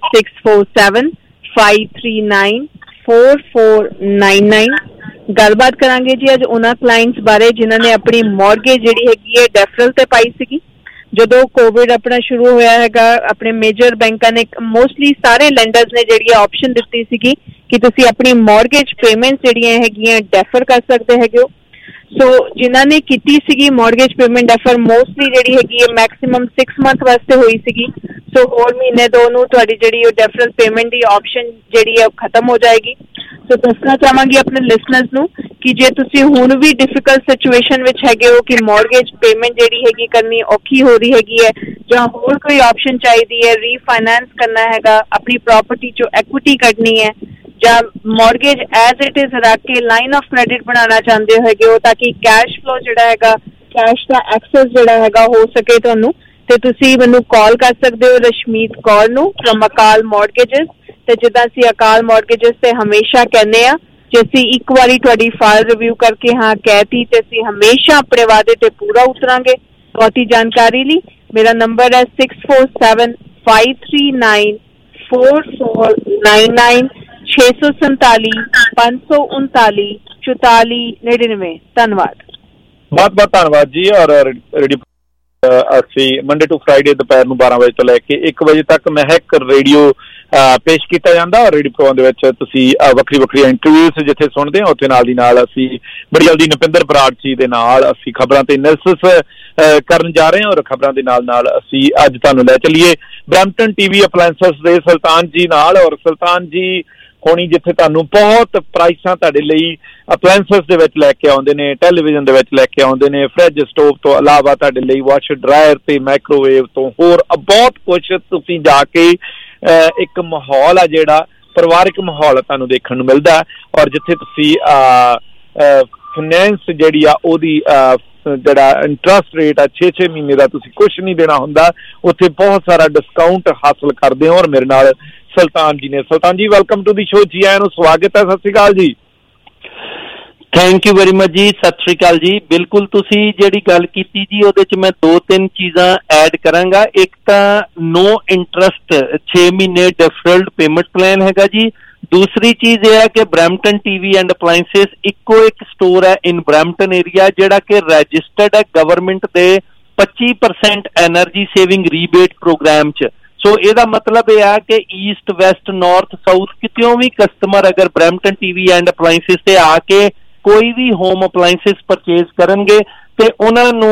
6475394499। ਗੱਲਬਾਤ ਕਰਾਂਗੇ ਜੀ ਅੱਜ ਉਹਨਾਂ ਕਲਾਇੰਟਸ ਬਾਰੇ ਜਿਨ੍ਹਾਂ ਨੇ ਆਪਣੀ ਮੌਰਗੇਜ ਜਿਹੜੀ ਹੈਗੀ ਹੈ ਡੈਫਰਲ ਤੇ ਪਾਈ ਸੀਗੀ। ਜਦੋਂ ਕੋਵਿਡ ਆਪਣਾ ਸ਼ੁਰੂ ਹੋਇਆ ਹੈਗਾ, ਆਪਣੇ ਮੇਜਰ ਬੈਂਕਾਂ ਨੇ ਮੋਸਟਲੀ ਸਾਰੇ ਲੈਂਡਰਸ ਨੇ ਜਿਹੜੀ ਆਪਸ਼ਨ ਦਿੱਤੀ ਸੀਗੀ ਕਿ ਤੁਸੀਂ ਆਪਣੀ ਮੌਰਗੇਜ ਪੇਮੈਂਟ ਜਿਹੜੀਆਂ ਹੈਗੀਆਂ ਡੈਫਰ ਕਰ ਸਕਦੇ ਹੈਗੇ ਹੋ। ਸੋ ਜਿਨ੍ਹਾਂ ਨੇ ਕੀਤੀ ਸੀਗੀ ਮੌਰਗੇਜ ਪੇਮੈਂਟ ਡੈਫਰ ਮੋਸਟਲੀ ਜਿਹੜੀ ਹੈਗੀ ਹੈ ਮੈਕਸਿਮਮ 6 ਮੰਥ ਵਾਸਤੇ ਹੋਈ ਸੀਗੀ। ਸੋ ਹੋਰ ਮਹੀਨੇ ਦੋ ਨੂੰ ਤੁਹਾਡੀ ਜਿਹੜੀ ਉਹ ਡੈਫਰਲ ਪੇਮੈਂਟ ਦੀ ਆਪਸ਼ਨ ਜਿਹੜੀ ਹੈ ਉਹ ਖਤਮ ਹੋ ਜਾਏਗੀ। ਸੋ ਦੱਸਣਾ ਚਾਹਾਂਗੀ ਆਪਣੇ ਲਿਸਨਰਸ ਨੂੰ ਕਿ ਜੇ ਤੁਸੀਂ ਹੁਣ ਵੀ ਡਿਫਿਕਲਟ ਸਿਚੁਏਸ਼ਨ ਵਿੱਚ ਹੈਗੇ ਹੋ ਕਿ ਮੌਰਗੇਜ ਪੇਮੈਂਟ ਜਿਹੜੀ ਹੈਗੀ ਕਰਨੀ ਔਖੀ ਹੋ ਰਹੀ ਹੈਗੀ ਹੈ ਜਾਂ ਹੋਰ ਕੋਈ ਆਪਸ਼ਨ ਚਾਹੀਦੀ ਹੈ, ਰੀਫਾਈਨੈਂਸ ਕਰਨਾ ਹੈਗਾ, ਆਪਣੀ ਪ੍ਰਾਪਰਟੀ ਚੋਂ ਐਕੁਇਟੀ ਕੱਢਣੀ ਹੈ ਜਾਂ ਮੌਰਗੇਜ ਐਜ਼ ਇਟ ਇਜ਼ ਰੱਖ ਕੇ ਲਾਈਨ ਆਫ ਕ੍ਰੈਡਿਟ ਬਣਾਉਣਾ ਚਾਹੁੰਦੇ ਹੈਗੇ ਹੋ ਤਾਂ ਕਿ ਕੈਸ਼ ਫਲੋ ਜਿਹੜਾ ਹੈਗਾ, ਕੈਸ਼ ਦਾ ਐਕਸੈਸ ਜਿਹੜਾ ਹੈਗਾ ਹੋ ਸਕੇ ਤੁਹਾਨੂੰ, ਤੇ ਤੁਸੀਂ ਮੈਨੂੰ ਕਾਲ ਕਰ ਸਕਦੇ ਹੋ ਰਸ਼ਮੀਤ ਕੌਰ ਨੂੰ ਫਰਮ ਅਕਾਲ ਮੌਰਗੇਜਸ। ਤੇ ਜਿੱਦਾਂ ਅਸੀਂ ਅਕਾਲ ਮੌਰਗੇਜਸ ਤੇ ਹਮੇਸ਼ਾ ਕਹਿੰਦੇ ਆ ਜੇ ਅਸੀਂ ਇੱਕ ਵਾਰੀ ਤੁਹਾਡੀ ਫਾਈਲ ਰਿਵਿਊ ਕਰਕੇ ਹਾਂ ਕਹਿਤੀ ਤੇ ਅਸੀਂ ਹਮੇਸ਼ਾ ਆਪਣੇ ਵਾਅਦੇ ਤੇ ਪੂਰਾ ਉਤਰਾਂਗੇ। ਬਹੁਤੀ ਜਾਣਕਾਰੀ ਲਈ ਮੇਰਾ ਨੰਬਰ ਹੈ 6475394499 647 539 4499। ਧੰਨਵਾਦ, ਬਹੁਤ ਬਹੁਤ ਧੰਨਵਾਦ ਜੀ। ਔਰ ਰੇਡੀਓ ਅਸੀਂ ਮੰਡੇ ਟੂ ਫਰਾਈਡੇ ਦੁਪਹਿਰ ਨੂੰ 12 ਵਜੇ ਤੋਂ ਲੈ ਕੇ 1 ਵਜੇ ਤੱਕ ਮਹਿਕ ਰੇਡੀਓ ਪੇਸ਼ ਕੀਤਾ ਜਾਂਦਾ। ਔਰ ਰੇਡੀਓ ਪ੍ਰੋਗਰਾਮ ਦੇ ਵਿੱਚ ਤੁਸੀਂ ਵੱਖਰੀ ਵੱਖਰੀ ਇੰਟਰਵਿਊਜ਼ ਜਿੱਥੇ ਸੁਣਦੇ ਹੋ ਉੱਥੇ ਨਾਲ ਦੀ ਨਾਲ ਅਸੀਂ ਬੜੀ ਜਲਦੀ ਨਪਿੰਦਰ ਬਰਾੜ ਜੀ ਦੇ ਨਾਲ ਅਸੀਂ ਖਬਰਾਂ ਤੇ ਐਨਾਲਿਸਿਸ ਕਰਨ ਜਾ ਰਹੇ ਹਾਂ। ਔਰ ਖਬਰਾਂ ਦੇ ਨਾਲ ਨਾਲ ਅਸੀਂ ਅੱਜ ਤੁਹਾਨੂੰ ਲੈ ਚੱਲੀਏ ਬਰੈਂਪਟਨ ਟੀਵੀ ਅਪਲਾਇੰਸਸ ਦੇ ਸੁਲਤਾਨ ਜੀ ਨਾਲ। ਔਰ ਸੁਲਤਾਨ ਜੀ ਹੋਣੀ ਜਿੱਥੇ ਤੁਹਾਨੂੰ ਬਹੁਤ ਪ੍ਰਾਈਸਾਂ ਤੁਹਾਡੇ ਲਈ ਅਪਲਾਇੰਸਸ ਦੇ ਵਿੱਚ ਲੈ ਕੇ ਆਉਂਦੇ ਨੇ, ਟੈਲੀਵਿਜ਼ਨ ਦੇ ਵਿੱਚ ਲੈ ਕੇ ਆਉਂਦੇ ਨੇ, ਫਰਿੱਜ ਸਟੋਵ ਤੋਂ ਇਲਾਵਾ ਤੁਹਾਡੇ ਲਈ ਵਾਸ਼ਰ ਡਰਾਇਰ ਤੇ ਮਾਈਕ੍ਰੋਵੇਵ ਤੋਂ ਹੋਰ ਬਹੁਤ ਕੁਛ ਤੁਸੀਂ ਜਾ ਕੇ ਇੱਕ ਮਾਹੌਲ ਆ ਜਿਹੜਾ ਪਰਿਵਾਰਿਕ ਮਾਹੌਲ ਤੁਹਾਨੂੰ ਦੇਖਣ ਨੂੰ ਮਿਲਦਾ। ਔਰ ਜਿੱਥੇ ਤੁਸੀਂ ਫਾਈਨੈਂਸ ਜਿਹੜੀ ਆ ਉਹਦੀ ਜਿਹੜਾ ਇੰਟਰਸਟ ਰੇਟ ਆ 6 ਮਹੀਨੇ ਦਾ ਤੁਸੀਂ ਕੁਛ ਨਹੀਂ ਦੇਣਾ ਹੁੰਦਾ, ਉੱਥੇ ਬਹੁਤ ਸਾਰਾ ਡਿਸਕਾਊਂਟ ਹਾਸਲ ਕਰਦੇ ਹੋ। ਔਰ ਮੇਰੇ ਨਾਲ ਸੁਲਤਾਨ ਜੀ ਨੇ। ਸੁਲਤਾਨ ਜੀ ਵੈਲਕਮ ਟੂ ਦੀ ਸ਼ੋ, ਜੀ ਆਇਆਂ ਨੂੰ ਸਵਾਗਤ ਹੈ। ਸਤਿ ਸ਼੍ਰੀ ਅਕਾਲ ਜੀ। ਥੈਂਕ ਯੂ ਵੈਰੀ ਮਚ ਜੀ, ਸਤਿ ਸ਼੍ਰੀ ਅਕਾਲ ਜੀ। ਬਿਲਕੁਲ ਤੁਸੀਂ ਜਿਹੜੀ ਗੱਲ ਕੀਤੀ ਜੀ ਉਹਦੇ ਚ ਮੈਂ 2-3 ਚੀਜ਼ਾਂ ਐਡ ਕਰਾਂਗਾ। ਇੱਕ ਤਾਂ ਨੋ ਇੰਟਰਸਟ 6 ਮਹੀਨੇ ਡਿਫਰਲਡ ਪੇਮੈਂਟ ਪਲਾਨ ਹੈਗਾ ਜੀ। ਦੂਸਰੀ ਚੀਜ਼ ਇਹ ਹੈ ਕਿ ਬਰੈਂਪਟਨ ਟੀਵੀ ਐਂਡ ਅਪਲਾਇੰਸਸ ਇੱਕੋ ਇੱਕ ਸਟੋਰ ਹੈ ਇਨ ਬਰੈਂਪਟਨ ਏਰੀਆ ਜਿਹੜਾ ਕਿ ਰਜਿਸਟਰਡ ਹੈ ਗਵਰਨਮੈਂਟ ਦੇ 25% ਐਨਰਜੀ ਸੇਵਿੰਗ ਰੀਬੇਟ ਪ੍ਰੋਗਰਾਮ ਚ। ਸੋ ਇਹਦਾ ਮਤਲਬ ਇਹ ਆ ਕਿ ਈਸਟ ਵੈਸਟ ਨਾਰਥ ਸਾਊਥ ਕਿਤਿਓਂ ਵੀ ਕਸਟਮਰ ਅਗਰ ਬਰੈਂਪਟਨ ਟੀਵੀ ਐਂਡ ਅਪਲਾਇੰਸਸ ਤੇ ਆ ਕੇ ਕੋਈ ਵੀ ਹੋਮ ਅਪਲਾਇੰਸਸ ਪਰਚੇਜ਼ ਕਰਨਗੇ ਤੇ ਉਹਨਾਂ ਨੂੰ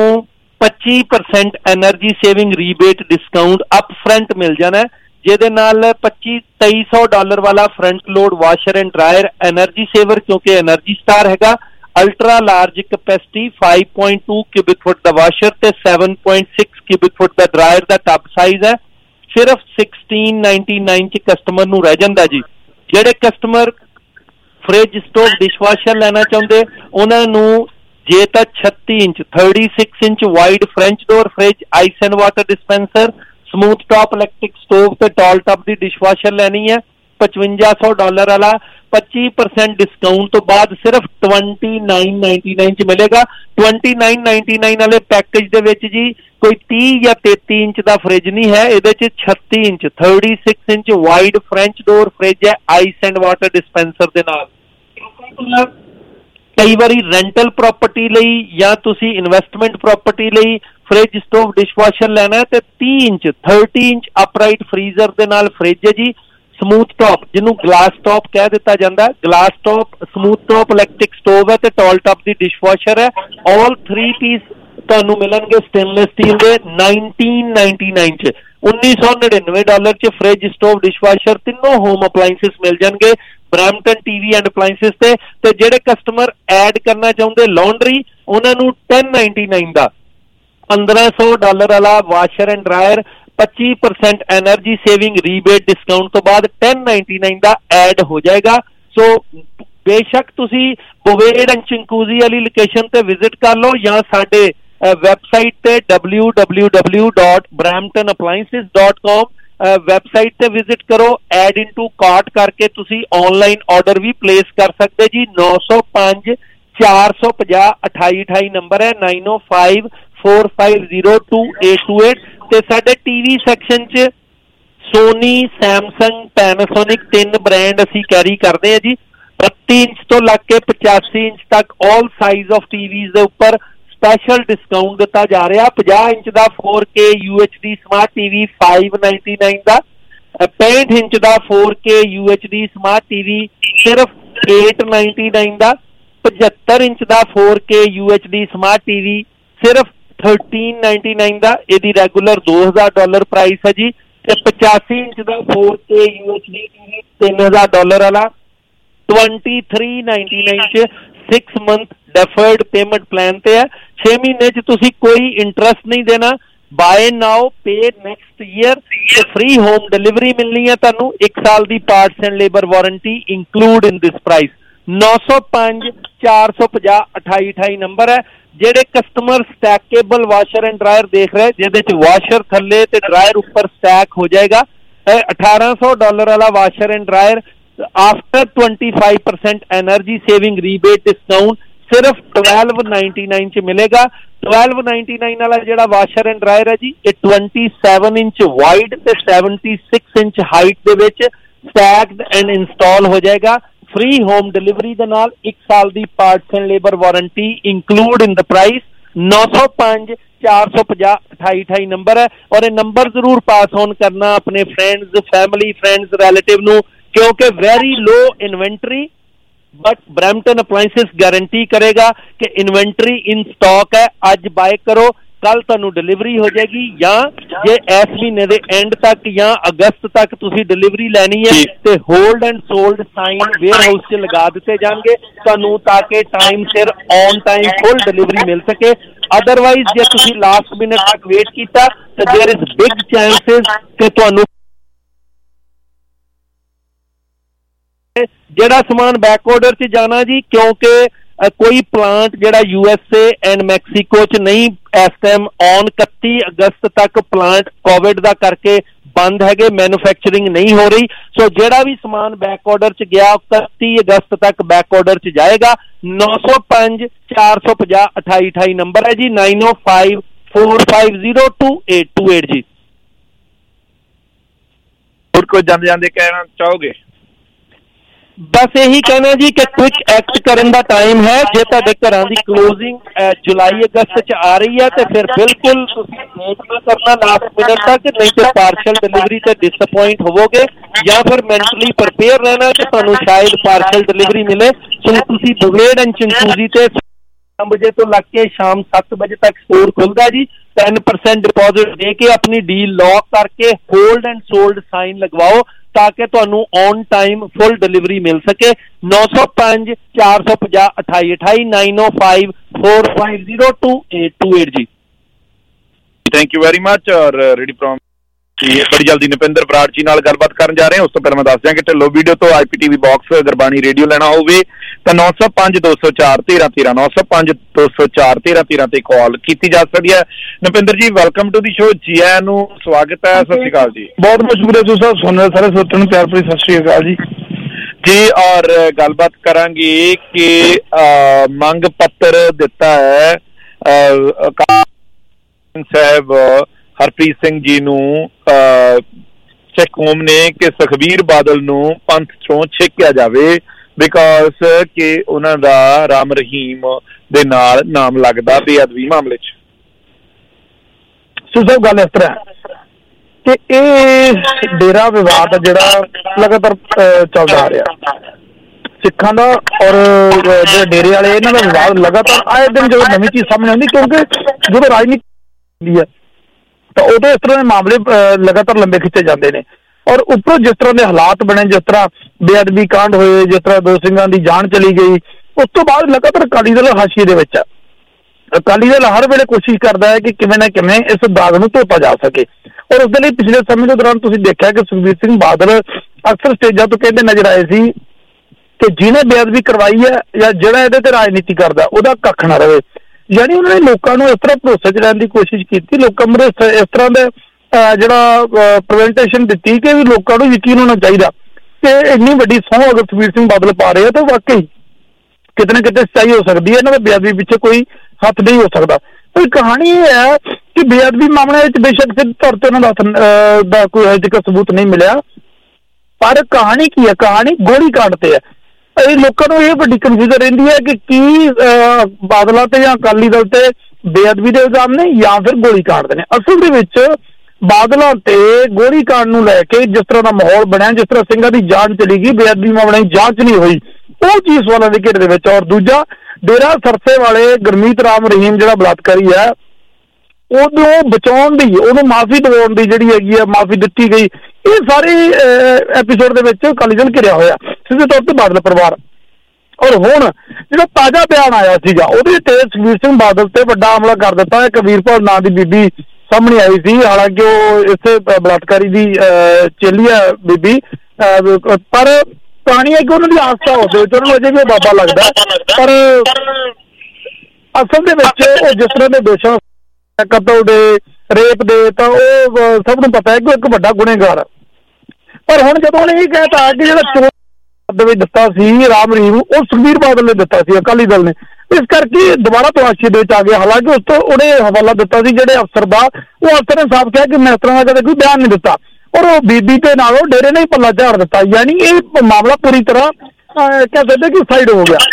25% energy saving rebate discount up front ਮਿਲ ਜਾਣਾ, ਜਿਹਦੇ ਨਾਲ $2300 ਵਾਲਾ front load washer and dryer energy saver ਕਿਉਂਕਿ ਐਨਰਜੀ ਸਟਾਰ ਹੈਗਾ, ultra large capacity 5.2 cubic foot ਦਾ ਵਾਸ਼ਰ ਤੇ 7.6 ਕਿਊਬਿਕ ਫੁੱਟ ਦਾ ਡਰਾਇਰ ਦਾ ਟੱਬ ਸਾਈਜ਼ ਹੈ, ਸਿਰਫ $1699 ਚ ਕਸਟਮਰ ਨੂੰ ਰਹਿ ਜਾਂਦਾ ਜੀ। ਜਿਹੜੇ ਕਸਟਮਰ ਫਰਿੱਜ ਸਟੋਵ ਡਿਸ਼ਵਾਸ਼ਰ ਲੈਣਾ ਚਾਹੁੰਦੇ ਉਹਨਾਂ ਨੂੰ ਜੇ ਤਾਂ 36 inch wide French door fridge, ice and water dispenser, smooth top electric stove ਤੇ ਟਾਲ ਟਾਪ ਦੀ ਡਿਸ਼ਵਾਸ਼ਰ ਲੈਣੀ ਹੈ $5500 ਵਾਲਾ 25% डिस्काउंट तो बाद सिर्फ 2999 च मिलेगा। 2999 वाले पैकेज दे विच जी कोई 30 या 33 इंच का फ्रिज नहीं है, इहदे च 36 inch 36 inch wide French door fridge है आइस एंड वाटर डिस्पेंसर दे नाल। कई बारी रेंटल प्रॉपर्टी लई या तुसी इन्वेस्टमेंट प्रॉपर्टी लई फ्रिज स्टोव डिशवाशर लेना है तो 30 इंच अपराइट फ्रीजर दे नाल फ्रिज है जी। स्मूथ टॉप जिन्हों ग्लास टॉप कह दिता जाता है, glass top smooth top electric stove है तो टॉल टॉप की डिशवाशर है। ऑल 3 पीस तुहानू मिलणगे स्टेनलेस स्टील के 1999 च। $1999 च फ्रिज स्टोव डिशवाशर तीनों होम अप्लाइंसिस मिल जाएंगे ब्रैम्पटन टीवी एंड अप्लाइंसिस ते जेडे कस्टमर ऐड करना चाहते लॉन्ड्री उन्होंने 1099 का $1500 वाला washer and dryer 25% energy saving rebate discount तो बाद 1099 का ऐड हो जाएगा। सो बेशक तुसी बोवेड एंड चिंकूजी वाली लोकेशन ते विजिट कर लो या साडे वैबसाइट ते www.bramptonappliances.com वैबसाइट ते विजिट करो। ऐड इनटू कार्ट करके तुसी ऑनलाइन ऑर्डर भी प्लेस कर सकते जी। 905 450 2828 नंबर है 905 4502828 ते साडे टीवी सेक्शन च सोनी सैमसंग पैनासोनिक 3 ब्रांड असी कैरी करते हैं जी। 32 इंच तो लग के 85 इंच तक ऑल साइज ऑफ टीवीज दे उपर स्पैशल डिस्काउंट दिता जा रहा। 50 इंच का 4K UHD स्मार्ट टीवी 599 का, 65 इंच का 4K UHD स्मार्ट टीवी सिर्फ 899 का, 75 इंच का 4K UHD स्मार्ट टीवी सिर्फ 1399 का। यदि रेगुलर $2000 प्राइस है जी। 85 इंच का 4K UHD टीवी $3000 वाला 2399 6 मंथ डेफर्ड पेमेंट प्लान ते है। 6 महीने च तुसी कोई इंटरेस्ट नहीं देना। Buy now pay next year ते फ्री होम डिलीवरी मिलनी है तुहानू। 1 साल की parts and labour warranty include in this price. 905 450 2828 number है। जेडे customer stackable washer and dryer देख रहे जिहदे च वाशर थल्ले ते ड्रायर ऊपर स्टैक हो जाएगा। $1800 वाला washer and dryer after 25% energy saving rebate discount सिर्फ 1299 च मिलेगा। 1299 वाला जेड़ा वाशर एंड ड्रायर है जी ये 27 इंच वाइड ते 76 इंच हाइट दे विच स्टैक्ड एंड इंस्टॉल हो जाएगा। फ्री होम डिलीवरी दे नाल 1 साल की parts and labour warranty include in the price. 905 450 2828 number है। और ये नंबर जरूर पास ऑन करना अपने फ्रेंड्स फैमिली फ्रेंड्स रिलेटिव नू, क्योंकि very low inventory but Brampton appliances guarantee करेगा कि इन्वेंटरी इन स्टॉक है। अज बाय करो कल तुहानू डिलीवरी हो जाएगी, या जे इस महीने दे एंड तक या अगस्त तक तुसी डिलीवरी लैनी है तो hold and sold sign warehouse च लगा दिते जाएंगे तुहानू, ताकि टाइम सिर ऑन टाइम फुल डिलीवरी मिल सके। अदरवाइज जे तुसी लास्ट मिनट तक वेट कीता तो देयर इज बिग चांसेस कि तुहानू जेड़ा समान बैक ऑर्डर च जाना जी, क्योंकि कोई प्लांट जेड़ा USA एंड मैक्सीको च नहीं इस टाइम ऑन 31 अगस्त तक प्लांट कोविड दा करके बंद है, मैन्युफैक्चरिंग नहीं हो रही। सो जेड़ा भी समान बैक ऑर्डर च गया 31 अगस्त तक बैक ऑर्डर च जाएगा। 905 450 2828 नंबर है जी। 905 4502828 जी। और कोई जाते कहना चाहोगे? बस यही कहना जी कि क्विक एक्ट करने का टाइम है। जे तुहाडे घरां दी क्लोजिंग जुलाई अगस्त च आ रही है तो फिर बिल्कुल तुसीं वेट ना करना लास्ट मिनट तक, नहीं तो पार्शल डिलीवरी से डिसअपॉइंट होवोगे, या फिर मेंटली प्रिपेयर रहना कि तुहानू शायद पार्शल डिलीवरी मिले। सो तुसीं बोवेड एंड चिंकूजी ते 9 बजे तो लग के शाम 7 बजे तक स्टोर खुलदा जी। 10% डिपॉजिट दे के अपनी डील लॉक करके होल्ड एंड सोल्ड साइन लगवाओ ताकि तुहानू ऑन टाइम फुल डिलीवरी मिल सके। 905 450 2828 905 4502828 जी। Thank you very much. और रेडी फ्रॉम बड़ी जल्दी नपिंदर बराड़ जी नाल गलबात करन जा रहे हैं। उस तो पहले मैं दस दियां कि ढिल्लो वीडियो तो IPTV बॉक्स गुरबाणी रेडियो लेना होवे तो 905 204 1313 905 204 1313 ते कॉल की जा सकती है। Napinder ji welcome to the show, जी आया नू स्वागत है। सत श्री अकाल जी। बहुत बहुत शुक्रिया जी साहब, सुन रहे सारे श्रोते नूं प्यार भरी सत श्री अकाल जी। जी और गलबात करांगे कि मंग पत्र दिता है साहब हरप्रीत सिंह जी नूं सिख कौम ने कि सुखबीर बादल नूं पंथ चों छेकिया जावे बिकॉज कि उन्हां दा राम रहीम दे नाल नाम लगदा बेअदबी मामले च। सुसब गल इस तरह कि ये डेरा विवाद जिहड़ा लगातार चलदा आ रहा सिखां दा और जो डेरे वाले इन्हां दा विवाद लगातार आए दिन जो नवीं चीज़ सामने आउंदी क्योंकि जो राजनीति है तो उदों इस तरह के मामले लगातार लंबे खिंचे जाते हैं और उपरों जिस तरह के हालात बने जिस तरह बेअदबी कांड होए जिस तरह दो सिंघां दी जान चली गई उस तो बाद लगातार अकाली दल हाशिए दे विच अकाली दल हर वेले कोशिश करता है कि किवें ना किवें इस दाग नूं धोता जा सके और उस लिए पिछले समय के दौरान तुसीं देखिआ कि सुखबीर सिंह बादल अक्सर स्टेजां तो कहते नजर आए सी कि जिन्हें बेअदबी करवाई है या जिहड़ा इहदे ते राजनीति करदा उहदा कख ना रहे यानी उन्होंने लोगों को इस तरह भरोसे च रहने की कोशिश की लोगों में इस तरह का जिहड़ा प्रेजेंटेशन दी कि भी लोगों को यकीन होना चाहिए कि इन्नी वड्डी सौं अगर सुखबीर सिंह बादल पा रहे हैं तो वाकई किते ना किते सच्चाई हो सकती है, इन्होंने बेअदबी पीछे कोई हथ नहीं हो सकता। तो कहानी ये है कि बेअदबी मामले बेशक सिद्ध तौर पर उन्होंने कोई अजे तक सबूत नहीं मिला, पर कहानी की है, कहानी गोली कांड ते है। लोगों को यह बड़ी कन्फ्यूजन रही है कि की बादलों ते या अकाली दल ते बेअदबी के इल्जाम ने या फिर गोली कांड ने। असल दे विच बादलों ते गोली कांड नूं लैके जिस तरह का माहौल बनया, जिस तरह सिंघां दी जान चली गई, बेअदबी मामले की जांच नहीं हुई, वो चीज सवालों के घेरे दे विच। और दूजा डेरा सरसे वाले गुरमीत राम रहीम जिहड़ा बलात्कारी है उहनूं बचाउण दी, उहनूं माफी दिवाउण दी जिहड़ी हैगी है, माफी दित्ती गई, ये सारे एपीसोड दे विच अकाली दल घिरिया होया सीधे तौर पर बादल परिवार। और हुण जिहड़ा ताजा बयान आया सीगा उहदे ते सुखबीर सिंह बादल ते वड्डा हमला कर दित्ता है। कबीरपाल नां दी बीबी सामने आई सी, हालांकि वो इस बलात्कारी दी चेली है बीबी, पर कहानी है कि उन्होंने आस्था होते उन्होंने अजे भी बाबा लगता है, पर असल दे विच जिस तरह के दोषों कतल दे रेप दे तो सब नूं पता है कि एक वड्डा गुनेगार है। पर हुण जदों उन्हें यह कहता कि जिहड़ा चोर दिता सी राम रहीम वो सुखबीर बादल ने दिता सी, अकाली दल ने, इस करके दोबारा तलाशी दे आ गया। हालांकि उस तो उन्हें हवाला दिता सी जिहड़े अफसर दा, वो अफसर ने साफ कहा कि मैं इस तरह का कदे कोई बयान नहीं दिता और वो बीबी के नालों डेरे ने ही पल्ला झाड़ दिता। यानी ये मामला पूरी तरह कह सकते कि साइड हो गया।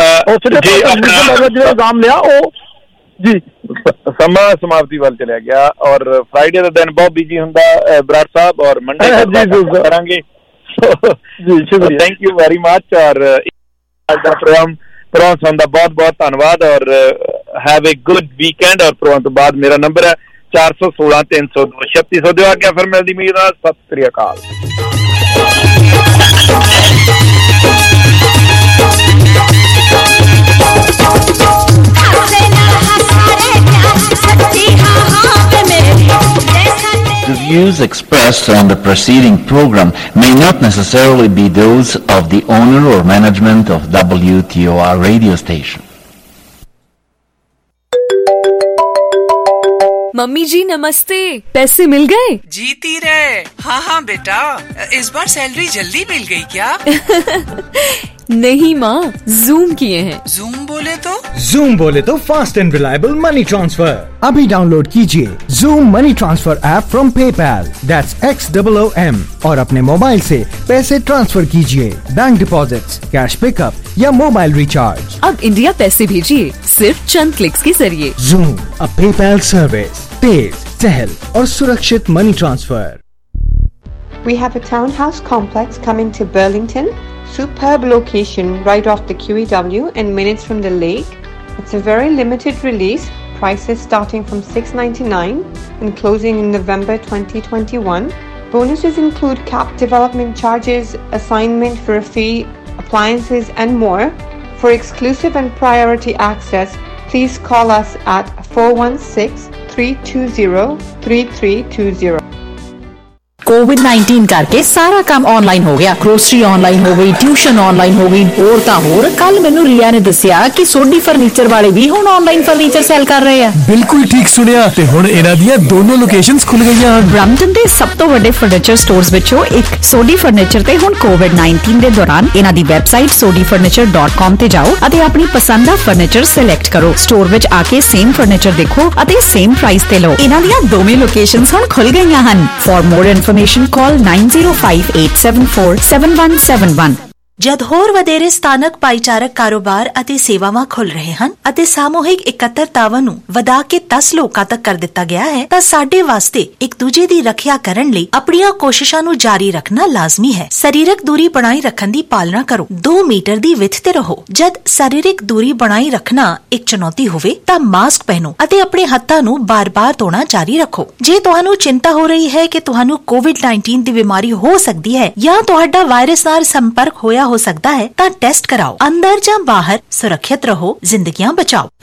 इल्जाम लिया वो जी समा समाप्ति वाल चला गया और फ्राइडे का दिन बहुत बिजी हुंदा बराड़ साहब और मंडे करांगे। जी शुक्रिया, थैंक यू वेरी मच। और प्रोग्राम सुनने का बहुत बहुत धन्यवाद और हैव ए गुड वीकेंड। और प्रोग्राम तो बाद मेरा नंबर है 416 302 3600 दो आ गया। फिर मिलती मीर नाल, सत श्री अकाल। The views expressed on the preceding program may not necessarily be those of the owner or management of WTOR radio station. Mummy जी नमस्ते, पैसे मिल गए? जीती रहे। हाँ हाँ बेटा, इस बार सैलरी जल्दी मिल गई क्या? नहीं माँ, जूम किए हैं। जूम बोले तो? जूम बोले तो fast and reliable money transfer. अभी डाउनलोड कीजिए Xoom money transfer app from PayPal, that's XOOM, और अपने मोबाइल से पैसे ट्रांसफर कीजिए, बैंक डिपॉजिट्स, कैश पिकअप या मोबाइल रिचार्ज। अब इंडिया पैसे भेजिए सिर्फ चंद क्लिक्स के जरिए। जूम, अ पेपैल सर्विस, तेज, सहल और सुरक्षित money transfer. We have a townhouse complex coming to Burlington. Superb location right off the QEW and minutes from the lake. It's a very limited release. Prices starting from $699 and closing in November 2021. Bonuses include capped development charges, assignment for a fee, appliances and more. For exclusive and priority access, please call us at 416-320-3320. कोविड-19 करके सारा काम online हो गया। Grocery online हो गई, tuition online हो गई, और तां होर कल मैनू रिया ने दसिया कि सोडी फर्नीचर वाले भी हुण ऑनलाइन फर्नीचर सेल कर रहे हैं। बिल्कुल ठीक सुनिया ते हुण इन्हां दियां दोनों लोकेशंस खुल गईयां। ब्रैम्पटन दे सब तो वड्डे फर्नीचर स्टोर्स विचों एक सोडी फर्नीचर ते हुण कोविड-19 दे दौरान इन्हां दी वैबसाइट sodifurniture.com ते जाओ अते अपनी पसंद दा फर्नीचर सिलेक्ट करो। स्टोर विच आके सेम फर्नीचर देखो अते सेम प्राइस ते लो। इन्हां दियां दोवें लोकेशंस हुण खुल गईयां हन। For more information call 9058747171। ਜਦ ਹੋਰ ਵਧੇਰੇ ਸਥਾਨਕ ਭਾਈਚਾਰਕ ਕਾਰੋਬਾਰ ਅਤੇ ਸੇਵਾਵਾਂ ਖੁੱਲ ਰਹੇ ਹਨ ਅਤੇ ਸਾਮੂਹਿਕ ਇਕੱਤਰਤਾਵਾਂ ਨੂੰ ਵਧਾ ਕੇ 10 ਲੋਕਾਂ ਤੱਕ ਕਰ ਦਿੱਤਾ ਗਿਆ ਹੈ ਤਾਂ ਸਾਡੇ ਵਾਸਤੇ ਇੱਕ ਦੂਜੇ ਦੀ ਰੱਖਿਆ ਕਰਨ ਲਈ ਆਪਣੀਆਂ ਕੋਸ਼ਿਸ਼ਾਂ ਨੂੰ ਜਾਰੀ ਰੱਖਣਾ ਲਾਜ਼ਮੀ ਹੈ। ਸਰੀਰਕ ਦੂਰੀ ਬਣਾਈ ਰੱਖਣ ਦੀ ਪਾਲਣਾ ਕਰੋ। 2 ਮੀਟਰ ਦੀ ਵਿੱਥ ਤੇ ਰਹੋ। ਜਦ ਸਰੀਰਕ ਦੂਰੀ ਬਣਾਈ ਰੱਖਣਾ ਇੱਕ ਚੁਣੌਤੀ ਹੋਵੇ ਤਾਂ ਮਾਸਕ ਪਹਿਨੋ ਅਤੇ ਆਪਣੇ ਹੱਥਾਂ ਨੂੰ ਬਾਰ-ਬਾਰ ਧੋਣਾ ਜਾਰੀ ਰੱਖੋ। ਜੇ ਤੁਹਾਨੂੰ ਚਿੰਤਾ ਹੋ ਰਹੀ ਹੈ ਕਿ ਤੁਹਾਨੂੰ ਕੋਵਿਡ-19 ਦੀ ਬਿਮਾਰੀ ਹੋ ਸਕਦੀ ਹੈ ਜਾਂ ਤੁਹਾਡਾ ਵਾਇਰਸ ਨਾਲ ਸੰਪਰਕ ਹੋਇਆ ਹੋ ਸਕਦਾ ਹੈ ਤਾਂ ਟੈਸਟ कराओ। अंदर या बाहर सुरक्षित रहो, जिंदगियां बचाओ।